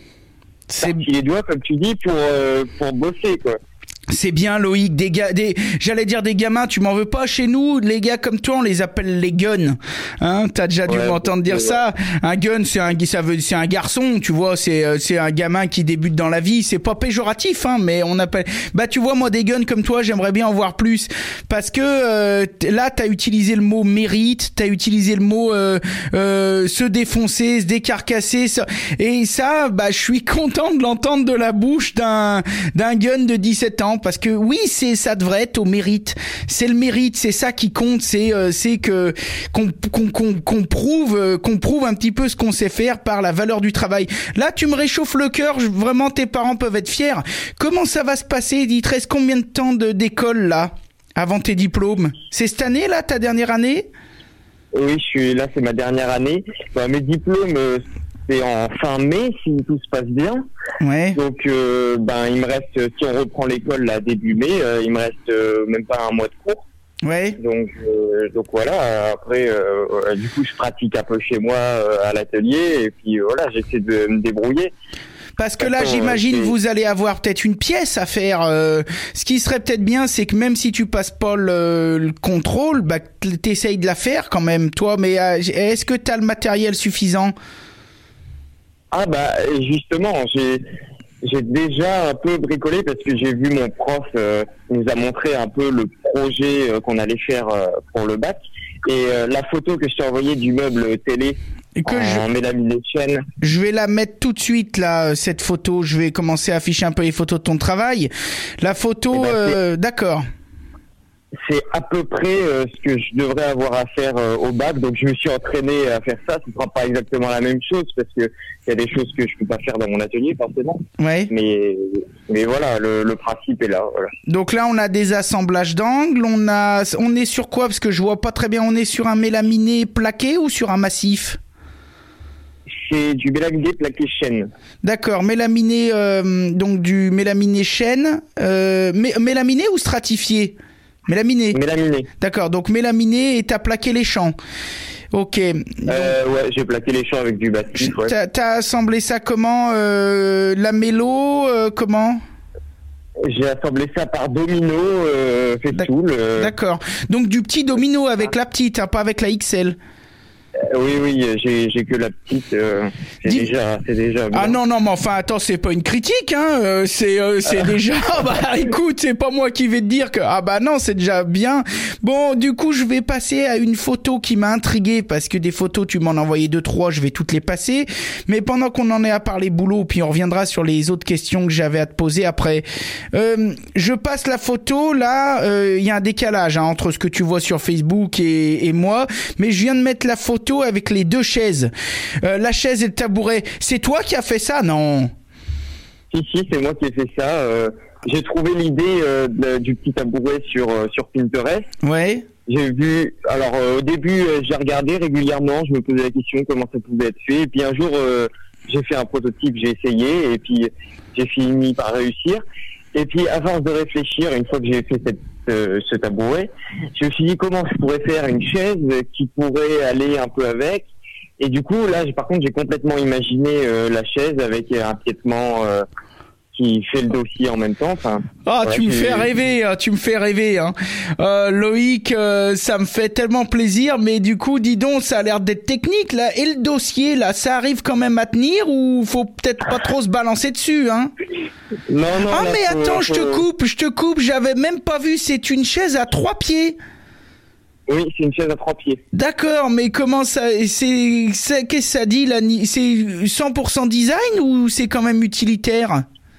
sorti les doigts, comme tu dis, pour, euh, pour bosser, quoi. C'est bien, Loïc, des gars, des, j'allais dire des gamins, tu m'en veux pas, chez nous, les gars comme toi, on les appelle les guns, hein, t'as déjà dû ouais, m'entendre dire ouais. ça, un gun, c'est un, ça veut, c'est un garçon, tu vois, c'est, c'est un gamin qui débute dans la vie, c'est pas péjoratif, hein, mais on appelle, bah, tu vois, moi, des guns comme toi, j'aimerais bien en voir plus, parce que, euh, là, t'as utilisé le mot mérite, t'as utilisé le mot, euh, euh, se défoncer, se décarcasser, ça, et ça, bah, je suis content de l'entendre de la bouche d'un, d'un gun de dix-sept ans. Parce que oui, c'est ça devrait être au mérite. C'est le mérite, c'est ça qui compte. C'est euh, c'est que qu'on qu'on qu'on qu'on prouve euh, qu'on prouve un petit peu ce qu'on sait faire par la valeur du travail. Là, tu me réchauffes le cœur. Je, vraiment, tes parents peuvent être fiers. Comment ça va se passer? Il te reste combien de temps de d'école là avant tes diplômes? C'est cette année là, ta dernière année? Oui, je suis là. C'est ma dernière année. Bah, mes diplômes. Euh... C'est en fin mai, si tout se passe bien. Ouais. Donc, euh, ben, il me reste, si on reprend l'école là début mai, euh, il me reste euh, même pas un mois de cours. Ouais. Donc, euh, donc voilà. Après, euh, du coup, je pratique un peu chez moi euh, à l'atelier et puis euh, voilà, j'essaie de me débrouiller. Parce que là, Attends, j'imagine, euh, vous allez avoir peut-être une pièce à faire. Euh, ce qui serait peut-être bien, c'est que même si tu passes pas le, le contrôle, bah, t'essayes de la faire quand même, toi. Mais euh, est-ce que t'as le matériel suffisant? Ah bah justement, j'ai j'ai déjà un peu bricolé parce que j'ai vu mon prof euh, nous a montré un peu le projet euh, qu'on allait faire euh, pour le bac et euh, la photo que je t'ai envoyée du meuble télé et que en je... mélaminé chêne. Je vais la mettre tout de suite là, cette photo. Je vais commencer à afficher un peu les photos de ton travail. La photo, ben, euh, d'accord. C'est à peu près euh, ce que je devrais avoir à faire euh, au bac, donc je me suis entraîné à faire ça. Ce sera pas exactement la même chose parce que il y a des choses que je peux pas faire dans mon atelier forcément. Ouais. Mais mais voilà, le, le principe est là. Voilà. Donc là, on a des assemblages d'angles. On a, on est sur quoi? Parce que je vois pas très bien. On est sur un mélaminé plaqué ou sur un massif? C'est du mélaminé plaqué chêne. D'accord, mélaminé euh, donc du mélaminé chêne, euh, mé- mélaminé ou stratifié? Mélaminé. Mélaminé. D'accord, donc mélaminé et t'as plaqué les champs. Ok. Euh, ouais, j'ai plaqué les champs avec du bâti. Ouais. T'as, t'as assemblé ça comment? euh, La mélo, euh, comment? J'ai assemblé ça par domino, euh, fait tout. Le... D'accord. Donc du petit domino avec ah. la petite, hein, pas avec la X L. Oui, oui, j'ai, j'ai que la petite. Euh, c'est Dis... déjà, c'est déjà. Bien. Ah non, non, mais enfin, attends, c'est pas une critique, hein. Euh, c'est, euh, c'est ah. déjà. Bah, écoute, c'est pas moi qui vais te dire que ah bah non, c'est déjà bien. Bon, du coup, je vais passer à une photo qui m'a intrigué parce que des photos, tu m'en as envoyé deux, trois, je vais toutes les passer. Mais pendant qu'on en est à parler boulot, puis on reviendra sur les autres questions que j'avais à te poser après. Euh, je passe la photo. Là, il euh, y a un décalage hein, entre ce que tu vois sur Facebook et, et moi, mais je viens de mettre la photo avec les deux chaises, euh, la chaise et le tabouret. C'est toi qui as fait ça, non? Si, si, c'est moi qui ai fait ça. Euh, j'ai trouvé l'idée euh, de, du petit tabouret sur euh, sur Pinterest. Ouais. J'ai vu. Alors euh, au début, euh, j'ai regardé régulièrement. Je me posais la question comment ça pouvait être fait. Et puis un jour, euh, j'ai fait un prototype, j'ai essayé, et puis j'ai fini par réussir. Et puis, à force de réfléchir, une fois que j'ai fait cette, euh, ce tabouret, je me suis dit comment je pourrais faire une chaise qui pourrait aller un peu avec. Et du coup, là, j'ai, par contre, j'ai complètement imaginé euh, la chaise avec un piétement euh, qui fait le dossier en même temps. Enfin, ah, voilà, tu me j'ai... fais rêver, hein, tu me fais rêver. Hein. Euh, Loïc, euh, ça me fait tellement plaisir, mais du coup, dis donc, ça a l'air d'être technique, là. Et le dossier, là, ça arrive quand même à tenir ou faut peut-être pas trop se balancer dessus, hein? Non, non. Ah, là, mais faut, attends, faut... je te coupe, je te coupe, j'avais même pas vu, c'est une chaise à trois pieds. Oui, c'est une chaise à trois pieds. D'accord, mais comment ça, c'est, c'est qu'est-ce que ça dit, là? C'est cent pour cent design ou c'est quand même utilitaire?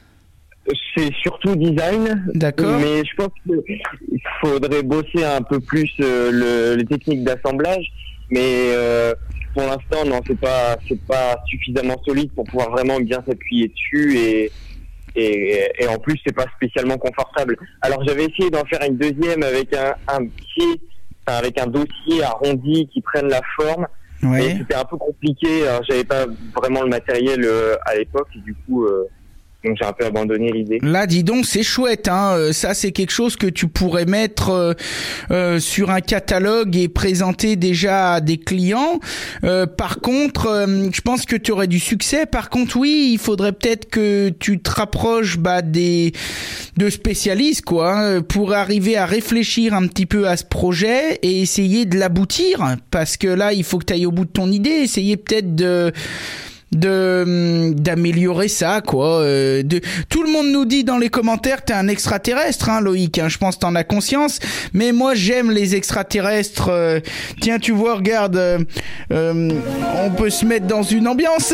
C'est surtout design. D'accord. Mais je pense qu'il faudrait bosser un peu plus euh, le, les techniques d'assemblage. Mais euh, pour l'instant, non, c'est pas, c'est pas suffisamment solide pour pouvoir vraiment bien s'appuyer dessus et, et, et en plus, c'est pas spécialement confortable. Alors, j'avais essayé d'en faire une deuxième avec un, un pied, enfin, avec un dossier arrondi qui prenne la forme. Ouais. Mais c'était un peu compliqué. Alors, j'avais pas vraiment le matériel euh, à l'époque et du coup. Euh, Donc j'ai un peu abandonné l'idée. Là, dis donc, c'est chouette, hein. Ça, c'est quelque chose que tu pourrais mettre euh, euh, sur un catalogue et présenter déjà à des clients. Euh, par contre, euh, je pense que tu aurais du succès. Par contre, oui, il faudrait peut-être que tu te rapproches bah, des de spécialistes, quoi, hein, pour arriver à réfléchir un petit peu à ce projet et essayer de l'aboutir. Parce que là, il faut que tu ailles au bout de ton idée. Essayer peut-être de de d'améliorer ça quoi euh, de tout le monde nous dit dans les commentaires que t'es un extraterrestre hein Loïc hein, je pense que t'en as conscience mais moi j'aime les extraterrestres euh, tiens tu vois regarde euh, euh, on peut se mettre dans une ambiance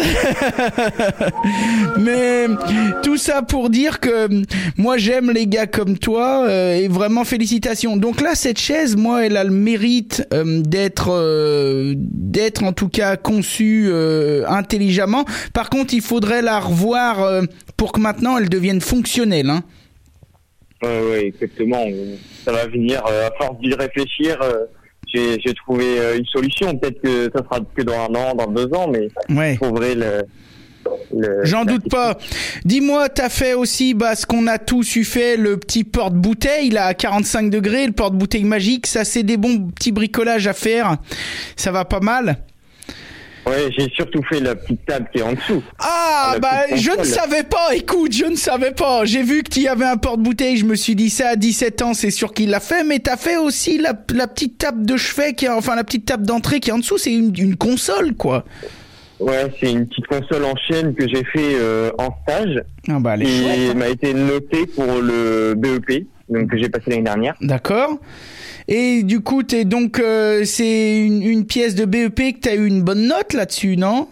mais tout ça pour dire que moi j'aime les gars comme toi euh, et vraiment félicitations. Donc là cette chaise moi elle a le mérite euh, d'être euh, d'être en tout cas conçue euh, intelligemment. Par contre, il faudrait la revoir euh, pour que maintenant elle devienne fonctionnelle. Hein. Ouais, ouais, exactement. Ça va venir euh, à force d'y réfléchir. Euh, j'ai, j'ai trouvé euh, une solution. Peut-être que ça sera que dans un an, dans deux ans, mais ouais. Je trouverai le. le J'en doute pas. Dis-moi, t'as fait aussi bah, ce qu'on a tous eu fait, le petit porte-bouteille là à quarante-cinq degrés, le porte-bouteille magique. Ça, c'est des bons petits bricolages à faire. Ça va pas mal. Ouais, j'ai surtout fait la petite table qui est en dessous. Ah, bah, je ne savais pas, écoute, je ne savais pas. J'ai vu que tu avais un porte-bouteille, je me suis dit ça à dix-sept ans, c'est sûr qu'il l'a fait, mais t'as fait aussi la, la petite table de chevet qui est, enfin, la petite table d'entrée qui est en dessous, c'est une, une console, quoi. Ouais, c'est une petite console en chaîne que j'ai fait euh, en stage. Ah, bah, elle est et chouette, hein. M'a été notée pour le B E P, donc que j'ai passé l'année dernière. D'accord. Et du coup, t'es donc euh, c'est une, une pièce de B E P que t'as eu une bonne note là-dessus, non?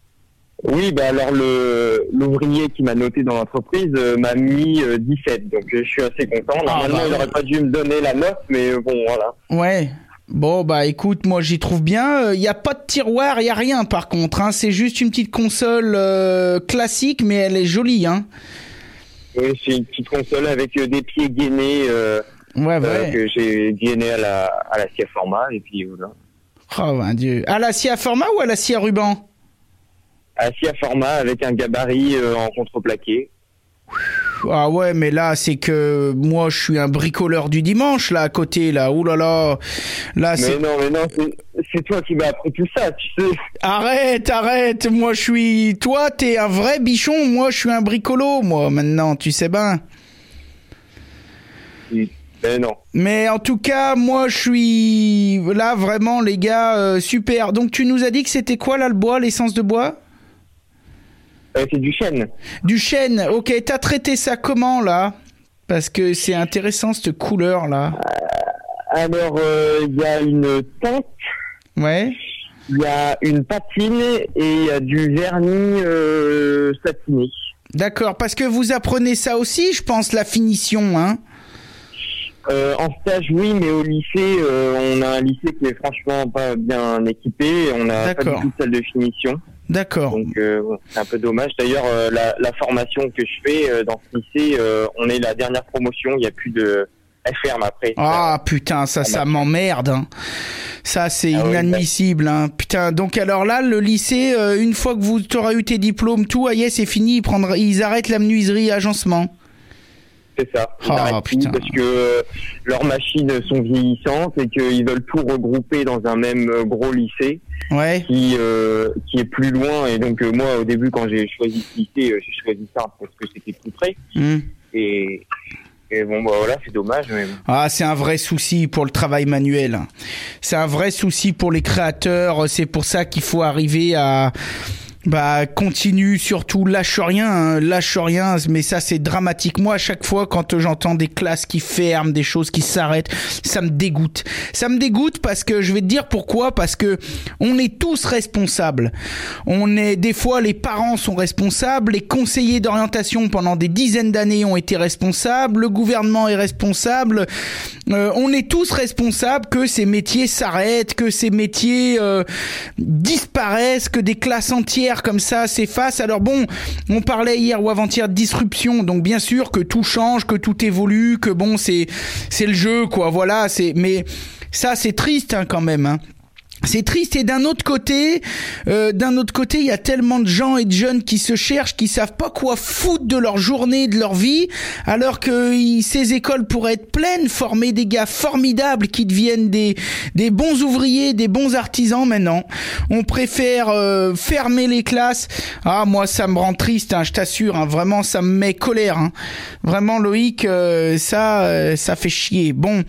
Oui, bah alors le l'ouvrier qui m'a noté dans l'entreprise euh, m'a mis euh, dix-sept, donc euh, je suis assez content. Normalement, ah bah, il n'aurait pas dû me donner la note, mais euh, bon, voilà. Ouais. Bon, bah écoute, moi j'y trouve bien. Il euh, n'y a pas de tiroir, il n'y a rien par contre. Hein. C'est juste une petite console euh, classique, mais elle est jolie. Hein. Oui, c'est une petite console avec euh, des pieds gainés. Euh... Ouais, ouais. Euh, que j'ai gainé à la, à la scie à format, et puis voilà. Oh, mon Dieu. À la scie à format ou à la scie à ruban? À la scie à format avec un gabarit euh, en contreplaqué. Ah ouais, mais là, c'est que moi, je suis un bricoleur du dimanche, là, à côté, là. Ouh là là. Là, mais c'est... non, mais non, c'est, c'est toi qui m'as appris tout ça, tu sais. Arrête, arrête. Moi, je suis... Toi, t'es un vrai bichon. Moi, je suis un bricolo, moi, maintenant, tu sais bien. Oui. Mais non. Mais en tout cas, moi, je suis là vraiment, les gars, euh, super. Donc, tu nous as dit que c'était quoi là le bois, l'essence de bois? euh, C'est du chêne. Du chêne. Ok. T'as traité ça comment là? Parce que c'est intéressant cette couleur là. Euh, alors, il euh, y a une teinte. Ouais. Il y a une patine et il y a du vernis euh, satiné. D'accord, parce que vous apprenez ça aussi, je pense, la finition, hein. Euh, en stage, oui, mais au lycée, euh, on a un lycée qui est franchement pas bien équipé. On a D'accord. pas du tout de salle de finition. D'accord. Donc, euh, c'est un peu dommage. D'ailleurs, euh, la, la formation que je fais euh, dans ce lycée, euh, on est la dernière promotion. Il n'y a plus de... Elle ferme après. Ah putain, ça, ça m'emmerde. Hein. Ça, c'est ah, inadmissible. Oui, hein. Putain, donc alors là, le lycée, euh, une fois que vous aurez eu tes diplômes, tout, ah yeah, c'est fini, ils, prendront, ils arrêtent la menuiserie, agencement. C'est ça. Ils Ah, arrêtent putain. tout parce que euh, leurs machines sont vieillissantes et qu'ils veulent tout regrouper dans un même euh, gros lycée Ouais. qui euh, qui est plus loin. Et donc euh, moi, au début, quand j'ai choisi ce lycée, euh, j'ai choisi ça parce que c'était plus près. Mmh. Et Et bon, bah voilà, c'est dommage. Mais... Ah, c'est un vrai souci pour le travail manuel. C'est un vrai souci pour les créateurs. C'est pour ça qu'il faut arriver à... Bah, continue, surtout, lâche rien, hein, lâche rien, mais ça, c'est dramatique. Moi, à chaque fois, quand j'entends des classes qui ferment, des choses qui s'arrêtent, ça me dégoûte. Ça me dégoûte parce que, je vais te dire pourquoi, parce que on est tous responsables. On est, des fois, les parents sont responsables, les conseillers d'orientation pendant des dizaines d'années ont été responsables, le gouvernement est responsable, euh, on est tous responsables que ces métiers s'arrêtent, que ces métiers euh, disparaissent, que des classes entières comme ça s'efface. Alors bon, on parlait hier ou avant-hier de disruption, donc bien sûr que tout change, que tout évolue, que bon, c'est c'est le jeu, quoi. Voilà, c'est mais ça c'est triste hein, quand même. Hein. C'est triste et d'un autre côté, euh, d'un autre côté, il y a tellement de gens et de jeunes qui se cherchent, qui savent pas quoi foutre de leur journée, de leur vie, alors que y, ces écoles pourraient être pleines, former des gars formidables qui deviennent des des bons ouvriers, des bons artisans. Maintenant, on préfère euh, fermer les classes. Ah moi, ça me rend triste, hein, je t'assure. Hein, vraiment, ça me met colère. Hein. Vraiment, Loïc, euh, ça, euh, ça fait chier. Bon,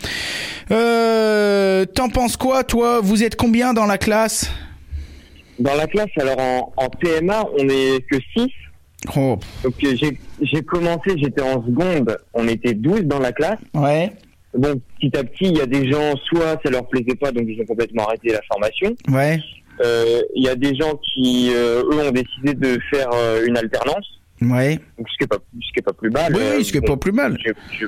euh, t'en penses quoi, toi? Vous êtes combien dans la classe? Dans la classe, alors en, en T M A, on est que six. Oh. Donc j'ai, j'ai commencé, j'étais en seconde, on était douze dans la classe. Ouais. Bon, petit à petit, il y a des gens, soit ça leur plaisait pas, donc ils ont complètement arrêté la formation. Ouais. Euh, il y a des gens qui, euh, eux, ont décidé de faire euh, une alternance. Ouais. Donc ce qui est pas, ce qui est pas plus mal. Oui, euh, ce qui est bon, pas plus mal. Je, je...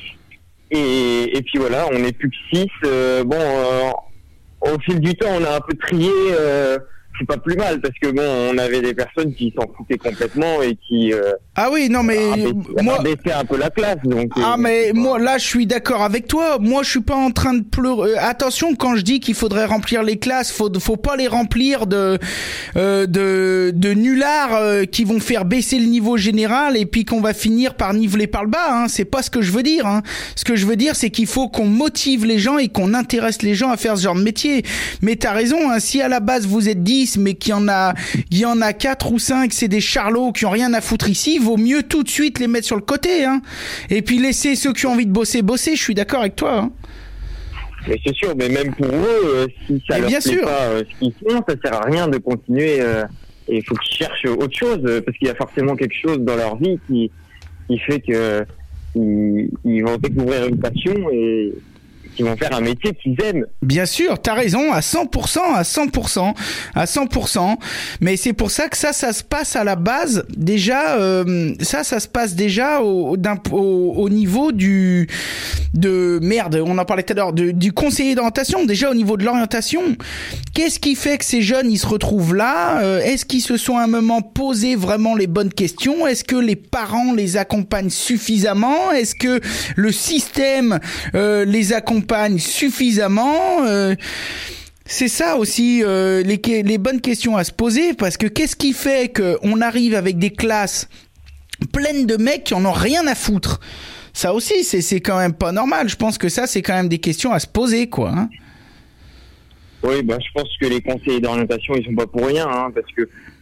Et, et puis voilà, on n'est plus que six. Euh, bon. Euh, Au fil du temps, on a un peu trié, euh, c'est pas plus mal, parce que bon, on avait des personnes qui s'en foutaient complètement et qui... Euh, ah oui, non mais moi... abaissaient un peu la classe, donc... Ah euh, mais moi, là, je suis d'accord avec toi. Moi, je suis pas en train de pleurer. Euh, attention, quand je dis qu'il faudrait remplir les classes, faut, faut pas les remplir de euh, de, de nullards euh, qui vont faire baisser le niveau général et puis qu'on va finir par niveler par le bas. Hein. C'est pas ce que je veux dire. Hein. Ce que je veux dire, c'est qu'il faut qu'on motive les gens et qu'on intéresse les gens à faire ce genre de métier. Mais t'as raison, hein, si à la base vous êtes dix, mais qu'il y en a, il y en a quatre ou cinq, c'est des charlots qui ont rien à foutre ici, vaut mieux tout de suite les mettre sur le côté, hein. Et puis laisser ceux qui ont envie de bosser, bosser, je suis d'accord avec toi, hein. Mais c'est sûr, mais même pour eux, euh, si ça mais leur bien plaît sûr. pas euh, ce qu'ils font, ça sert à rien de continuer, euh, et il faut qu'ils cherchent autre chose, euh, parce qu'il y a forcément quelque chose dans leur vie qui, qui fait que ils, ils vont découvrir une passion et qui vont faire un métier qu'ils aiment. Bien sûr, t'as raison, à cent pour cent, à cent pour cent, à cent pour cent. Mais c'est pour ça que ça, ça se passe à la base, déjà, euh, ça, ça se passe déjà au, d'un, au, au niveau du, de, merde, on en parlait tout à l'heure, de, du conseiller d'orientation, déjà au niveau de l'orientation. Qu'est-ce qui fait que ces jeunes, ils se retrouvent là? euh, Est-ce qu'ils se sont à un moment posé vraiment les bonnes questions? Est-ce que les parents les accompagnent suffisamment? Est-ce que le système euh, les accompagne suffisamment? euh, C'est ça aussi euh, les, les bonnes questions à se poser, parce que qu'est-ce qui fait qu'on arrive avec des classes pleines de mecs qui en ont rien à foutre? Ça aussi, c'est, c'est quand même pas normal. Je pense que ça, c'est quand même des questions à se poser, quoi. Hein. Oui, bah, je pense que les conseillers d'orientation, ils sont pas pour rien, hein, parce que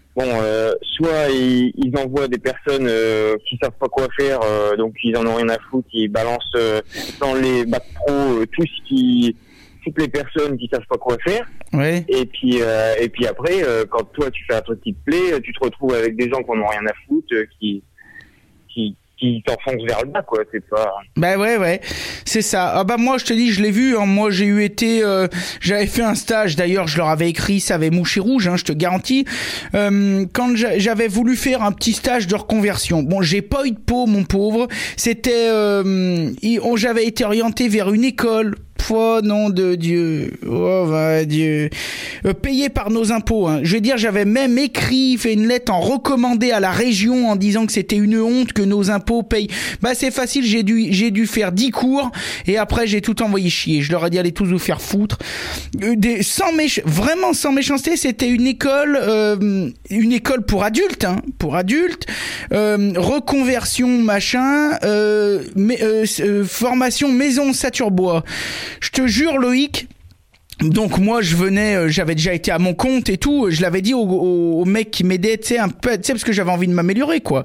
bon, euh, soit ils, ils envoient des personnes euh, qui savent pas quoi faire, euh, donc ils en ont rien à foutre, ils balancent euh, dans les bacs pro euh, tout ce qui, toutes les personnes qui savent pas quoi faire. Ouais. Et puis, euh, et puis après, euh, quand toi tu fais un truc qui te plaît, tu te retrouves avec des gens qui en ont rien à foutre, euh, qui, qui qui t'enfonce vers le bas, quoi. C'est pas. Bah ouais, ouais, c'est ça. Ah bah moi, je te dis, je l'ai vu. Hein. Moi, j'ai eu été, euh, j'avais fait un stage. D'ailleurs, je leur avais écrit, ça avait mouché rouge. Hein, je te garantis. Euh, quand j'avais voulu faire un petit stage de reconversion. Bon, j'ai pas eu de peau, mon pauvre. C'était, euh, j'avais été orienté vers une école. Oh nom de Dieu, oh va Dieu, euh, payé par nos impôts. Hein. Je veux dire, j'avais même écrit, fait une lettre en recommandé à la région en disant que c'était une honte que nos impôts payent. Bah c'est facile, j'ai dû, j'ai dû faire dix cours et après j'ai tout envoyé chier. Je leur ai dit allez tous vous faire foutre. Euh, des, sans méch- vraiment sans méchanceté, c'était une école, euh, une école pour adultes, hein, pour adultes, euh, reconversion machin, euh, mais, euh, euh, formation maison Saturbois. Je te jure, Loïc. Donc moi je venais, j'avais déjà été à mon compte et tout, je l'avais dit au, au, au mec qui m'aidait, tu sais un peu, tu sais parce que j'avais envie de m'améliorer quoi.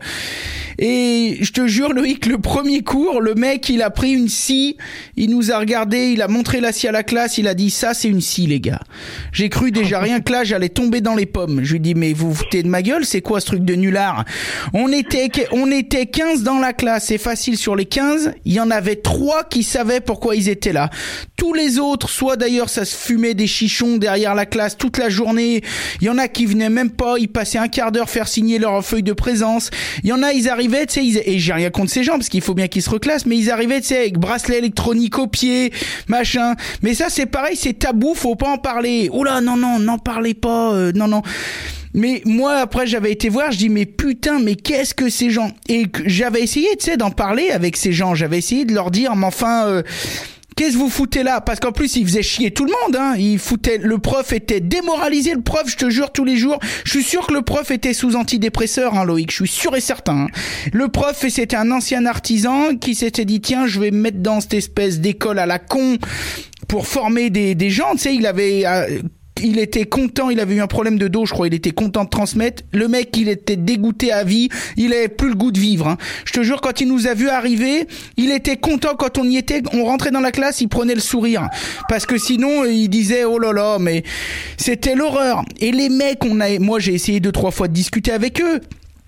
Et je te jure Loïc, le premier cours, le mec il a pris une scie, il nous a regardé, il a montré la scie à la classe, il a dit ça c'est une scie les gars. J'ai cru déjà rien que là j'allais tomber dans les pommes. Je lui dis mais vous vous foutez de ma gueule, c'est quoi ce truc de nulard? On était on était quinze dans la classe, c'est facile sur les quinze, il y en avait trois qui savaient pourquoi ils étaient là. Tous les autres, soit d'ailleurs ça se fumaient des chichons derrière la classe toute la journée. Il y en a qui venaient même pas, ils passaient un quart d'heure faire signer leur feuille de présence. Il y en a, ils arrivaient, tu sais, ils... et j'ai rien contre ces gens parce qu'il faut bien qu'ils se reclassent, mais ils arrivaient, tu sais, avec bracelet électronique au pied, machin. Mais ça, c'est pareil, c'est tabou, faut pas en parler. Oh là, non, non, n'en parlez pas, euh, non, non. Mais moi, après, j'avais été voir, je dis, mais putain, mais qu'est-ce que ces gens... Et j'avais essayé, tu sais, d'en parler avec ces gens. J'avais essayé de leur dire, mais enfin... Euh... Qu'est-ce que vous foutez là? Parce qu'en plus, il faisait chier tout le monde, hein. Il foutait, le prof était démoralisé, le prof, je te jure, tous les jours. Je suis sûr que le prof était sous antidépresseur, hein, Loïc. Je suis sûr et certain, hein. Le prof, c'était un ancien artisan qui s'était dit, tiens, je vais me mettre dans cette espèce d'école à la con pour former des, des gens. Tu sais, il avait, euh, il était content, il avait eu un problème de dos, je crois, il était content de transmettre. Le mec, il était dégoûté à vie, il avait plus le goût de vivre, hein. Je te jure, quand il nous a vu arriver, il était content quand on y était, on rentrait dans la classe, il prenait le sourire. Parce que sinon, il disait, oh là là, mais c'était l'horreur. Et les mecs, on a, moi, j'ai essayé deux, trois fois de discuter avec eux.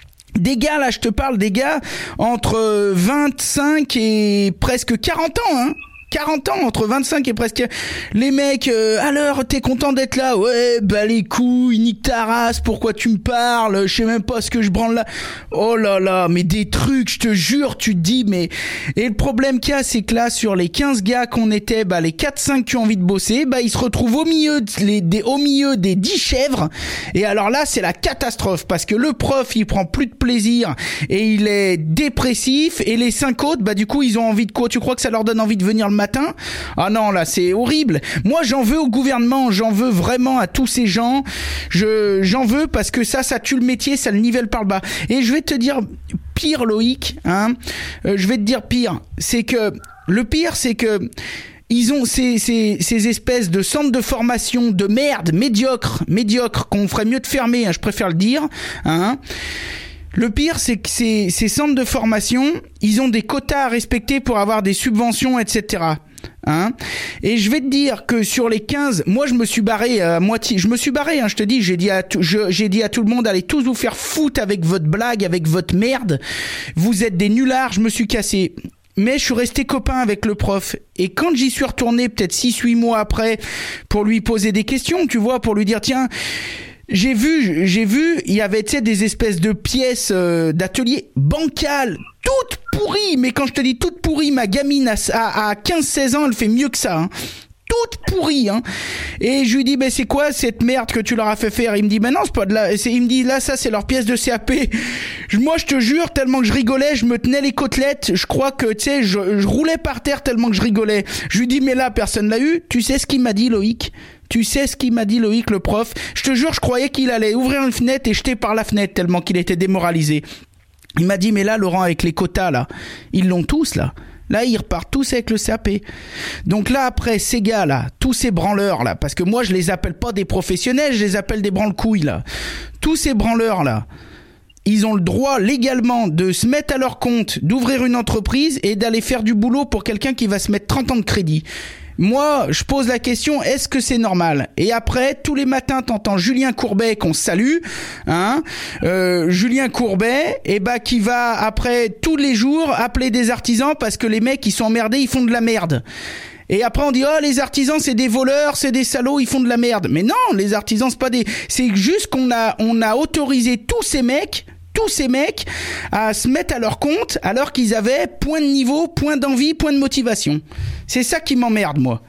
Des gars, là, je te parle des gars entre vingt-cinq et presque quarante ans, hein. quarante ans, entre vingt-cinq et presque... Les mecs, euh, alors, t'es content d'être là? Ouais, bah les couilles, nique ta race, pourquoi tu me parles? Je sais même pas ce que je branle là. Oh là là, mais des trucs, je te jure, tu te dis, mais... Et le problème qu'il y a, c'est que là, sur les quinze gars qu'on était, bah les quatre cinq qui ont envie de bosser, bah ils se retrouvent au milieu, de, les, des, au milieu des dix chèvres. Et alors là, c'est la catastrophe, parce que le prof, il prend plus de plaisir, et il est dépressif, et les cinq autres, bah du coup, ils ont envie de quoi? Tu crois que ça leur donne envie de venir le matin? Ah non, là c'est horrible. Moi j'en veux au gouvernement, j'en veux vraiment à tous ces gens. Je j'en veux parce que ça ça tue le métier, ça le nivelle par le bas. Et je vais te dire pire, Loïc, hein. Euh, je vais te dire pire, c'est que le pire c'est que ils ont ces, ces, ces espèces de centres de formation de merde, médiocres, médiocres, qu'on ferait mieux de fermer, hein, je préfère le dire, hein. Le pire, c'est que ces, ces centres de formation, ils ont des quotas à respecter pour avoir des subventions, et cetera. Hein? Et je vais te dire que sur les quinze, moi je me suis barré à moitié, je me suis barré, hein, je te dis, j'ai dit à tout, je, j'ai dit à tout le monde, allez tous vous faire foutre avec votre blague, avec votre merde. Vous êtes des nullards, je me suis cassé. Mais je suis resté copain avec le prof. Et quand j'y suis retourné, peut-être six huit mois après, pour lui poser des questions, tu vois, pour lui dire, tiens, J'ai vu, j'ai vu, il y avait, tu sais, des espèces de pièces euh, d'atelier bancales, toutes pourries. Mais quand je te dis toutes pourries, ma gamine à, à, à quinze seize ans, elle fait mieux que ça, hein. Toute pourrie, hein. Et je lui dis, ben, c'est quoi cette merde que tu leur as fait faire? Il me dit, ben non, c'est pas de la, c'est, il me dit, là, ça, c'est leur pièce de C A P. Je, moi, je te jure, tellement que je rigolais, je me tenais les côtelettes, je crois que, tu sais, je, je roulais par terre tellement que je rigolais. Je lui dis, mais là, personne l'a eu. Tu sais ce qu'il m'a dit, Loïc? Tu sais ce qu'il m'a dit, Loïc, le prof? Je te jure, je croyais qu'il allait ouvrir une fenêtre et jeter par la fenêtre tellement qu'il était démoralisé. Il m'a dit, mais là, Laurent, avec les quotas, là, ils l'ont tous, là. Là, ils repartent tous avec le C A P. Donc là, après, ces gars-là, tous ces branleurs-là, parce que moi, je les appelle pas des professionnels, je les appelle des branle-couilles, là. Tous ces branleurs-là, ils ont le droit légalement de se mettre à leur compte, d'ouvrir une entreprise et d'aller faire du boulot pour quelqu'un qui va se mettre trente ans de crédit. Moi, je pose la question, est-ce que c'est normal ? Et après, tous les matins, t'entends Julien Courbet qu'on salue, hein, euh, Julien Courbet, et bah qui va après tous les jours appeler des artisans parce que les mecs ils sont emmerdés, ils font de la merde. Et après on dit oh les artisans c'est des voleurs, c'est des salauds, ils font de la merde. Mais non, les artisans c'est pas des, c'est juste qu'on a on a autorisé tous ces mecs. tous ces mecs à se mettre à leur compte alors qu'ils avaient point de niveau, point d'envie, point de motivation. C'est ça qui m'emmerde, moi.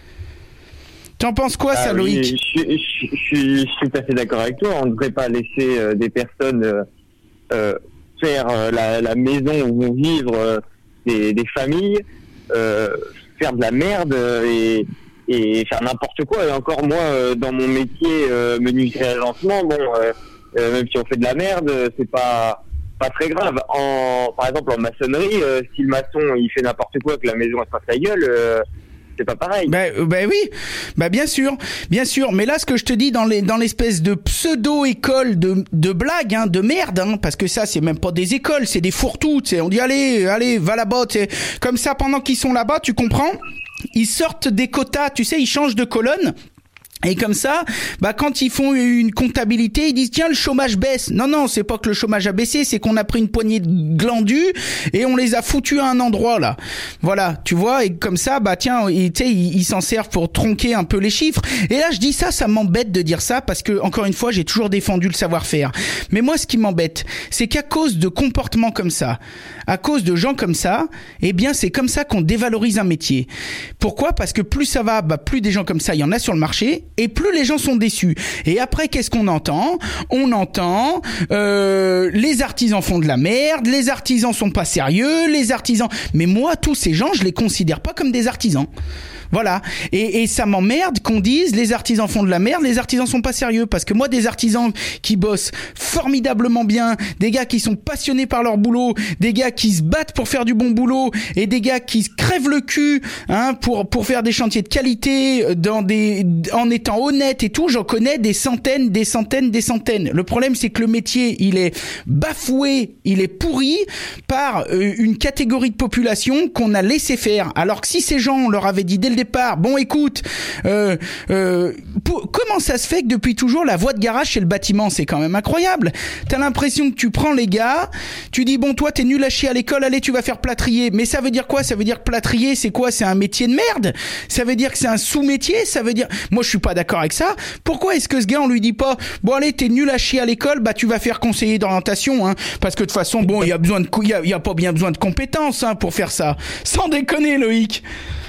T'en penses quoi, ah, ça, oui, Loïc ? je, je, je, je, suis, je suis tout à fait d'accord avec toi. On ne devrait pas laisser euh, des personnes euh, euh, faire euh, la, la maison où vont vivre euh, des, des familles, euh, faire de la merde et, et faire n'importe quoi. Et encore moi, euh, dans mon métier euh, menuiserie à lancement, bon... Euh, Euh, même si on fait de la merde, c'est pas pas très grave. En par exemple en maçonnerie, euh, si le maçon il fait n'importe quoi, que la maison elle se passe la gueule, euh, c'est pas pareil. Bah, bah oui, bah bien sûr, bien sûr. Mais là, ce que je te dis dans les dans l'espèce de pseudo école de de blagues, hein, de merde, hein, parce que ça c'est même pas des écoles, c'est des fourre-tout. Tu sais, on dit allez, allez, va là-bas. Tu sais. Comme ça, pendant qu'ils sont là-bas, tu comprends ? Ils sortent des quotas, tu sais, ils changent de colonne. Et comme ça, bah quand ils font une comptabilité, ils disent tiens le chômage baisse. Non non, c'est pas que le chômage a baissé, c'est qu'on a pris une poignée de glandus et on les a foutus à un endroit là. Voilà, tu vois, et comme ça, bah tiens, tu sais, ils, ils s'en servent pour tronquer un peu les chiffres. Et là, je dis ça, ça m'embête de dire ça parce que encore une fois, j'ai toujours défendu le savoir-faire. Mais moi, ce qui m'embête, c'est qu'à cause de comportements comme ça, à cause de gens comme ça, eh bien, c'est comme ça qu'on dévalorise un métier. Pourquoi ? Parce que plus ça va, bah plus des gens comme ça, il y en a sur le marché. Et plus les gens sont déçus. Et après, qu'est-ce qu'on entend ? On entend euh, les artisans font de la merde, les artisans sont pas sérieux, les artisans... Mais moi, tous ces gens, je les considère pas comme des artisans. Voilà. Et, et ça m'emmerde qu'on dise les artisans font de la merde, les artisans sont pas sérieux. Parce que moi, des artisans qui bossent formidablement bien, des gars qui sont passionnés par leur boulot, des gars qui se battent pour faire du bon boulot et des gars qui se crèvent le cul hein, pour pour faire des chantiers de qualité dans des en étant honnêtes et tout, j'en connais des centaines, des centaines, des centaines. Le problème, c'est que le métier, il est bafoué, il est pourri par euh, une catégorie de population qu'on a laissé faire. Alors que si ces gens, on leur avait dit dès le départ, bon écoute, euh, euh, pour, comment ça se fait que depuis toujours la voie de garage chez le bâtiment, c'est quand même incroyable. T'as l'impression que tu prends les gars, tu dis bon toi t'es nul à chier à l'école, allez tu vas faire plâtrier. Mais ça veut dire quoi ? Ça veut dire que plâtrier c'est quoi ? C'est un métier de merde ? Ça veut dire que c'est un sous-métier ? Ça veut dire... Moi je suis pas d'accord avec ça. Pourquoi est-ce que ce gars on lui dit pas bon allez t'es nul à chier à l'école, bah tu vas faire conseiller d'orientation hein, parce que de toute façon bon il y a besoin de il y a, y a pas bien besoin de compétences hein, pour faire ça. Sans déconner Loïc.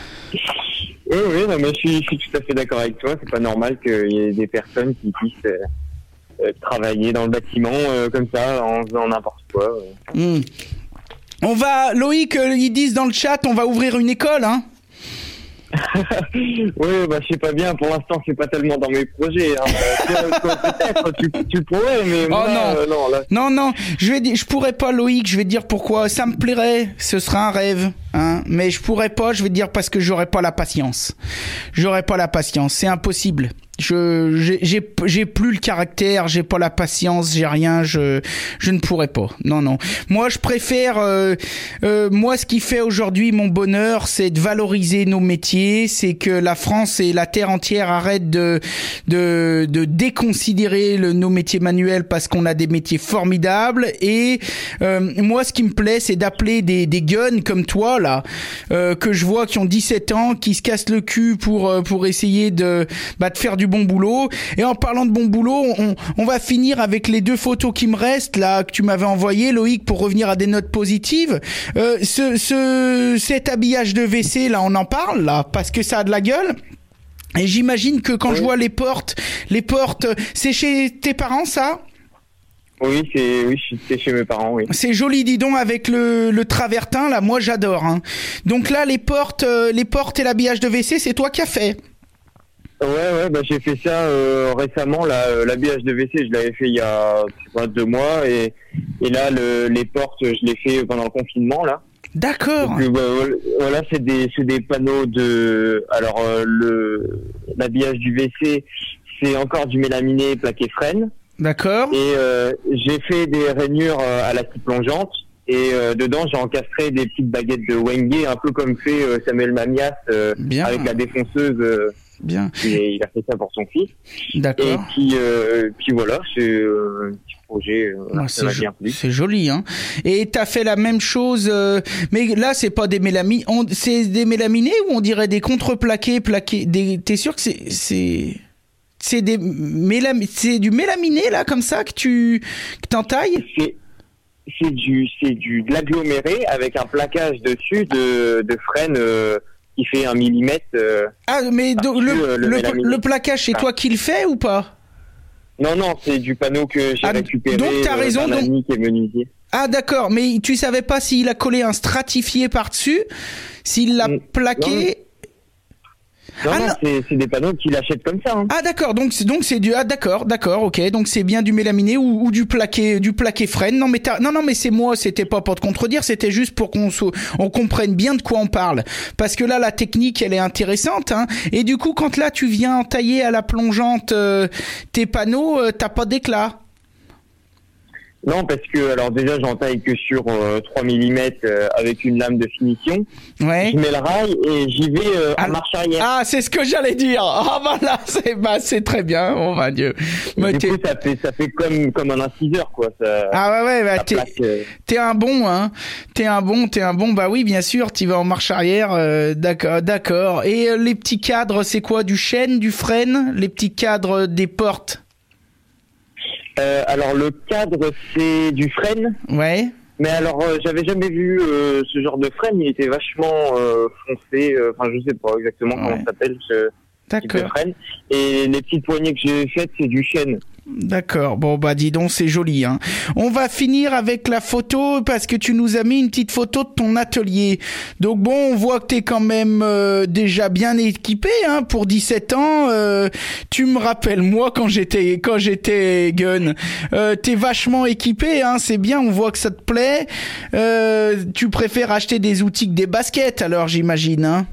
Oui, oui, non, mais je suis, je suis tout à fait d'accord avec toi. C'est pas normal qu'il y ait des personnes qui puissent euh, euh, travailler dans le bâtiment euh, comme ça, en faisant n'importe quoi. Ouais. Mmh. On va, Loïc, euh, ils disent dans le chat, on va ouvrir une école, hein. Oui, bah je sais pas bien. Pour l'instant, c'est pas tellement dans mes projets. Hein. Peut-être, tu, tu pourrais, mais moi, oh non, euh, non, là... non, non. Je vais dire, je pourrais pas, Loïc. Je vais te dire pourquoi. Ça me plairait. Ce sera un rêve, hein. Mais je pourrais pas. Je vais te dire parce que j'aurais pas la patience. J'aurais pas la patience. C'est impossible. Je, j'ai, j'ai, j'ai plus le caractère, j'ai pas la patience, j'ai rien, je, je ne pourrais pas. Non, non. Moi, je préfère, euh, euh, moi, ce qui fait aujourd'hui mon bonheur, c'est de valoriser nos métiers, c'est que la France et la terre entière arrêtent de, de, de déconsidérer le, nos métiers manuels parce qu'on a des métiers formidables. Et euh, moi, ce qui me plaît, c'est d'appeler des, des guns comme toi là, euh, que je vois qui ont dix-sept ans, qui se cassent le cul pour, pour essayer de, bah, de faire du bon boulot. Et en parlant de bon boulot, on, on va finir avec les deux photos qui me restent là que tu m'avais envoyées, Loïc, pour revenir à des notes positives. Euh, ce, ce, cet habillage de W C là, on en parle là parce que ça a de la gueule. Et j'imagine que quand oui. je vois les portes, les portes, c'est chez tes parents ça ? Oui, c'est oui, c'est chez mes parents, oui. C'est joli, dis donc, avec le, le travertin là. Moi, j'adore. Hein. Donc là, les portes, euh, les portes et l'habillage de W C, c'est toi qui as fait. Ouais, ouais, bah j'ai fait ça euh, récemment. Là, euh, l'habillage de W C, je l'avais fait il y a je sais pas, deux mois, et et là, le, les portes, je l'ai fait pendant le confinement là. D'accord. Donc, euh, bah, voilà, c'est des, c'est des panneaux de. Alors euh, le l'habillage du W C, c'est encore du mélaminé plaqué frêne. D'accord. Et euh, j'ai fait des rainures euh, à la scie plongeante. Et euh, dedans, j'ai encastré des petites baguettes de Wenge, un peu comme fait euh, Samuel Mamias euh, avec la défonceuse. Euh, Bien. Et il a fait ça pour son fils. D'accord. Et puis, euh, puis voilà, c'est euh, un petit projet. Euh, ouais, ça c'est, jo- c'est joli, hein. Et t'as fait la même chose, euh, mais là, c'est pas des mélaminés, on, c'est des mélaminés ou on dirait des contreplaqués, plaqués. Des, t'es sûr que c'est, c'est, c'est des mélam, c'est du mélaminé là, comme ça que tu, que t'entailles? C'est c'est du c'est du de l'aggloméré avec un plaquage dessus de de frêne euh, qui fait un millimètre. Euh, ah mais do, le, euh, le, le, le plaquage c'est ah. toi qui le fais ou pas? Non non, c'est du panneau que j'ai ah, récupéré. Donc t'as euh, raison. D'un donc... ami qui est menuisier. Ah d'accord, mais tu savais pas s'il a collé un stratifié par dessus, s'il l'a mmh. plaqué. Non. Non, ah, non, non. C'est, c'est des panneaux qu'il achète comme ça. Hein. Ah d'accord, donc c'est donc c'est du ah d'accord, d'accord, ok, donc c'est bien du mélaminé ou, ou du plaqué, du plaqué frêne. Non mais t'as, non non mais c'est moi, c'était pas pour te contredire, c'était juste pour qu'on so, on comprenne bien de quoi on parle, parce que là la technique elle est intéressante, hein. Et du coup quand là tu viens entailler à la plongeante euh, tes panneaux, euh, t'as pas d'éclat. Non, parce que alors déjà j'entaille que sur euh, trois millimètres euh, avec une lame de finition. Ouais. Je mets le rail et j'y vais euh, ah, en marche arrière. Ah, c'est ce que j'allais dire. Ah bah là, c'est bah c'est très bien. Oh mon Dieu. Mais du coup, ça fait ça fait comme comme un inciseur quoi. Ça, ah ouais ouais. Bah, t'es plaque, euh... t'es un bon hein. T'es un bon t'es un bon. Bah oui bien sûr. Tu vas en marche arrière. Euh, d'accord d'accord. Et euh, les petits cadres, c'est quoi? Du chêne, du frêne? Les petits cadres des portes. Euh, alors le cadre c'est du frêne. Ouais. Mais alors euh, j'avais jamais vu euh, ce genre de frêne. Il était vachement euh, foncé. Enfin euh, je sais pas exactement ouais. comment ça s'appelle ce type de frêne. Et les petites poignées que j'ai faites c'est du chêne. D'accord. Bon bah dis donc c'est joli hein. On va finir avec la photo parce que tu nous as mis une petite photo de ton atelier. Donc bon on voit que t'es quand même euh, déjà bien équipé hein pour dix-sept ans. Euh, tu me rappelles moi quand j'étais quand j'étais gun. Euh, t'es vachement équipé hein. C'est bien. On voit que ça te plaît. Euh, tu préfères acheter des outils que des baskets alors j'imagine hein.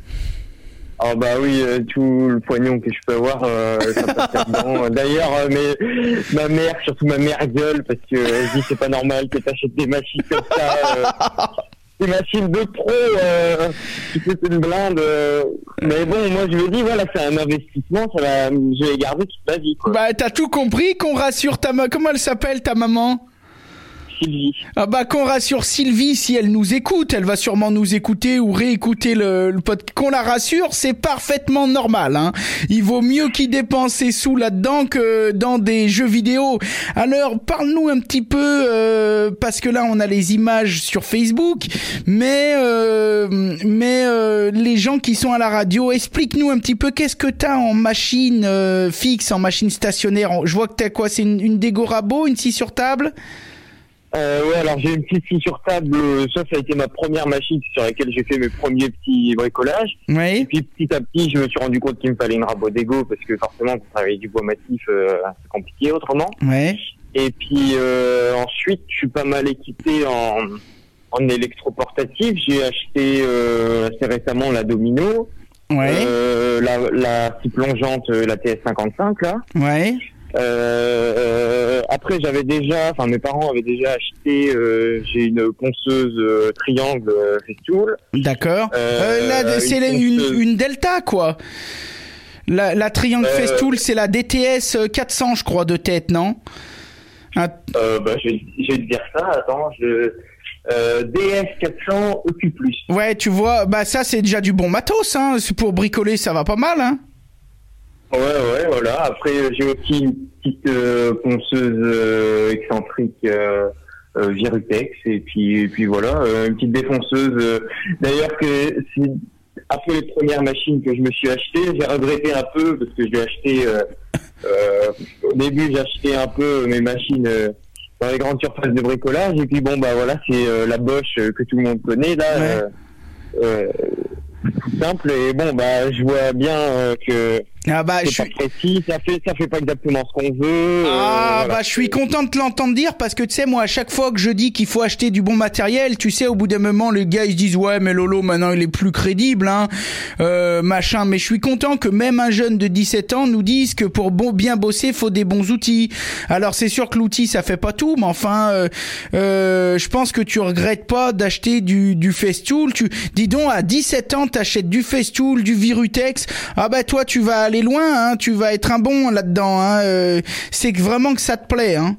Ah bah oui, euh, tout le poignon que je peux avoir, euh, ça passe là-dedans. D'ailleurs, euh, mais, ma mère, surtout ma mère gueule, parce que elle dit c'est pas normal que t'achètes des machines comme ça, euh, des machines de pro, euh, tu fais une blinde. Euh, mais bon, moi je me dis, voilà, c'est un investissement, ça va, je vais garder toute ma vie. Quoi. Bah t'as tout compris, qu'on rassure ta maman, comment elle s'appelle ta maman? Sylvie. Ah bah qu'on rassure Sylvie si elle nous écoute, elle va sûrement nous écouter ou réécouter le, le podcast. Qu'on la rassure, c'est parfaitement normal. Hein. Il vaut mieux qu'il dépense ses sous là-dedans que dans des jeux vidéo. Alors parle-nous un petit peu, euh, parce que là on a les images sur Facebook, mais euh, mais euh, les gens qui sont à la radio, explique-nous un petit peu qu'est-ce que t'as en machine euh, fixe, en machine stationnaire. Je vois que t'as quoi, c'est une, une Dego Rabo, une scie sur table? Euh, ouais, alors j'ai une petite scie sur table, euh, ça, ça a été ma première machine sur laquelle j'ai fait mes premiers petits bricolages. Oui. Et puis petit à petit, je me suis rendu compte qu'il me fallait une Rabo Dego parce que forcément, pour travailler du bois massif, euh, c'est compliqué autrement. Ouais. Et puis euh, ensuite, je suis pas mal équipé en, en électroportatif. J'ai acheté euh, assez récemment la Domino, ouais. euh, la, la scie plongeante, la T S cinquante-cinq là. Ouais. Euh, euh, après j'avais déjà, enfin mes parents avaient déjà acheté, euh, j'ai une ponceuse euh, triangle euh, Festool. D'accord. Euh, euh, là, c'est une, ponceuse... une, une Delta quoi. La, la triangle euh, Festool, c'est la D T S quatre cents je crois de tête, non? Un... Euh, bah je vais, je vais te dire ça. Attends, je euh, D S quatre cents O Q plus. Ouais, tu vois, bah ça c'est déjà du bon matos, hein. Pour bricoler, ça va pas mal, hein. Ouais, ouais, voilà. Après, j'ai aussi une petite euh, ponceuse euh, excentrique euh, euh, Virutex, et puis, et puis voilà, euh, une petite défonceuse. Euh, d'ailleurs, que c'est, après les premières machines que je me suis achetées, j'ai regretté un peu parce que je l'ai acheté. Euh, euh, au début, j'ai acheté un peu mes machines euh, dans les grandes surfaces de bricolage, et puis bon, bah voilà, c'est euh, la Bosch euh, que tout le monde connaît là. Ouais. Euh, euh, tout simple, et bon, bah je vois bien euh, que Ah bah, c'est je pas suis... précis, ça fait, ça fait pas exactement ce qu'on veut. Ah euh, voilà. bah je suis content de te l'entendre dire parce que tu sais moi à chaque fois que je dis qu'il faut acheter du bon matériel, tu sais au bout d'un moment les gars ils se disent ouais mais Lolo maintenant il est plus crédible hein euh, machin, mais je suis content que même un jeune de dix-sept ans nous dise que pour bon bien bosser faut des bons outils. Alors c'est sûr que l'outil ça fait pas tout, mais enfin euh, euh, je pense que tu regrettes pas d'acheter du du Festool. Tu dis donc à dix-sept ans t'achètes du Festool, du Virutex. Ah bah toi tu vas aller loin, hein, tu vas être un bon là-dedans. Hein, euh, c'est que vraiment que ça te plaît. Hein.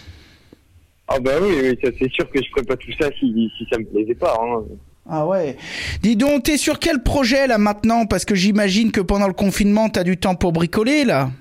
Ah bah oui, oui, ça, c'est sûr que je ferais pas tout ça si, si ça me plaisait pas. Hein. Ah ouais. Dis donc, t'es sur quel projet là maintenant? Parce que j'imagine que pendant le confinement, t'as du temps pour bricoler là.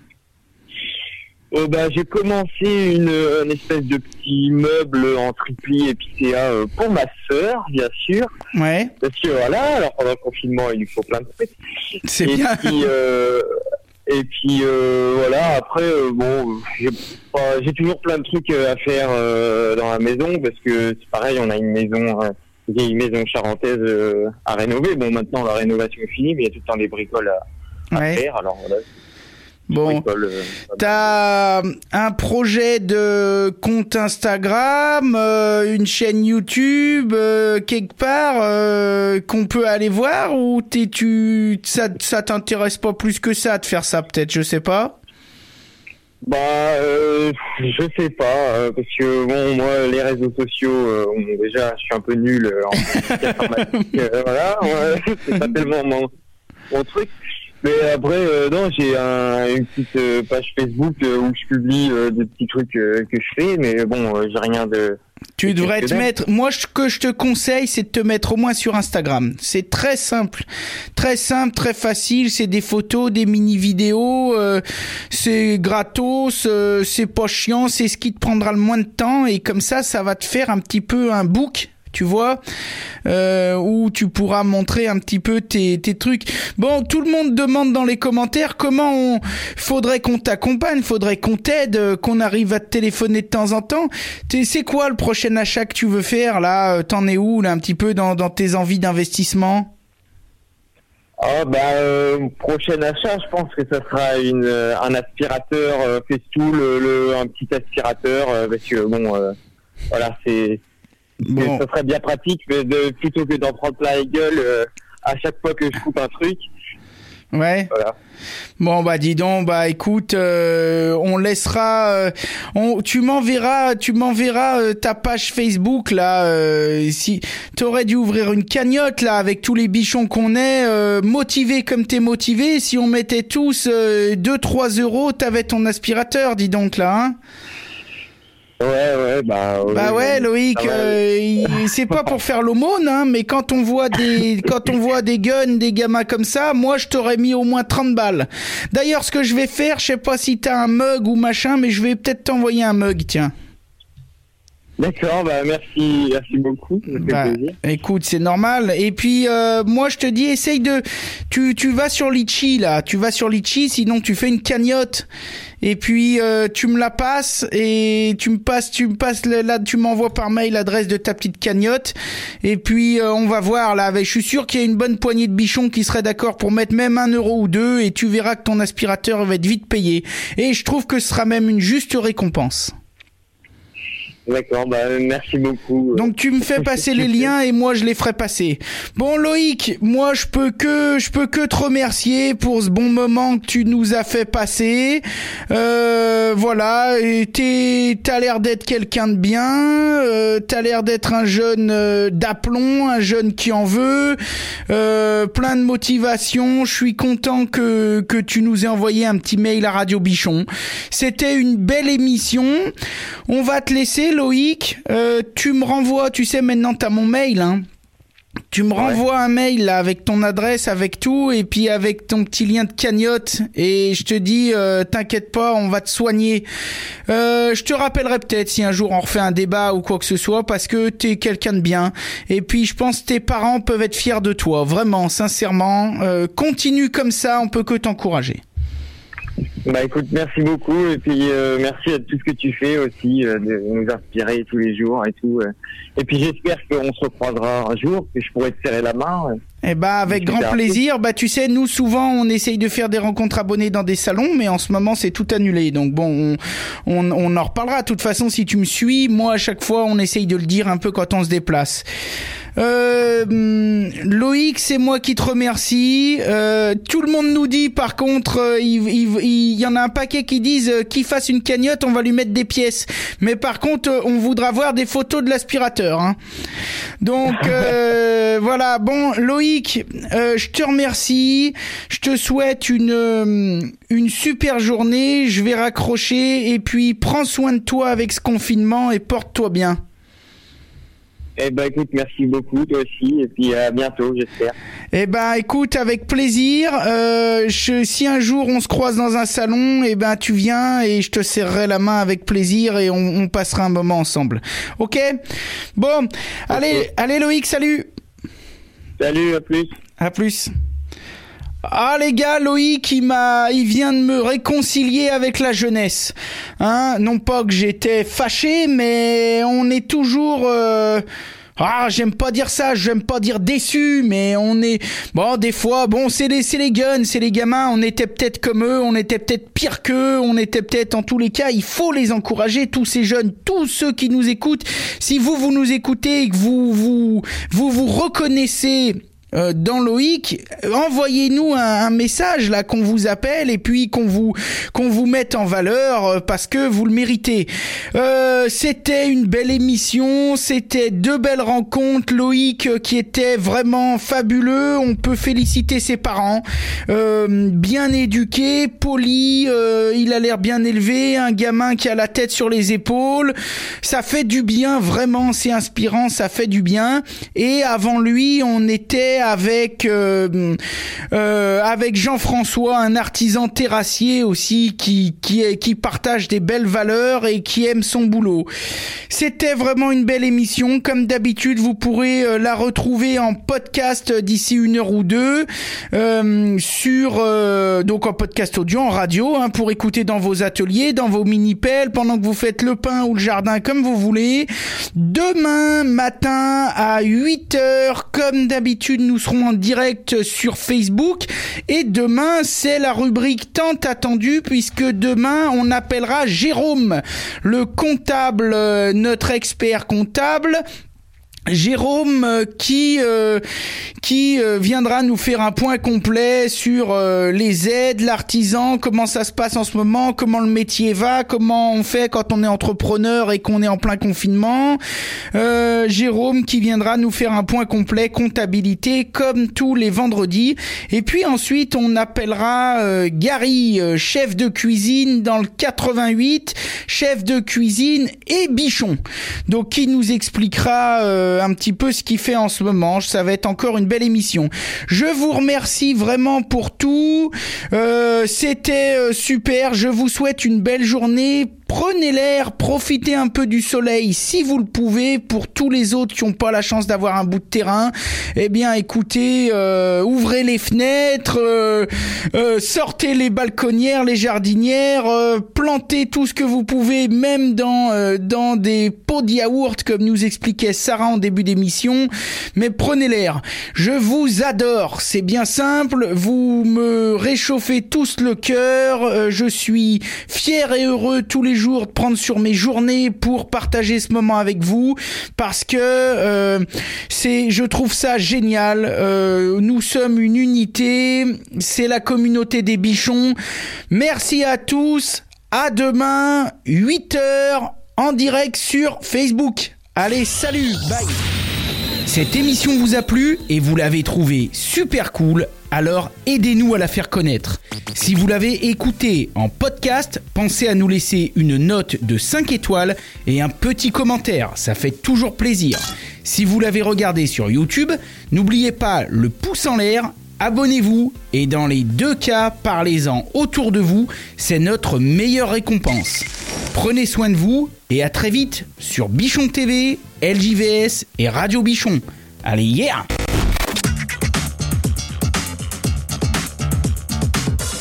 Euh, bah, j'ai commencé une, une espèce de petit meuble en tripli épicéa euh, pour ma sœur, bien sûr. Ouais. Parce que voilà, alors pendant le confinement, il lui faut plein de trucs. C'est et bien. Puis, euh, et puis euh, voilà, après, euh, bon, j'ai, pas, j'ai toujours plein de trucs à faire euh, dans la maison parce que c'est pareil, on a une maison, euh, une vieille maison charentaise euh, à rénover. Bon, maintenant la rénovation est finie, mais il y a tout le temps des bricoles à, à Ouais. faire. Alors voilà. Bon, euh, t'as un projet de compte Instagram, euh, une chaîne YouTube, euh, quelque part euh, qu'on peut aller voir, ou t'es tu ça ça t'intéresse pas plus que ça de faire ça peut-être, je sais pas. Bah, euh, je sais pas, euh, parce que bon, moi, les réseaux sociaux, euh, bon, déjà, je suis un peu nul euh, en informatique, euh, voilà, ouais, c'est pas tellement mon, mon truc. Mais après, euh, non, j'ai un, une petite euh, page Facebook euh, où je publie euh, des petits trucs euh, que je fais, mais bon, euh, j'ai rien de... Tu devrais te mettre, moi ce que je te conseille c'est de te mettre au moins sur Instagram. C'est très simple, très simple, très facile, c'est des photos, des mini vidéos, euh, c'est gratos, euh, c'est pas chiant, c'est ce qui te prendra le moins de temps et comme ça ça va te faire un petit peu un book. Tu vois, euh, où tu pourras montrer un petit peu tes, tes trucs. Bon, tout le monde demande dans les commentaires comment on faudrait qu'on t'accompagne, faudrait qu'on t'aide, qu'on arrive à te téléphoner de temps en temps. T'es, c'est quoi le prochain achat que tu veux faire là? T'en es où là un petit peu dans, dans tes envies d'investissement? Ah bah euh, prochain achat, je pense que ça sera une euh, un aspirateur euh, Festool, le, le un petit aspirateur euh, parce que bon euh, voilà c'est Bon. ça serait bien pratique, mais de, plutôt que d'en prendre plein la gueule euh, à chaque fois que je coupe un truc. Ouais. Voilà. Bon bah dis donc, bah écoute, euh, on laissera, euh, on, tu m'enverras, tu m'enverras euh, ta page Facebook là. Euh, si t'aurais dû ouvrir une cagnotte là avec tous les bichons qu'on est, euh, motivés comme t'es motivé. Si on mettait tous euh, deux trois euros, t'avais ton aspirateur, dis donc là. Hein. Ouais, ouais, bah. Bah ouais, ouais, Loïc, ah ouais. euh, il- c'est pas pour faire l'aumône, hein, mais quand on voit des, quand on voit des guns, des gamins comme ça, moi je t'aurais mis au moins trente balles. D'ailleurs, ce que je vais faire, je sais pas si t'as un mug ou machin, mais je vais peut-être t'envoyer un mug, tiens. D'accord, bah merci, merci beaucoup. Ça fait Bah, plaisir. écoute, c'est normal. Et puis euh, moi je te dis, essaye de, tu tu vas sur Litchi là, tu vas sur Litchi, sinon tu fais une cagnotte. Et puis euh, tu me la passes et tu me passes, tu me passes le- là, tu m'envoies par mail l'adresse de ta petite cagnotte. Et puis euh, on va voir là. Avec, je suis sûr qu'il y a une bonne poignée de bichons qui seraient d'accord pour mettre même un euro ou deux. Et tu verras que ton aspirateur va être vite payé. Et je trouve que ce sera même une juste récompense. D'accord, bah merci beaucoup. Donc tu me fais passer les liens et moi je les ferai passer. Bon Loïc, moi je peux que je peux que te remercier pour ce bon moment que tu nous as fait passer. Euh, voilà, et t'es t'as l'air d'être quelqu'un de bien, euh, t'as l'air d'être un jeune euh, d'aplomb, un jeune qui en veut, euh, plein de motivation. Je suis content que que tu nous aies envoyé un petit mail à Radio Bichon. C'était une belle émission. On va te laisser Loïc, euh, tu me renvoies, tu sais maintenant t'as mon mail, hein. Tu me renvoies ouais. un mail là avec ton adresse, avec tout, et puis avec ton petit lien de cagnotte, et je te dis, euh, t'inquiète pas, on va te soigner. Euh, je te rappellerai peut-être si un jour on refait un débat ou quoi que ce soit, parce que t'es quelqu'un de bien. Et puis je pense que tes parents peuvent être fiers de toi, vraiment, sincèrement. Euh, continue comme ça, on peut que t'encourager. Bah écoute, merci beaucoup et puis euh, merci à tout ce que tu fais aussi, euh, de nous inspirer tous les jours et tout. Euh. Et puis j'espère qu'on se recroisera un jour, que je pourrai te serrer la main. Euh. Eh bah avec grand plaisir. Bah tu sais, nous souvent on essaye de faire des rencontres abonnées dans des salons, mais en ce moment c'est tout annulé. Donc bon, on, on, on en reparlera. De toute façon, si tu me suis, moi à chaque fois on essaye de le dire un peu quand on se déplace. Euh, Loïc, c'est moi qui te remercie. Euh, tout le monde nous dit, par contre, euh, il, il, il y en a un paquet qui disent euh, qu'il fasse une cagnotte, on va lui mettre des pièces. Mais par contre, euh, on voudra voir des photos de l'aspirateur. Hein. Donc euh, voilà. Bon, Loïc, euh, je te remercie. Je te souhaite une euh, une super journée. Je vais raccrocher et puis prends soin de toi avec ce confinement et porte-toi bien. Eh ben écoute, merci beaucoup toi aussi et puis à bientôt, j'espère. Eh ben écoute, avec plaisir. Euh, je, si un jour on se croise dans un salon, eh ben tu viens et je te serrerai la main avec plaisir et on, on passera un moment ensemble. Ok ? Bon, okay. allez, allez Loïc, salut. Salut, à plus. À plus. Ah les gars, Loïc, il m'a, il vient de me réconcilier avec la jeunesse. Hein, non pas que j'étais fâché, mais on est toujours. Euh... Ah, j'aime pas dire ça, j'aime pas dire déçu, mais on est bon des fois. Bon, c'est les, c'est les guns, c'est les gamins. On était peut-être comme eux, on était peut-être pire qu'eux, on était peut-être en tous les cas. Il faut les encourager, tous ces jeunes, tous ceux qui nous écoutent. Si vous vous nous écoutez et que vous vous vous vous reconnaissez. Euh, dans Loïc, envoyez-nous un, un message là qu'on vous appelle et puis qu'on vous qu'on vous mette en valeur euh, parce que vous le méritez. Euh, c'était une belle émission, c'était deux belles rencontres. Loïc euh, qui était vraiment fabuleux. On peut féliciter ses parents, euh, bien éduqué, poli. Euh, il a l'air bien élevé, un gamin qui a la tête sur les épaules. Ça fait du bien, vraiment. C'est inspirant, ça fait du bien. Et avant lui, on était avec euh, euh, avec Jean-François, un artisan terrassier aussi qui qui est, qui partage des belles valeurs et qui aime son boulot. C'était vraiment une belle émission. Comme d'habitude, vous pourrez euh, la retrouver en podcast d'ici une heure ou deux euh, sur euh, donc en podcast audio, en radio, hein, pour écouter dans vos ateliers, dans vos mini-pelles, pendant que vous faites le pain ou le jardin, comme vous voulez. Demain matin à huit heures, comme d'habitude, nous serons en direct sur Facebook et demain c'est la rubrique tant attendue puisque demain on appellera Jérôme, le comptable, notre expert comptable. Jérôme euh, qui euh, qui euh, viendra nous faire un point complet sur euh, les aides, l'artisan, comment ça se passe en ce moment, comment le métier va, comment on fait quand on est entrepreneur et qu'on est en plein confinement. Euh, Jérôme qui viendra nous faire un point complet comptabilité comme tous les vendredis. Et puis ensuite on appellera euh, Gary, euh, chef de cuisine dans le quatre-vingt-huit, chef de cuisine et bichon. Donc qui nous expliquera euh, un petit peu ce qu'il fait en ce moment. Ça va être encore une belle émission. Je vous remercie vraiment pour tout. Euh, c'était euh, super. Je vous souhaite une belle journée. Prenez l'air, profitez un peu du soleil si vous le pouvez. Pour tous les autres qui n'ont pas la chance d'avoir un bout de terrain, eh bien écoutez, euh, ouvrez les fenêtres, euh, euh, sortez les balconnières, les jardinières, euh, plantez tout ce que vous pouvez, même dans euh, dans des pots de yaourt comme nous expliquait Sarah en début d'émission. Mais prenez l'air. Je vous adore. C'est bien simple. Vous me réchauffez tous le cœur. Euh, je suis fier et heureux tous les jours de prendre sur mes journées pour partager ce moment avec vous parce que euh, c'est, je trouve ça génial. Euh, nous sommes une unité, c'est la communauté des bichons. Merci à tous. À demain, huit heures en direct sur Facebook. Allez, salut, bye. Cette émission vous a plu et vous l'avez trouvée super cool, alors aidez-nous à la faire connaître. Si vous l'avez écoutée en podcast, pensez à nous laisser une note de cinq étoiles et un petit commentaire, ça fait toujours plaisir. Si vous l'avez regardé sur YouTube, n'oubliez pas le pouce en l'air, abonnez-vous et dans les deux cas, parlez-en autour de vous, c'est notre meilleure récompense. Prenez soin de vous et à très vite sur Bichon T V, L J V S et Radio Bichon. Allez, yeah!